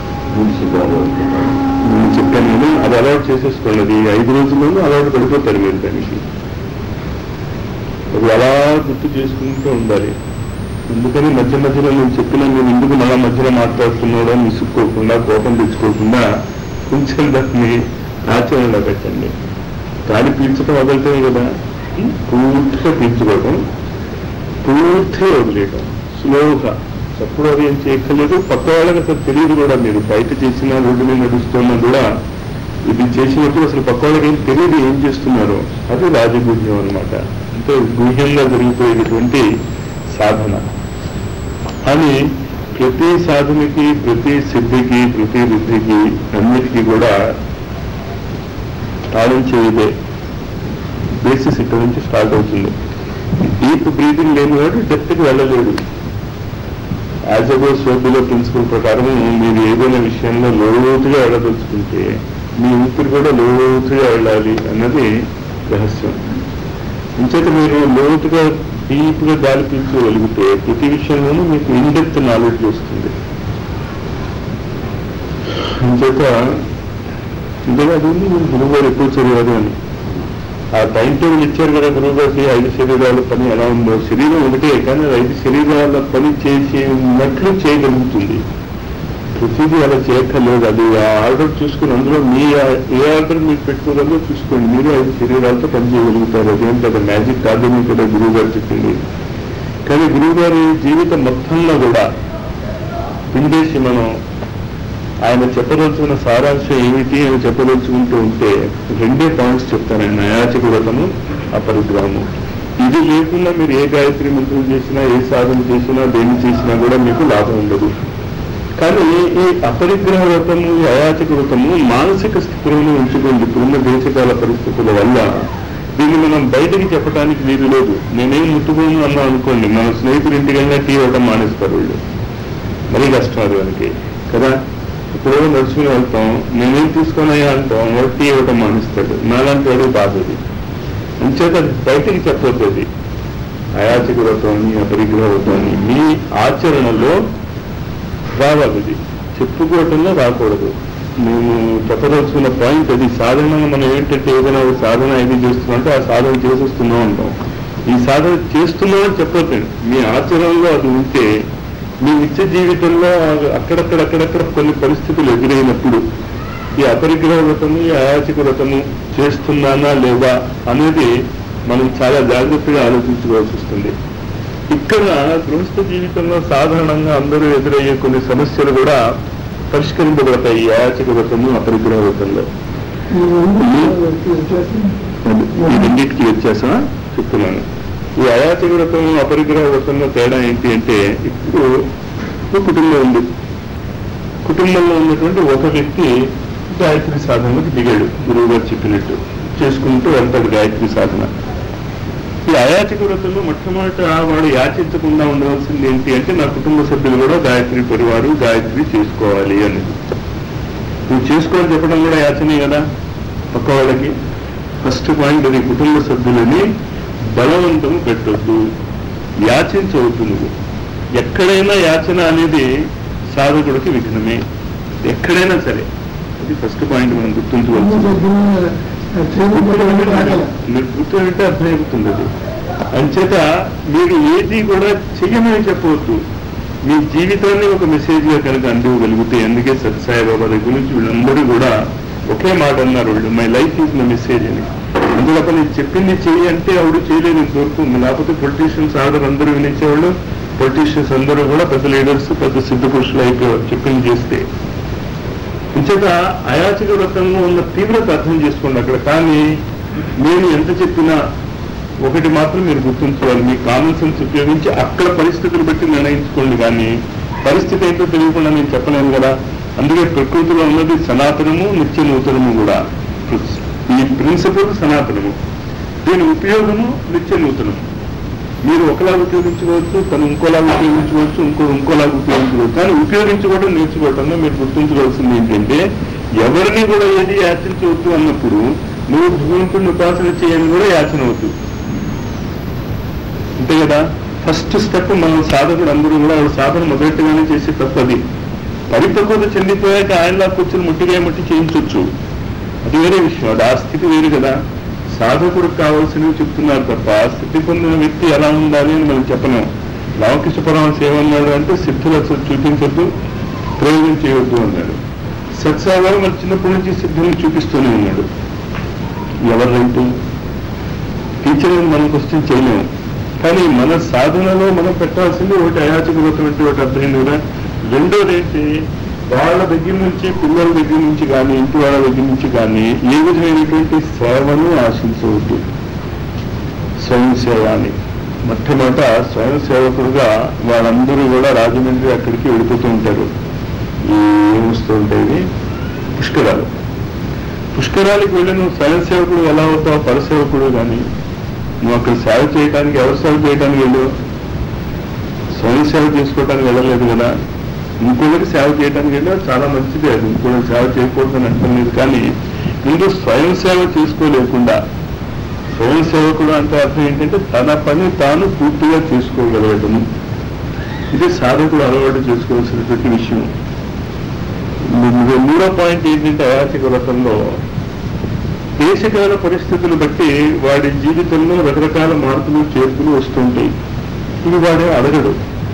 నేను చెప్పాను నేను అది అలవాటు చేసేసుకోండి. అది 5 రోజుల్లోనూ అలవాటు పడిపోతారు మీరు దానికి. అది అలా గుర్తు చేసుకుంటూ ఉండాలి. అందుకని మధ్య మధ్యలో నేను చెప్పిన నేను ఎందుకు మళ్ళా మధ్యలో మాట్లాడుతున్నాడో అని విసుక్కోకుండా కోపం తెచ్చుకోకుండా కొంచెం దాన్ని ఆచరణలో పెట్టండి. గాలి పీల్చడం వదలటమే కదా, పూర్తిగా పీల్చుకోవటం, పూర్తిగా వదిలేయటం, స్లోగా. ఎప్పుడు అది ఏం చేయక్కర్లేదు, పక్క వాళ్ళకి అసలు తెలియదు కూడా. మీరు బయట చేసిన రోడ్డు మీద నడుస్తున్నా కూడా ఇది చేసినప్పుడు అసలు పక్క వాళ్ళకి ఏం తెలియదు ఏం చేస్తున్నారో. అది రాజగుహ్యం అనమాట. అంటే గుహ్యంగా జరిగిపోయేటువంటి సాధన. అని ప్రతి సాధనకి, ప్రతి సిద్ధికి, ప్రతి వృద్ధికి అన్నిటికీ కూడా తాళం చేయదే బేసిస్ ఇక్కడ నుంచి స్టార్ట్ అవుతుంది. డీప్ బ్రీతింగ్ లేనివాడు డెప్త్కి వెళ్ళలేడు. యాజ్ అబో సోబిలో ప్రిన్సిపల్ ప్రకారం మీరు ఏదైనా విషయంలో లోతుగా వెళ్ళదలుచుకుంటే మీ ఊపిరి కూడా లోతుగా వెళ్ళాలి అన్నది రహస్యం. ఇంచేత మీరు లోతుగా డీప్గా గాలి పీల్చుకోగలిగితే ప్రతి విషయంలోనూ మీకు ఇన్డెప్త్ నాలెడ్జ్ వస్తుంది. ఇంచేత ఇంతగా అది మీరు గురువు గారు ఎప్పుడు చదివారు అని ఆ టైం టేబుల్ ఇచ్చారు కదా గురువు గారికి. 5 శరీరాల పని ఎలా ఉందో, శరీరం ఒకటే కానీ 5 శరీరాల పని చేసినట్లు చేయగలుగుతుంది. ప్రతిదీ అలా చేయక్కర్లేదు. అది ఆ ఆర్డర్ చూసుకుని అందులో మీ ఏ ఆర్డర్ మీరు పెట్టుకోగలరో చూసుకోండి. మీరు 5 శరీరాలతో పని చేయగలుగుతారు. అదేం కదా మ్యాజిక్ కాదని కదా గురువు గారు చెప్పింది. కానీ గురువు గారి జీవితం మొత్తంలో కూడా పిండేసి మనం ఆయన చెప్పదలుచుకున్న సారాంశం ఏమిటి అని చెప్పదలుచుకుంటూ ఉంటే 2 పాయింట్స్ చెప్తాను. ఆయన అయాచక వ్రతము, అపరిగ్రహము. ఇది లేకుండా మీరు ఏ గాయత్రి మంత్రం చేసినా, ఏ సాధన చేసినా, దేన్ని చేసినా కూడా మీకు లాభం ఉండదు. కానీ ఈ అపరిగ్రహ వ్రతము, ఈ అయాచక వ్రతము మానసిక స్థితిలోనే ఉంచుకోండి. ఇప్పుడున్న దేశకాల పరిస్థితుల వల్ల దీన్ని మనం బయటకి చెప్పడానికి వీలు లేదు. నేనేం ముట్టుకోను అన్నా అనుకోండి, మన స్నేహితులు ఇంటికైనా టీ ఇవ్వటం మానేస్తారు వాళ్ళు. మరీ కష్టం అది మనకి కదా. ఇప్పుడు నడుచుకుని వెళ్తాం, నేనేం తీసుకున్నాయా అంటాం, వాడు టీ ఇవ్వటం మానేస్తాడు. నాలాంటి వాడు బాధది. అంచేత అది బయటకి చెప్పొద్దు. అది అయాచక వ్రతాన్ని, అపరిగ్రహ వ్రతాన్ని మీ ఆచరణలో రావాలి. అది చెప్పుకోవటంలో రాకూడదు. మేము చెప్పదలుచుకున్న పాయింట్ అది. సాధారణంగా మనం ఏంటంటే ఏదైనా సాధన ఏది చేస్తున్నామంటే ఆ సాధన చేసేస్తున్నాం అంటాం. ఈ సాధన చేస్తున్నామని చెప్పొద్దండి. మీ ఆచరణలో అది ఉంటే మీ నిత్య జీవితంలో అక్కడక్కడ కొన్ని పరిస్థితులు ఎదురైనప్పుడు ఈ అపరిగ్రహ వ్రతము, ఈ అయాచక వ్రతము చేస్తున్నానా లేదా అనేది మనం చాలా జాగ్రత్తగా ఆలోచించుకోవాల్సి వస్తుంది. ఇక్కడ గృహస్థ జీవితంలో సాధారణంగా అందరూ ఎదురయ్యే కొన్ని సమస్యలు కూడా పరిష్కరింపబడతాయి ఈ అయాచక వ్రతము, అపరిగ్రహ వ్రతంలో. ఈ రెండింటికి వ్యత్యాసం చెప్తున్నాను. ఈ అయాచక వ్రతం, అపరిగ్రహ వ్రతంలో తేడా ఏంటి అంటే, ఇప్పుడు కుటుంబం ఉంది. కుటుంబంలో ఉన్నటువంటి ఒక వ్యక్తి గాయత్రి సాధనకు దిగాడు. గురువు గారు చెప్పినట్టు చేసుకుంటూ వెళ్తాడు గాయత్రి సాధన. ఈ అయాచక వ్రతంలో మొట్టమొదట వాడు యాచించకుండా ఉండవలసింది ఏంటి అంటే, నా కుటుంబ సభ్యులు కూడా గాయత్రి పరివారు గాయత్రి చేసుకోవాలి అనేది. నువ్వు చేసుకోవాలని చెప్పడం కూడా యాచనే కదా పక్క వాళ్ళకి. ఫస్ట్ పాయింట్ అది. కుటుంబ సభ్యులని బలవంతము పెట్టొద్దు, యాచించవద్దు. నువ్వు ఎక్కడైనా యాచన అనేది సాధకుడికి విఘ్నమే, ఎక్కడైనా సరే. అది ఫస్ట్ పాయింట్ మనం గుర్తుంచుకోవచ్చు. మీరు గుర్తుంటే అర్థమైపోతుంది అది. అంచేత మీరు ఏది కూడా చెయ్యమని చెప్పవద్దు. మీ జీవితాన్ని ఒక మెసేజ్గా కనుక అందివ్వగలిగితే, అందుకే సత్యసాయిబాబా దగ్గర నుంచి వీళ్ళందరూ కూడా ఒకే మాట అన్నారు వాళ్ళు, my life is my message అని. అందులో నేను చెప్పింది చెయ్యి అంటే ఆవిడ చేయలేదు ఇంతవరకు. లేకపోతే పొలిటీషియన్స్ ఆర్డర్ అందరూ వినించేవాళ్ళు. పొలిటీషియన్స్ అందరూ కూడా పెద్ద లీడర్స్, పెద్ద సిద్ధ పురుషులు అయిపోయారు చెప్పింది చేస్తే. ఇంచేత అయాచక వ్రతంలో ఉన్న తీవ్రత అర్థం చేసుకోండి అక్కడ. కానీ నేను ఎంత చెప్పినా ఒకటి మాత్రం మీరు గుర్తుంచుకోవాలి, మీ కామన్ సెన్స్ ఉపయోగించి అక్కడ పరిస్థితులు బట్టి నిర్ణయించుకోండి. కానీ పరిస్థితి ఏంటో తెలియకుండా నేను చెప్పలేను కదా. అందుకే ప్రకృతిలో ఉన్నది సనాతనము, నిత్య నూతనము కూడా. ఈ ప్రిన్సిపల్ సనాతనము, దీని ఉపయోగము నిత్య నూతనము. మీరు ఒకలాగా ఉపయోగించుకోవచ్చు, తను ఇంకోలాగా ఉపయోగించుకోవచ్చు, ఇంకోలాగా ఉపయోగించుకోవచ్చు. కానీ ఉపయోగించుకోవడం నేర్చుకోవటంలో మీరు గుర్తించుకోవాల్సింది ఏంటంటే, ఎవరిని కూడా ఏది యాచించవద్దు అన్నప్పుడు నువ్వు భగవంతుడిని ఉపాసన చేయని కూడా యాచన అవుతూ అంతే కదా. ఫస్ట్ స్టెప్ మనం సాధకుడు అందరూ కూడా సాధన మొదటిగానే చేసే తప్పది. పరిపక్వత చెందిపోయాక ఆయనలా కూర్చొని ముట్టి చేయించవచ్చు, అది వేరే విషయం. అది ఆ స్థితి వేరు కదా. సాధకుడికి కావాల్సినవి చెప్తున్నారు తప్ప స్థితి పొందిన వ్యక్తి ఎలా ఉండాలి అని మనం చెప్పలేము. రామకృష్ణ పరమహంస ఏమన్నాడు అంటే సిద్ధులు అసలు చూపించొద్దు, ప్రయోగం చేయొద్దు అన్నాడు. సత్సాయిబాబా మరి చిన్నప్పటి నుంచి సిద్ధుల్ని చూపిస్తూనే ఉన్నాడు. ఎవరంటూ టీచర్ మనం క్వశ్చన్ చేయలేము, కానీ మన సాధనలో మనం పెట్టాల్సింది ఒకటి అయాచకమైనటువంటి ఒకటి అర్థమైంది కదా. రెండోది ఏంటి, వాళ్ళ దగ్గర నుంచి, పిల్లల దగ్గర నుంచి కానీ, ఇంటి వాళ్ళ దగ్గర నుంచి కానీ ఏ విధమైనటువంటి సేవను ఆశించవద్దు. స్వయం సేవ అని మొట్టమొదట స్వయం సేవకుడుగా వాళ్ళందరూ కూడా రాజమండ్రి అక్కడికి వెళ్ళిపోతూ ఉంటారు. ఈ ఏమొస్తూ ఉంటాయి పుష్కరాలు. పుష్కరాలకు వెళ్ళి నువ్వు స్వయం సేవకుడు ఎలా అవుతావు? పరసేవకుడు. కానీ నువ్వు అక్కడ సేవ చేయడానికి, ఎవరు సేవ చేయడానికి వెళ్ళు? స్వయం సేవ చేసుకోవడానికి వెళ్ళలేదు కదా. ఇంకొకరికి సేవ చేయడానికి వెళ్ళా, చాలా మంచిది. అది ఇంకొకరికి సేవ చేయకూడదని అంటలేదు. కానీ ముందు స్వయం సేవ చేసుకోలేకుండా, స్వయం సేవకుడు అంటే అర్థం ఏంటంటే తన పని తాను పూర్తిగా చేసుకోగలగటము. ఇది సాధకుడు అలవాటు చేసుకోవాల్సినటువంటి విషయం. మూడో పాయింట్ ఏంటంటే అయాచక వ్రతంలో దేశకాల పరిస్థితులు బట్టి వాడి జీవితంలో రకరకాల మార్పులు చేర్పులు వస్తుంటాయి. ఇవి వాడే అడగడు.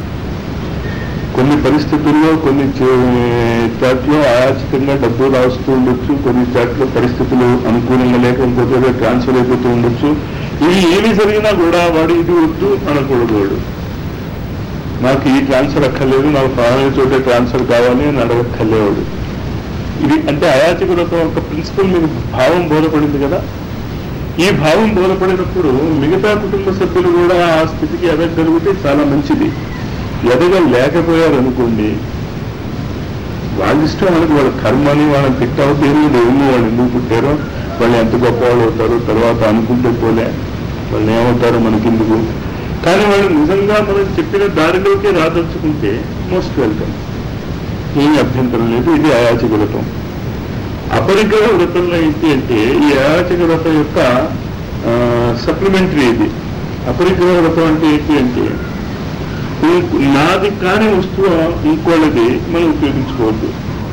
కొన్ని పరిస్థితుల్లో కొన్ని చాట్లో అయాచితంగా డబ్బు రాస్తూ ఉండొచ్చు, కొన్ని చాట్లో పరిస్థితులు అనుకూలంగా లేకపోతే ట్రాన్స్ఫర్ అయిపోతూ ఉండొచ్చు. ఇవి ఏమి జరిగినా కూడా వాడు ఇది వద్దు అనకూడదు. వాడు నాకు ఈ ట్రాన్స్ఫర్ అక్కర్లేదు, నాకు ప్రాణాల చోటే ట్రాన్స్ఫర్ కావాలి అని అడగక్కర్లేవాడు. ఇది అంటే అయాచక వ్రతం ఒక ప్రిన్సిపల్ మీకు భావం బోధపడింది కదా. ఈ భావం బోధపడినప్పుడు మిగతా కుటుంబ సభ్యులు కూడా ఆ స్థితికి ఎదగలిగితే చాలా మంచిది. ఎదగలేకపోయారనుకోండి, వాళ్ళ ఇష్టం, వాళ్ళకి వాళ్ళ కర్మని వాళ్ళని తిట్టావు దేవుడు దేవుని వాళ్ళు ఎందుకు పుట్టారో, వాళ్ళు ఎంత గొప్పవాళ్ళు అవుతారో తర్వాత అనుకుంటే పోలే, వాళ్ళు ఏమవుతారో మనకెందుకు. కానీ వాళ్ళు నిజంగా మనం చెప్పిన దారిలోకి రాదలుచుకుంటే మోస్ట్ వెల్కమ్, ఏమీ అభ్యంతరం లేదు. ఇది అయాచక వ్రతం. అపరిగ్రహ వ్రతంలో ఏంటి అంటే ఈ అయాచక వ్రతం యొక్క సప్లిమెంటరీ ఇది. అపరిగ్రహ వ్రతం అంటే ఏంటి అంటే నాది కాని వస్తువు ఇంకోళ్ళది మనం ఉపయోగించుకోవద్దు.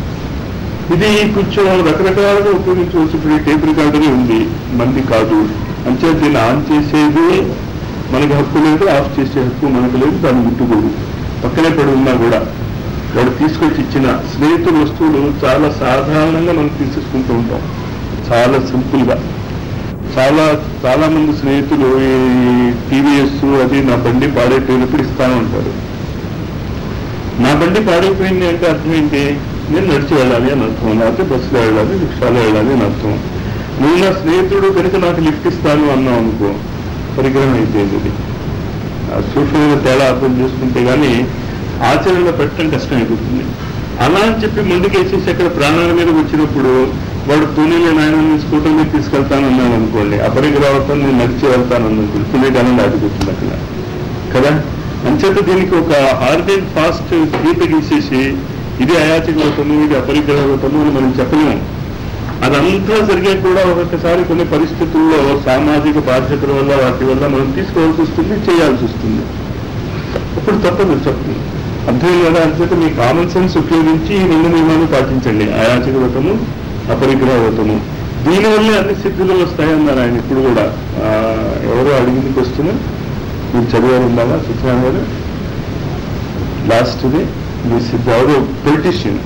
ఇది కొంచెం రకరకాలుగా ఉపయోగించవచ్చు. ఇప్పుడు టేప్ రికార్డర్ ఉంది, మంది కాదు. అంటే దీన్ని ఆన్ చేసేది మనకి హక్కు లేదు, ఆఫ్ చేసే హక్కు మనకు లేదు. దాన్ని ముట్టుకోదు. పక్కనే పడి ఉన్నా కూడా వాడు తీసుకొచ్చి ఇచ్చిన స్నేహితుల వస్తువులు చాలా సాధారణంగా మనం తీసేసుకుంటూ ఉంటాం, చాలా సింపుల్గా. చాలా మంది స్నేహితులు ఈ టీవీఎస్ అది నా బండి పాడైపోయినప్పుడు ఇస్తాను ఉంటారు. నా బండి పాడైపోయింది అంటే అర్థం ఏంటి? నేను నడిచి వెళ్ళాలి అని అర్థం, లేకపోతే బస్సులో వెళ్ళాలి, రిక్షాలో వెళ్ళాలి అని అర్థం. నువ్వు నా స్నేహితుడు కనుక నాకు లిఫ్ట్ ఇస్తాను అన్నావు అనుకో, పరిగ్రహం అయిపోయింది. ఇది సూక్ష్మమైన తేడా అర్థం చేసుకుంటే కానీ ఆచరణలో పెట్టడం కష్టం అయిపోతుంది. అలా అని చెప్పి ముందుకేసేసి అక్కడ ప్రాణాల మీద వచ్చినప్పుడు వాడు పూణేలో నాయన స్కూటర్ మీద తీసుకెళ్తానన్నాను అనుకోండి, అపరిగ్రహం నేను నడిచి వెళ్తానన్నాను, పుణ్యకాలం దాటిపోతుంది అక్కడ కదా. అంచేత దీనికి ఒక హార్డ్ అండ్ ఫాస్ట్ గీత గీసేసి ఇది అయాచక వ్రతము, ఇది అపరిగ్రహ వ్రతము అని మనం చెప్పలేము. అదంతా జరిగే కూడా ఒక్కొక్కసారి కొన్ని పరిస్థితుల్లో సామాజిక బాధ్యతల వల్ల వాటి వల్ల మనం తీసుకోవాల్సి వస్తుంది, చేయాల్సి వస్తుంది. అప్పుడు తప్పదు చెప్పు. అర్థం కదా. అంచేత మీ కామన్ సెన్స్ ఉపయోగించి ఈ రెండు నియమాలు పాటించండి, అయాచక వ్రతము, అపరిగ్రహ వ్రతము. దీనివల్లే అన్ని సిద్ధులు వస్తాయన్నారు ఆయన. ఇప్పుడు కూడా ఎవరో అడిగింది క్వశ్చన్ మీరు చదివారు ఉండాలా సత్యనారాయణ గారు? లాస్ట్ది మీ సిద్ధ ఎవరు పొలిటీషియన్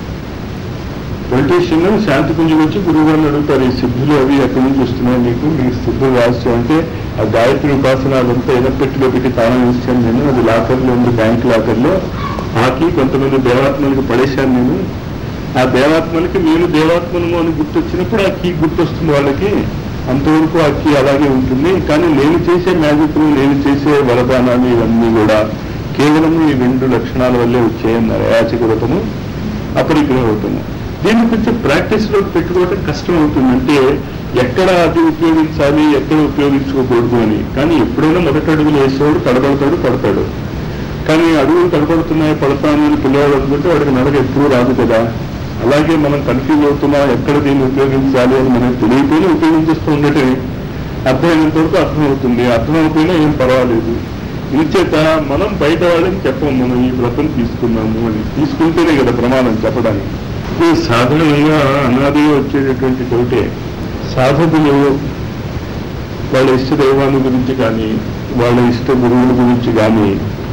శాంతి పుంజుకు వచ్చి గురువు గారిని అడుగుతారు, ఈ సిద్ధులు అవి ఎక్కడి నుంచి వస్తున్నాయి మీకు సిద్ధులు రాసి అంటే ఆ గాయత్రి ఉపాసన అదంతా ఎనపెట్టిలో పెట్టి తాళం వేసాను నేను, అది లాకర్లో ఉంది, బ్యాంక్ లాకర్లో. ఆకి కొంతమంది దేవాత్మలకు పడేశాను నేను. ఆ దేవాత్మలకి నేను దేవాత్మను అని గుర్తొచ్చినప్పుడు ఆ కీ గుర్తొస్తుంది వాళ్ళకి. అంతవరకు ఆ కీ అలాగే ఉంటుంది. కానీ నేను చేసే మ్యాజిక్లు, నేను చేసే వరదానాలు ఇవన్నీ కూడా కేవలం ఈ రెండు లక్షణాల వల్లే వచ్చాయన్నారు, అయాచక వ్రతము, అపరిగ్రహ వ్రతము. దీన్ని కొంచెం ప్రాక్టీస్లో పెట్టుకోవడం కష్టం అవుతుంది. అంటే ఎక్కడ అది ఉపయోగించాలి, ఎక్కడ ఉపయోగించుకోకూడదు అని. కానీ ఎప్పుడైనా మొదటి అడుగులు వేసేవాడు పడతాడు. కానీ అడుగులు తడబడుతున్నాయి, పడతాను అని పిల్లవాడు అనుకుంటే వాడికి నడక ఎప్పుడూ రాదు కదా. అలాగే మనం కన్ఫ్యూజ్ అవుతున్నా ఎక్కడ దీన్ని ఉపయోగించాలి అని మనకు తెలియకపోయినా ఉపయోగించేస్తూ ఉండటమే. అర్థమైనంత వరకు అర్థమవుతుంది, అర్థమైపోయినా ఏం పర్వాలేదు. ఇంచేత మనం బయట వాళ్ళని చెప్పము మనం ఈ వ్రతం తీసుకున్నాము అని. తీసుకుంటేనే కదా ప్రమాణం చెప్పడానికి. సాధారణంగా అనాదిగా వచ్చేటటువంటి డౌటే, సాధకులు వాళ్ళ ఇష్ట దైవాన్ని గురించి కానీ వాళ్ళ ఇష్ట గురువుల గురించి కానీ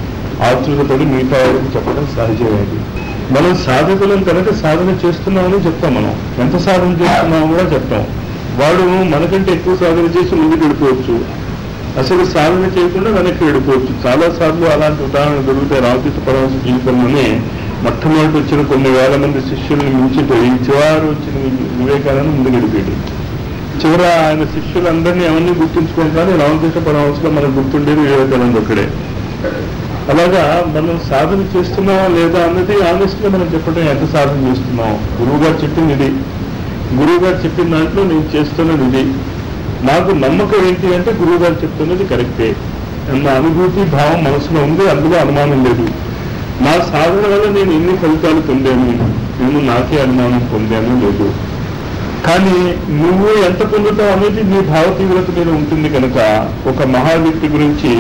ఆతృతపడి మిగతా వారికి చెప్పడం సహజమేది. మనం సాధకులం కనుక సాధన చేస్తున్నామని చెప్తాం. మనం ఎంత సాధన చేస్తున్నామో కూడా చెప్తాం. వాడు మనకంటే ఎక్కువ సాధన చేసి ముందుకు వెళ్ళిపోవచ్చు, అసలు సాధన చేయకుండా వెనక్కి వెళ్ళిపోవచ్చు. చాలా సార్లు అలాంటి ఉదాహరణ దొరుకుతాయి. రామకృష్ణ పరమహంస జీవితంలోనే మొట్టమొదటి వచ్చిన కొన్ని వేల మంది శిష్యుల్ని మించిపోయి చివరి వచ్చిన వివేకానంద ముందుకు వెళ్ళిపోయాడు. చివర ఆయన శిష్యులందరినీ ఎవరిని గుర్తుంచుకోం, కానీ రామకృష్ణ పరమహంసలో మనకు గుర్తుండేది వివేకానంద ఒక్కడే. అలాగా మనం సాధన చేస్తున్నావా లేదా అన్నది ఆనెస్ట్గా మనం చెప్పడం, ఎంత సాధన చేస్తున్నాం. గురువు గారు చెప్పింది ఇది, గురువు గారు చెప్పిన దాంట్లో నేను చేస్తున్నది ఇది, నాకు నమ్మకం ఏంటి అంటే గురువు గారు చెప్తున్నది కరెక్టే అన్న అనుభూతి భావం మనసులో ఉంది, అందులో అనుమానం లేదు. నా సాధన వల్ల నేను ఎన్ని ఫలితాలు పొందాను, నేను నాకే అనుమానం పొందాను లేదు. కానీ నువ్వు ఎంత పొందుతావు అనేది నీ భావ తీవ్రత మీద ఉంటుంది. కనుక ఒక మహా వ్యక్తి గురించి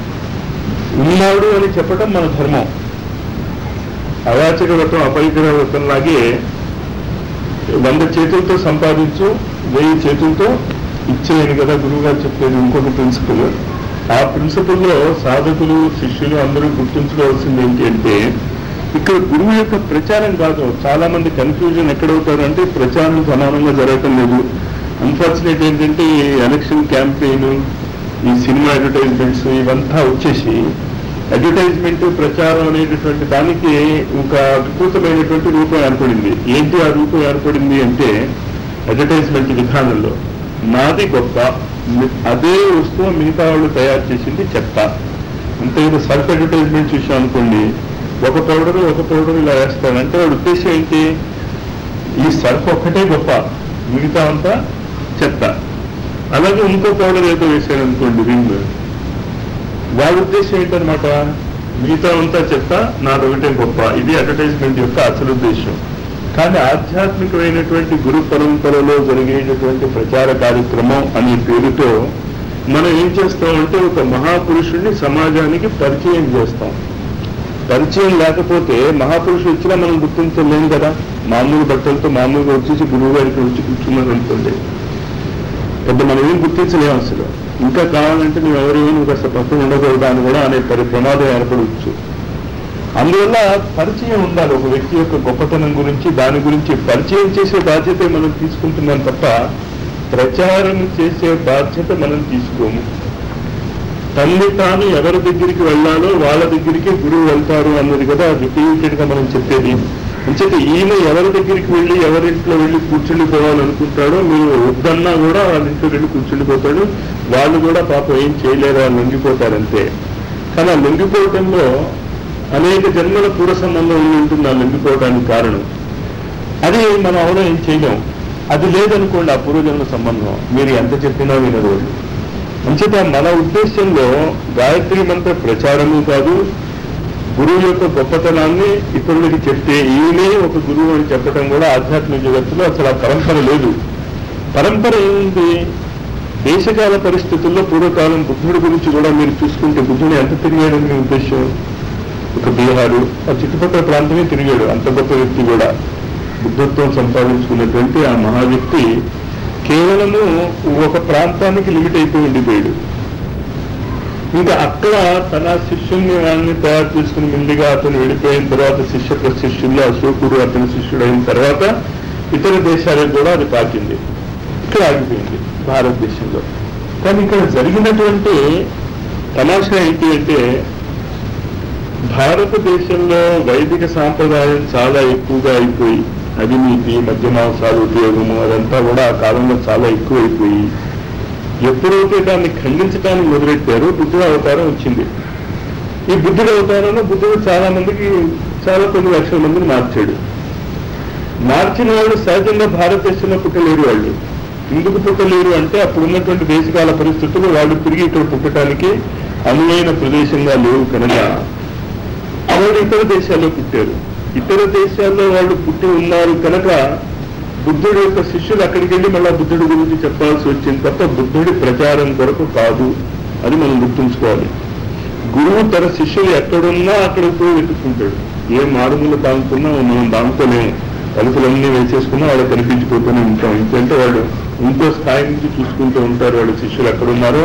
ఉన్నాడు అని చెప్పడం మన ధర్మం. అవాచక వ్రతం అపరిగ్రహ వ్రతం లాగే 100 చేతులతో సంపాదించు, 1000 చేతులతో ఇచ్చేయని కదా గురువు గారు చెప్పేది ఇంకొక ప్రిన్సిపల్. ఆ ప్రిన్సిపల్లో సాధకులు శిష్యులు అందరూ గుర్తుంచుకోవాల్సింది ఏంటి అంటే, ఇక్కడ గురువు యొక్క ప్రచారం కాదు. చాలా మంది కన్ఫ్యూజన్ ఎక్కడవుతారంటే ప్రచారం సమానంగా జరగటం లేదు. అన్ఫార్చునేట్ ఏంటంటే ఈ ఎలక్షన్ క్యాంపెయిన్, ఈ సినిమా అడ్వర్టైజ్మెంట్స్ ఇవంతా వచ్చేసి అడ్వర్టైజ్మెంట్ ప్రచారం అనేటటువంటి దానికి ఒక వికృతమైనటువంటి రూపం ఏర్పడింది. ఏంటి ఆ రూపం ఏర్పడింది అంటే, అడ్వర్టైజ్మెంట్ విధానంలో నాది గొప్ప, అదే వస్తువు మిగతా వాళ్ళు తయారు చేసింది చెత్త. అంతే కదా. సర్ఫ్ అడ్వర్టైజ్మెంట్ చూసాం అనుకోండి, ఒక పౌడర్ ఇలా వేస్తాడంటే వాడి ఉద్దేశం ఏంటి, ఈ సర్ఫ్ ఒక్కటే గొప్ప, మిగతా అంతా చెత్త. అలాగే ఇంకో పౌడర్ ఏదో వేసాడు అనుకోండి, రింగ్, వాడి ఉద్దేశం ఏంటనమాట, మిగతా అంతా చెత్త, నాదొకటే గొప్ప. ఇది అడ్వర్టైజ్మెంట్ యొక్క అసలు ఉద్దేశం. కానీ ఆధ్యాత్మికమైనటువంటి గురు పరంపరలో జరిగేటటువంటి ప్రచార కార్యక్రమం అనే పేరుతో మనం ఏం చేస్తామంటే ఒక మహాపురుషుడిని సమాజానికి పరిచయం చేస్తాం. పరిచయం లేకపోతే మహాపురుషుడు వచ్చినా మనం గుర్తించలేం కదా. మామూలు బట్టలతో మామూలుగా వచ్చేసి గురువు గారికి వచ్చి కూర్చున్నారు అనుకోండి, పెద్ద మనం ఏం గుర్తించలేము అసలు. ఇంకా కావాలంటే నువ్వు ఎవరేమో నువ్వు కాస్త పక్కన ఉండకూడదు అని కూడా అనే ప్రమాదం ఏర్పడవచ్చు. అందువల్ల పరిచయం ఉండాలి. ఒక వ్యక్తి యొక్క గొప్పతనం గురించి, దాని గురించి పరిచయం చేసే బాధ్యత మనం తీసుకుంటున్నాం తప్ప ప్రచారం చేసే బాధ్యత మనం తీసుకోము. తల్లి తాను ఎవరి దగ్గరికి వెళ్ళాలో వాళ్ళ దగ్గరికి గురువు వెళ్తారు అన్నది కదా రిపీటెడ్ గా మనం చెప్పేది. అంచేత ఈయన ఎవరి దగ్గరికి వెళ్ళి ఎవరింట్లో వెళ్ళి కూర్చుండిపోవాలనుకుంటాడో, మీరు వద్దన్నా కూడా వాళ్ళ ఇంట్లో వెళ్ళి కూర్చుండిపోతాడు. వాళ్ళు కూడా పాపం ఏం చేయలేరు, వాళ్ళు లొంగిపోతారంతే. కానీ ఆ లొంగిపోవటంలో అనేక జన్మల పూర్వ సంబంధం ఉంటుంది. ఆ లొంగిపోవడానికి కారణం అది మనం ఎవరో ఏం చేయలేం. అది లేదనుకోండి ఆ పూర్వజన్మ సంబంధం, మీరు ఎంత చెప్పినా వినరు. అంచేత మన ఉద్దేశంలో గాయత్రి మంత్ర ప్రచారము కాదు, గురువు యొక్క గొప్పతనాన్ని ఇతరులకి చెప్తే ఈయనే ఒక గురువు అని చెప్పడం కూడా ఆధ్యాత్మిక జగత్తులో అసలు ఆ పరంపర లేదు. పరంపర ఏముంది, దేశకాల పరిస్థితుల్లో పూర్వకాలం బుద్ధుడి గురించి కూడా మీరు చూసుకుంటే బుద్ధుడు ఎంత తిరిగాడని మీ ఉద్దేశం, ఒక బీహారు ఆ చుట్టుపక్కల ప్రాంతమే తిరిగాడు. అంత గొప్ప వ్యక్తి కూడా బుద్ధత్వం సంపాదించుకున్నటువంటి ఆ మహా వ్యక్తి కేవలము ఒక ప్రాంతానికి లిమిట్ అయిపోయి ఉండిపోయాడు. ఇంకా అక్కడ తన శిష్యుల్ని వాళ్ళని తయారు చేసుకుని ముందుగా అతను వెళ్ళిపోయిన తర్వాత శిష్య ప్రశిష్యుల్లో అశోకుడు అతని శిష్యుడు అయిన తర్వాత ఇతర దేశాలకు కూడా అది పాకింది. ఇక్కడ ఆగిపోయింది భారతదేశంలో. కానీ ఇక్కడ జరిగినటువంటి తమాషా ఏంటి అంటే, భారతదేశంలో వైదిక సాంప్రదాయం చాలా ఎక్కువగా అయిపోయి అవినీతి, మద్యమాంసాలు ఉపయోగము అదంతా కూడా ఆ కాలంలో చాలా ఎక్కువైపోయి ఎప్పుడైతే దాన్ని ఖండించడానికి మొదలెట్టారో బుద్ధుడు అవతారం వచ్చింది. ఈ బుద్ధుడు అవతారంలో బుద్ధుడు చాలా మందికి, చాలా కొన్ని లక్షల మందిని మార్చాడు. మార్చిన వాళ్ళు సహజంగా భారతదేశంలో పుట్టలేరు. వాళ్ళు ఎందుకు పుట్టలేరు అంటే అప్పుడు ఉన్నటువంటి దేశకాల పరిస్థితులు వాళ్ళు తిరిగి ఇక్కడ పుట్టడానికి అనువైన ప్రదేశంగా లేవు కనుక వాళ్ళు ఇతర దేశాల్లో పుట్టారు. ఇతర దేశాల్లో వాళ్ళు పుట్టి ఉన్నారు కనుక బుద్ధుడి యొక్క శిష్యులు అక్కడికి వెళ్ళి మళ్ళా బుద్ధుడి గురించి చెప్పాల్సి వచ్చింది తప్ప బుద్ధుడి ప్రచారం కొరకు కాదు. అది మనం గుర్తుంచుకోవాలి. గురువు తన శిష్యులు ఎక్కడున్నా అక్కడ పోయి వెతుక్కుంటాడు. ఏ మారుమూల దాముకున్నా మనం దాముకోలేము, తలుపులన్నీ వేసేసుకున్నా వాళ్ళు కనిపించిపోతూనే ఉంటాం. ఎందుకంటే వాళ్ళు ఇంకో స్థాయి నుంచి చూసుకుంటూ ఉంటారు వాళ్ళ శిష్యులు ఎక్కడున్నారో,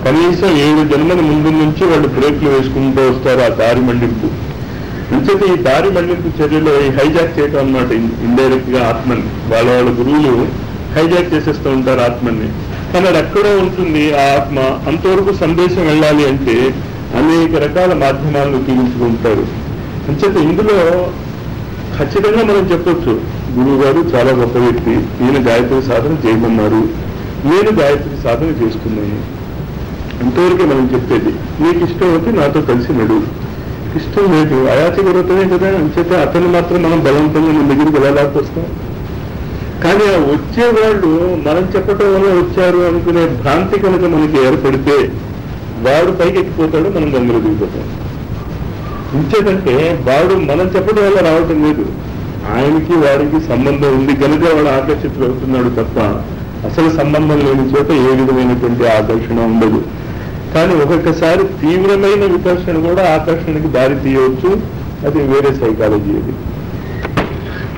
కనీసం 7 జన్మల ముందు నుంచి వాళ్ళు బ్రేక్లు వేసుకుంటూ వస్తారు ఆ దారి మళ్లింపు. అంచేత ఈ దారి మళ్లింపు చర్యలో ఈ హైజాక్ చేయటం అన్నమాట ఇండైరెక్ట్ గా ఆత్మని. వాళ్ళ గురువులు హైజాక్ చేసేస్తూ ఉంటారు ఆత్మని. కానీ అది ఎక్కడో ఉంటుంది ఆ ఆత్మ. అంతవరకు సందేశం వెళ్ళాలి అంటే అనేక రకాల మాధ్యమాలను ఉపయోగించుకుంటారు. అంచేత ఇందులో ఖచ్చితంగా మనం చెప్పొచ్చు, గురువు గారు చాలా గొప్ప వ్యక్తి, ఈయన గాయత్రి సాధన చేయమన్నారు, నేను గాయత్రి సాధన చేసుకున్నాను, అంతవరకే మనం చెప్పేది. నీకు ఇష్టం అయితే నాతో కలిసి నడు, ఇష్టం లేదు అయాచగలుగుతానే కదా. అంచేత అతన్ని మాత్రం మనం బలవంతంగా మన దగ్గరికి వెళ్ళాల్సి వస్తాం. కానీ ఆ వచ్చేవాళ్ళు మనం చెప్పటం వల్ల వచ్చారు అనుకునే భ్రాంతి కనుక మనకి ఏర్పడితే వాడు పైకి ఎక్కిపోతాడు, మనం గంగలు దిగిపోతాం. ఇంచేదంటే వాడు మనం చెప్పడం వల్ల రావటం లేదు, ఆయనకి వాడికి సంబంధం ఉంది కనుక వాడు ఆకర్షితులు అవుతున్నాడు తప్ప అసలు సంబంధం లేని చోట ఏ విధమైనటువంటి ఆకర్షణ ఉండదు. కానీ ఒక్కొక్కసారి తీవ్రమైన వికర్షణ కూడా ఆకర్షణకి దారి తీయవచ్చు. అది వేరే సైకాలజీ. అది